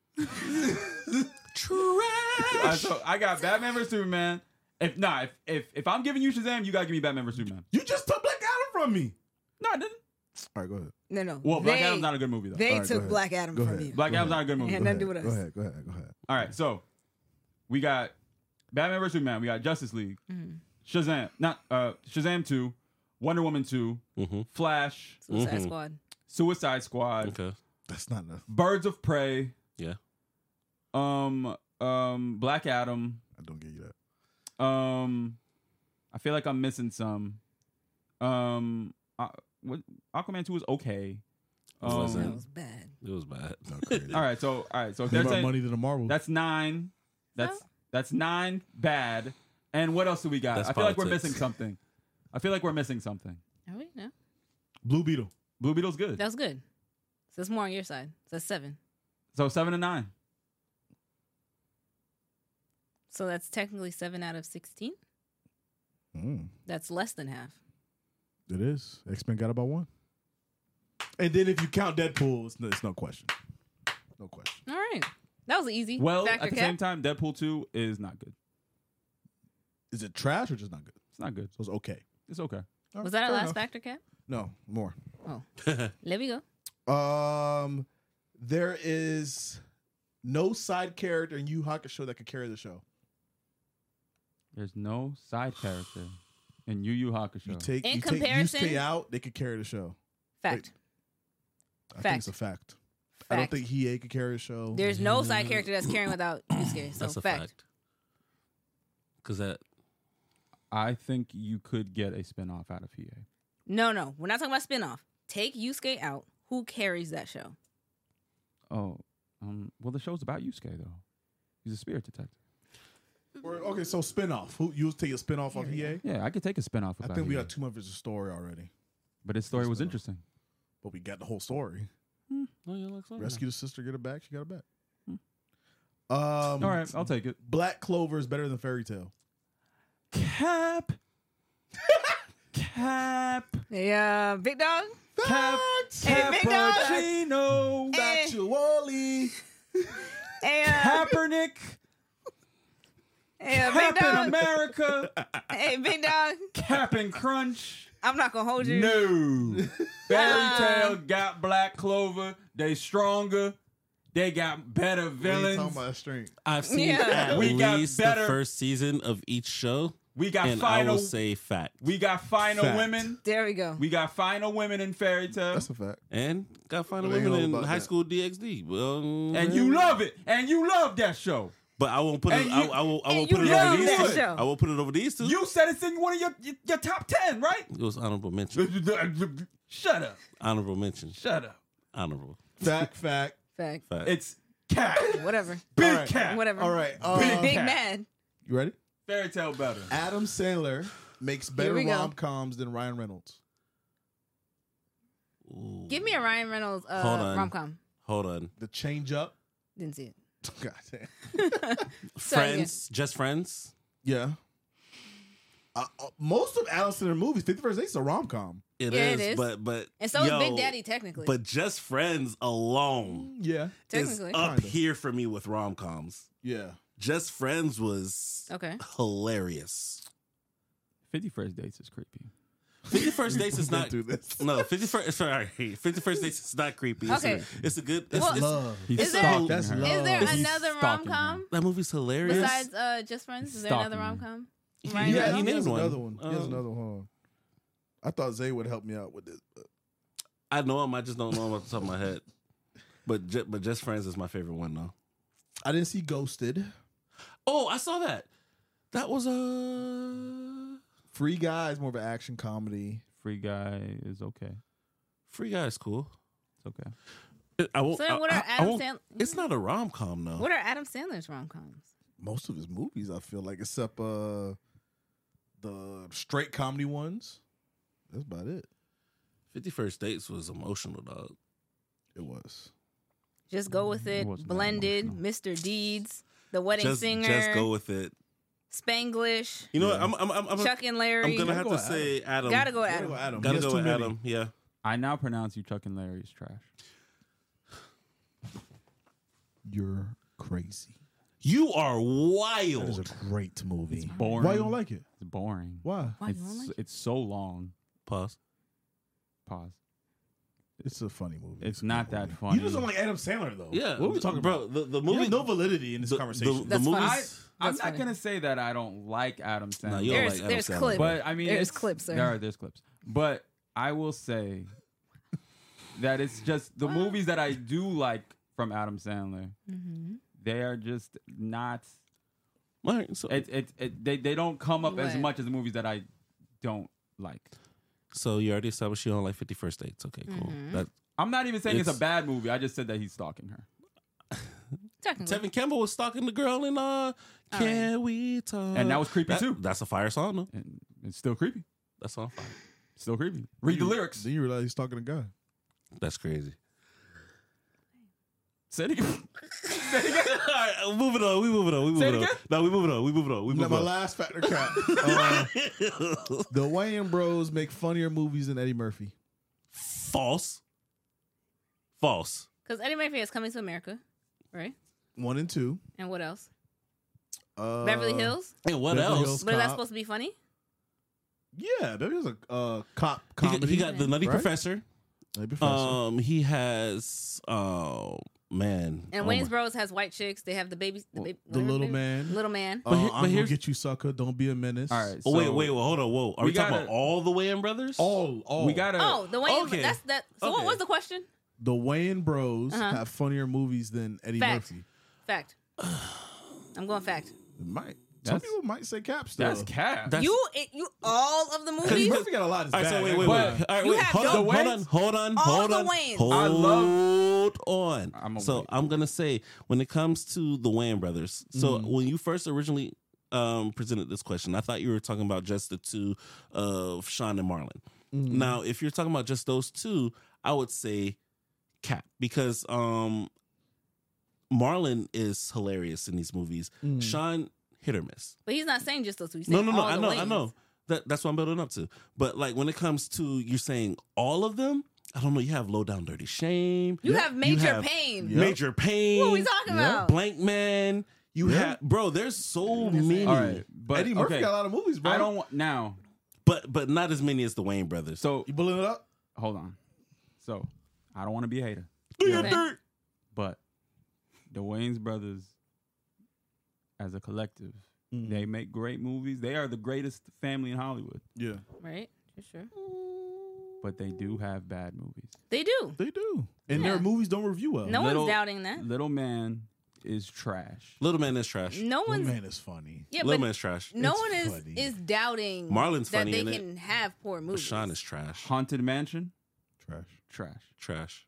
All right, so I got Batman versus Superman. If nah, if, if if I'm giving you Shazam, you gotta give me Batman versus Superman. You just took Black Adam from me. No, I didn't. All right, go ahead. No, no. Well, Black they, Adam's not a good movie though. They All right, go took ahead. Black Adam Go from ahead. you. Black Go Adam's ahead. not a good movie. It had nothing to do with Go us. ahead. Go ahead. Go ahead. All right, so we got Batman versus Superman. We got Justice League, Mm-hmm. Shazam, not uh, Shazam two, Wonder Woman two, Mm-hmm. Flash, Suicide Mhm. Squad. Suicide Squad, Okay. That's not enough. Birds of Prey, Yeah. um, um, Black Adam, I don't give you that. Um, I feel like I'm missing some. Um, uh, what Aquaman two is okay. It Um, wasn't. That was bad. It was bad. Not crazy. all right, so all right, so if More there's a, money than the Marvel. that's nine. That's So? that's nine bad. And what else do we got? That's I feel like we're politics. missing something. I feel like we're missing something. Are we? No. Blue Beetle. Blue Beetle's good. That was good. So it's more on your side. So that's seven. So seven and nine. So that's technically seven out of sixteen. Mm, That's less than half. it is. X-Men got about one. And then if you count Deadpool, it's no, it's no question. No question. All right. That was easy. Well, Factor at the cap. same time, Deadpool two is not good. Is it trash or just not good? It's not good. So it's okay. It's okay. All Was right, that our fair last enough. factor cap? No, more. Oh. Let me go. Um, there is no side character in Yu Hakusho that could carry the show. There's no side character in Yu Yu Hakusho. You take In you comparison- take Yusuke out, they could carry the show. Fact. I think Fact. it's a fact. I don't Fact. think Hiei could carry the show. There's no side character that's carrying without Yusuke. So That's a fact. fact. Because that I think you could get a spinoff out of Hiei. No, no. We're not talking about spinoff. Take Yusuke out. Who carries that show? Oh, um, well, the show's about Yusuke though. He's a spirit detective. Or, okay, so spinoff. Who you take a spinoff of Hiei? Yeah, I could take a spinoff I about think we Hiei. got too much of his story already, But his story was Spinoff. interesting. but we got the whole story. no, you like something. Rescue the sister, get her back. She got her back. Hmm. Um, All right, I'll take it. Black Clover is better than Fairy Tale. Cap. Cap. Yeah, big dog. Cap. Hey, big dog. Cappuccino. Hey. Factually. Hey, uh, Kaepernick. hey, uh, big Cap in dog. America. Hey, big dog. Cap and Crunch. I'm not gonna hold you. No. Fairy Uh. Tale got Black Clover. They stronger. They got better What are you villains. talking about strength? I've seen Yeah. at We got least better- the first season of each show, We got and I final. will say fact. We got final Fact. women. There we go. We got final women in Fairy Tale. That's a fact. And got final What the women hell in about High that? School D X D. Well, And you love it. And you love that show. but I won't put it. and I, you- I will. I and won't you put it love over these that two. show. I won't put it over these two. You said it's in one of your your, your top ten, right? It was honorable mention. Shut up. Honorable mention. Shut up. Honorable. Fact, fact. Fact. Fact. It's Cat. Whatever. Big All right. Cat. Whatever. All right. Um, Big Big Cat. mad. You ready? Fairy Tale better. Adam Sandler makes better we go. rom coms than Ryan Reynolds. Ooh. Give me a Ryan Reynolds uh, Hold on. rom com. Hold on. The Change Up. Didn't see it. God damn. Friends. Just friends. Yeah. Uh, uh, most of Adam Sandler movies, Fifty First Dates, is a rom com. It Yeah, is, it is. But but And so yo, is Big Daddy technically. But just friends alone Yeah. is Technically. up Kinda. here for me with rom coms. Yeah. Just friends was Okay. hilarious. Fifty First Dates is creepy. Fifty First Dates is Been not. through this. No, fifty first. Sorry, fifty first dates is not creepy. It's, Okay. a, it's a good. It's, Well, it's, Love. He's Is there- stalking That's her. love. Is there He's another rom stalking com her. that movie's hilarious. besides uh, Just Friends? Is there Stalking another her. rom com? He- Ryan he- Yeah, he he named has one. another one. He has Um, another one. Hold on. I thought Zay would help me out with this. but- I know him. I just don't know him off the top of my head. But ju- but just friends is my favorite one though. I didn't see Ghosted. Oh, I saw that. That was a Free Guy is more of an action comedy. Free Guy is okay. Free Guy is cool. It's okay. I won't. So then what I- are I- I Adam won't- Sandler? It's not a rom com though. What are Adam Sandler's rom coms? Most of his movies, I feel like, except uh, the straight comedy ones. That's about it. Fifty First Dates was emotional, dog. It was. Just go with It it. wasn't that Blended, emotional. Mister Deeds, The Wedding Just Singer, just go with it. Spanglish, You know Yeah. what? I'm I'm I'm, I'm, Chuck and Larry. I'm gonna Gotta have go to with say Adam. Gotta go Gotta Adam. go Adam. Gotta He has go too with many. Adam. Yeah. I now pronounce you Chuck and Larry's trash. You're crazy. You are That wild. is a great movie. boring. Why you don't like it? It's boring. Why? Why you It's, don't like it? it's so long. Pause. Pause. It's a funny movie. It's a not good that movie. funny. You just don't like Adam Sandler though. Yeah. What are we talking bro, about? The the You movie. have no validity in this the, conversation. The, the That's movies. fine. I, I'm That's not funny. gonna say that I don't like Adam Sandler. No, you don't There's like Adam there's Sandler. clips. But I mean, There's it's- clips there. There are there's clips, but I will say that it's just the Wow. movies that I do like from Adam Sandler. Mm-hmm. They are just not All right, so It, it, it, they they don't come up as What? much as the movies that I don't like. so you already established you don't like Fifty First Dates. Okay, cool. Mhm. That I'm not even saying it's, It's- a bad movie. I just said that he's stalking her. Technically. Tevin Campbell was stalking the girl in uh, Can We Talk? And that was creepy That- too. That's a fire song, no? And it's still creepy. That's on fire. Still creepy. Read the lyrics. Then you realize he's talking to God. That's crazy. Say it again. All right, moving on. We moving on. We Say it moving on. again? No, we moving on. We moving on. We Now, moving my on. last factor cap. Uh, the Wayans Bros make funnier movies than Eddie Murphy. False. False. Because Eddie Murphy is Coming to America, right? One and two. And what else? Uh, Beverly Hills. And what Beverly else? Hills But is that Cop. supposed to be funny? Yeah, Beverly Hills a uh, cop He got, comedy. he got the Nutty right? Professor. Nutty Professor. Um, he has. Oh man. And oh Wayne's my- Bros has white chicks. They have the baby, the, baby, the what are her little baby- man. Little man. Uh, But here- I'm but gonna here's- get you, sucker. Don't be a menace. All right. Oh wait, so wait, well, hold on, whoa. Are we, we talking gotta- about all the Wayans brothers? All, all. We gotta. Oh, the Wayne. Okay. That's that. So what Okay. was the question? the Wayans Bros Uh-huh. have funnier movies than Eddie Fact. Murphy. Fact. I'm going fact. It might. Some That's- people might say Cap still. That's cat. That's- You, it, you, all of the Eddie movies. Murphy got a lot of All right, so wait, wait, wait. But All right, you wait. have Hold the on, hold Wayans? on, hold on, All hold the on. Wayans. Hold I love- on. I'm a so wait. I'm gonna say when it comes to the Wayans brothers. So Mhm. when you first originally um, presented this question, I thought you were talking about just the two of Sean and Marlon. Mhm. Now, if you're talking about just those two, I would say Cap because um, Marlon is hilarious in these movies. Mm. Sean hit or miss. But he's not saying just those two. He's No, saying no, no. all I the know, I Wayans. know. That that's what I'm building up to. But like when it comes to you're saying all of them, I don't know. You have Low Down Dirty Shame. You Yep. have major have- pain. Yep. Major Pain. What are we talking Yeah. about? Blank Man. You Yeah. have bro. There's so Yes, many, All right. But Eddie Murphy okay. got a lot of movies, bro. I don't want now. but but not as many as the Wayne brothers. So You bullying it up? hold on. So I don't want to be a hater, Do your Okay. dirt. but the Wayans brothers, as a collective, Mm. they make great movies. They are the greatest family in Hollywood, Yeah, Right? For sure. but they do have bad movies. They do. they do, and Yeah. their movies don't review well. No Little- one's doubting that. Little Man is trash. Little Man is trash. No Little one's. Man is funny. Yeah, Little but Man is trash. no It's one is funny. is doubting Marlon's that funny they in it. can have poor But movies. Sean is trash. Haunted Mansion, Trash. trash. Trash.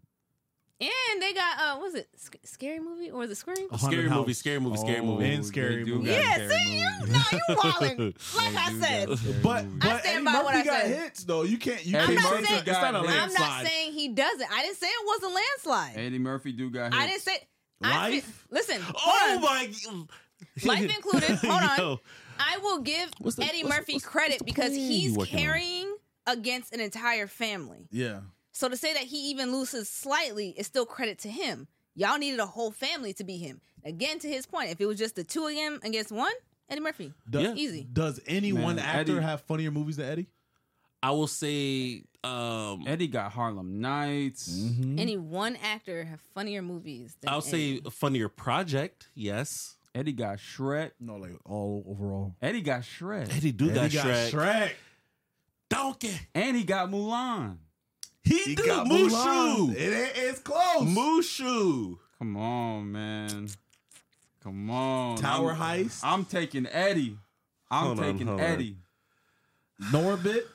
And they got uh, what was it Sc- scary movie or was it Scream? A Scary haunted movie. house. Scary movie. Scary Oh, movie. And Scary they do Movie. got Yeah, scary see you. movies. No, you wildin'. Like They I do said, got scary But movies. but I stand Eddie by Murphy what I got said. hits though. You can't. You Eddie can't not say saying- it's not a I'm not I'm not landslide. saying he doesn't. I didn't say it was a landslide. Eddie Murphy do got hits. I didn't say. I Life? fe- listen. hold Oh on. my. Life included. Hold on. Yo. I will give What's the- Eddie what's- Murphy what's- credit what's the because plan he's you working on? carrying against an entire family. Yeah. So to say that he even loses slightly is still credit to him. Y'all needed a whole family to be him. Again, to his point, if it was just the two of them against one, Eddie Murphy. Do- Yeah. Easy. Does any Man, one actor Eddie- have funnier movies than Eddie? I will say. Um, Eddie got Harlem Nights. Mm-hmm. Any one actor have funnier movies than I'll Eddie. say a funnier project. Yes. Eddie got Shrek. No, like all overall. Eddie got Shrek. Eddie do got Eddie got Shrek. Shrek. Donkey. And he got Mulan. He, He do got Mushu. Mulan. It, it- it's close. Mushu. Come on, man. Come on. Tower I'm, Heist. I'm taking Eddie. I'm Hold on, taking hold on. Eddie. Norbit.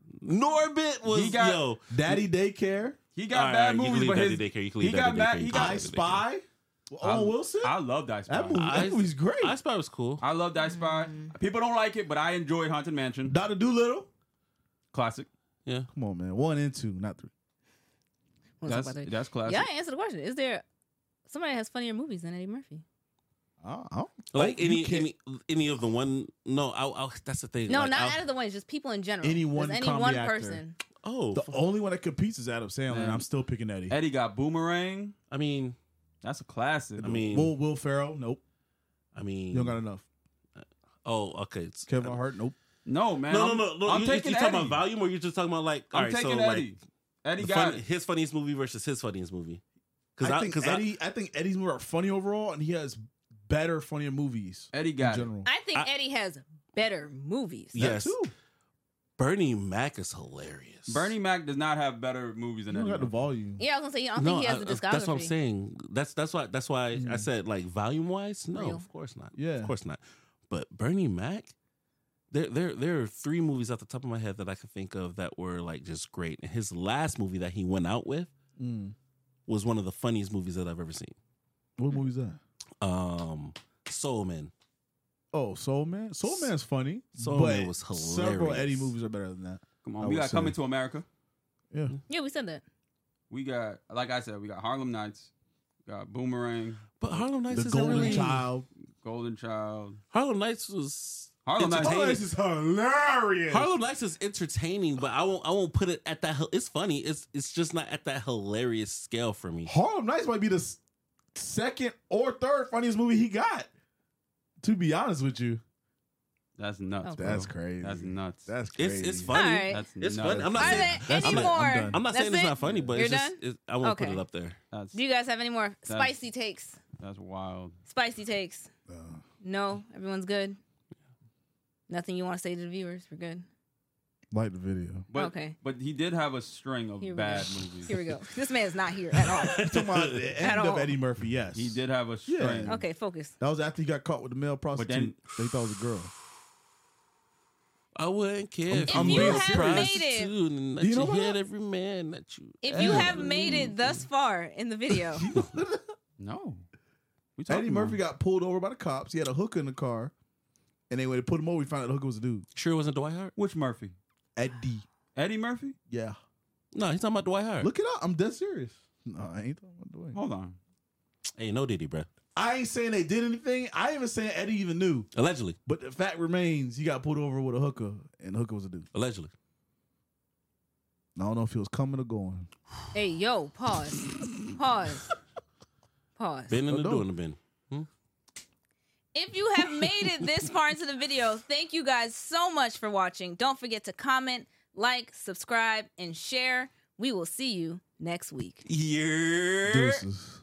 Norbit was He got- yo. Daddy Daycare. He got All right, bad you can movies, leave but Daddy his, Daycare. You can he leave got Daddy mad. Daycare. He You got can I leave Daddy Daycare. Spy. Owen I- Wilson. I love that that spy. movie, I- that movie's great. I Spy was cool. I love that spy. People don't like it, but I enjoyed Haunted Mansion. Doctor Doolittle. Classic. Yeah. Come on, man. One and two, not three. Wanna talk That's about that? that's classic. Yeah, answer the question. Is there somebody that has funnier movies than Eddie Murphy? I, I, Like oh, you any can't- any any of the one. No, I'll, I'll, that's the thing. No, like, not I'll- out of the ones, just people in general. Any Does one any comedy one actor. person. Oh, The only one that competes is Adam Sandler, and Man. I'm still picking Eddie. Eddie got Boomerang. I mean, That's a classic. I mean, Will Will Ferrell, nope. I mean, You don't got enough. oh, okay. It's- Kevin Hart, nope. no, man. No, I'm, no, no, no. I'm you, taking you talking Eddie. about volume, or you just talking about like? I'm all right, taking so Eddie. like Eddie the got fun, it. his funniest movie versus his funniest movie. I I, think 'cause I- Eddie. I, think Eddie's movies are funny overall, and he has better, funnier movies Eddie in got it. general. I think I- Eddie has better movies. yes, That too. Bernie Mac is hilarious. Bernie Mac does not have better movies than You don't Eddie got the Murphy. volume. Yeah, I was gonna say I don't No, think he has I- the discography. that's what I'm saying. That's that's why that's why I said like volume wise. No, Real. of course not. Yeah. of course not. But Bernie Mac, there there there are three movies at the top of my head that I can think of that were like just great. And his last movie that he went out with Mm. was one of the funniest movies that I've ever seen. What movie is that? Um, Soul Man. Oh, Soul Man. Soul Man's funny. Soul but Man was Several hilarious. Eddie movies are better than that. Come I on, we would got say. Coming to America. Yeah. Yeah, we said that. We got, like I said, we got Harlem Nights. We got Boomerang, But Harlem Nights The isn't Golden really. Child. Golden Child. Harlem Nights was Harlem Nights. entertaining. is hilarious. Harlem Nights is entertaining, but I won't. I won't put it at that. hi- It's funny. It's it's just not at that hilarious scale for me. Harlem Nights might be the s- second or third funniest movie he got. To be honest with you, That's nuts. Oh. bro. that's crazy. That's nuts. That's It's crazy. it's funny. All right. That's It's nuts. funny. I'm not Are saying. there that's- any I'm more? not- I'm done. I'm not That's saying it's it? not funny, but You're it's just. done? It, I won't put Okay. it up there. That's Do you guys have any more spicy takes? that's wild. Spicy takes? Uh, No, everyone's good. Nothing you want to say to the viewers? We're good. like the video. But, Okay. But he did have a string of Here we bad go. movies. Here we go. This man is not here at all. Talking about the end At of all. Eddie Murphy, yes. He did have a string. Yeah. Okay, focus. That was after he got caught with the male prostitute. then- they thought it was a girl. I wouldn't care if, I'm you being were a serious. prostitute and that You you, know hit what? every man that you. If you ever have made it thus far in the video, No. We talking Eddie Murphy got pulled over by the cops. He had a hooker in the car. And they when they put him over, we found out the hooker was a dude. Sure, it wasn't Dwight Howard. Which Murphy? Eddie. Eddie Murphy? Yeah. No, he's talking about Dwight Howard. Look it up. I'm dead serious. No, I ain't talking about the way. Hold on. Hey, no Diddy, bro. I ain't saying they did anything. I ain't even saying Eddie even knew. Allegedly, But the fact remains, he got pulled over with a hooker, and the hooker was a dude. allegedly. I don't know if he was coming or going. hey, yo, pause. Pause. Pause. Been in Oh, the no. doing the bin. Hmm? If you have made it this far into the video, thank you guys so much for watching. Don't forget to comment, like, subscribe, and share. We will see you next week. Yeah. Deuces.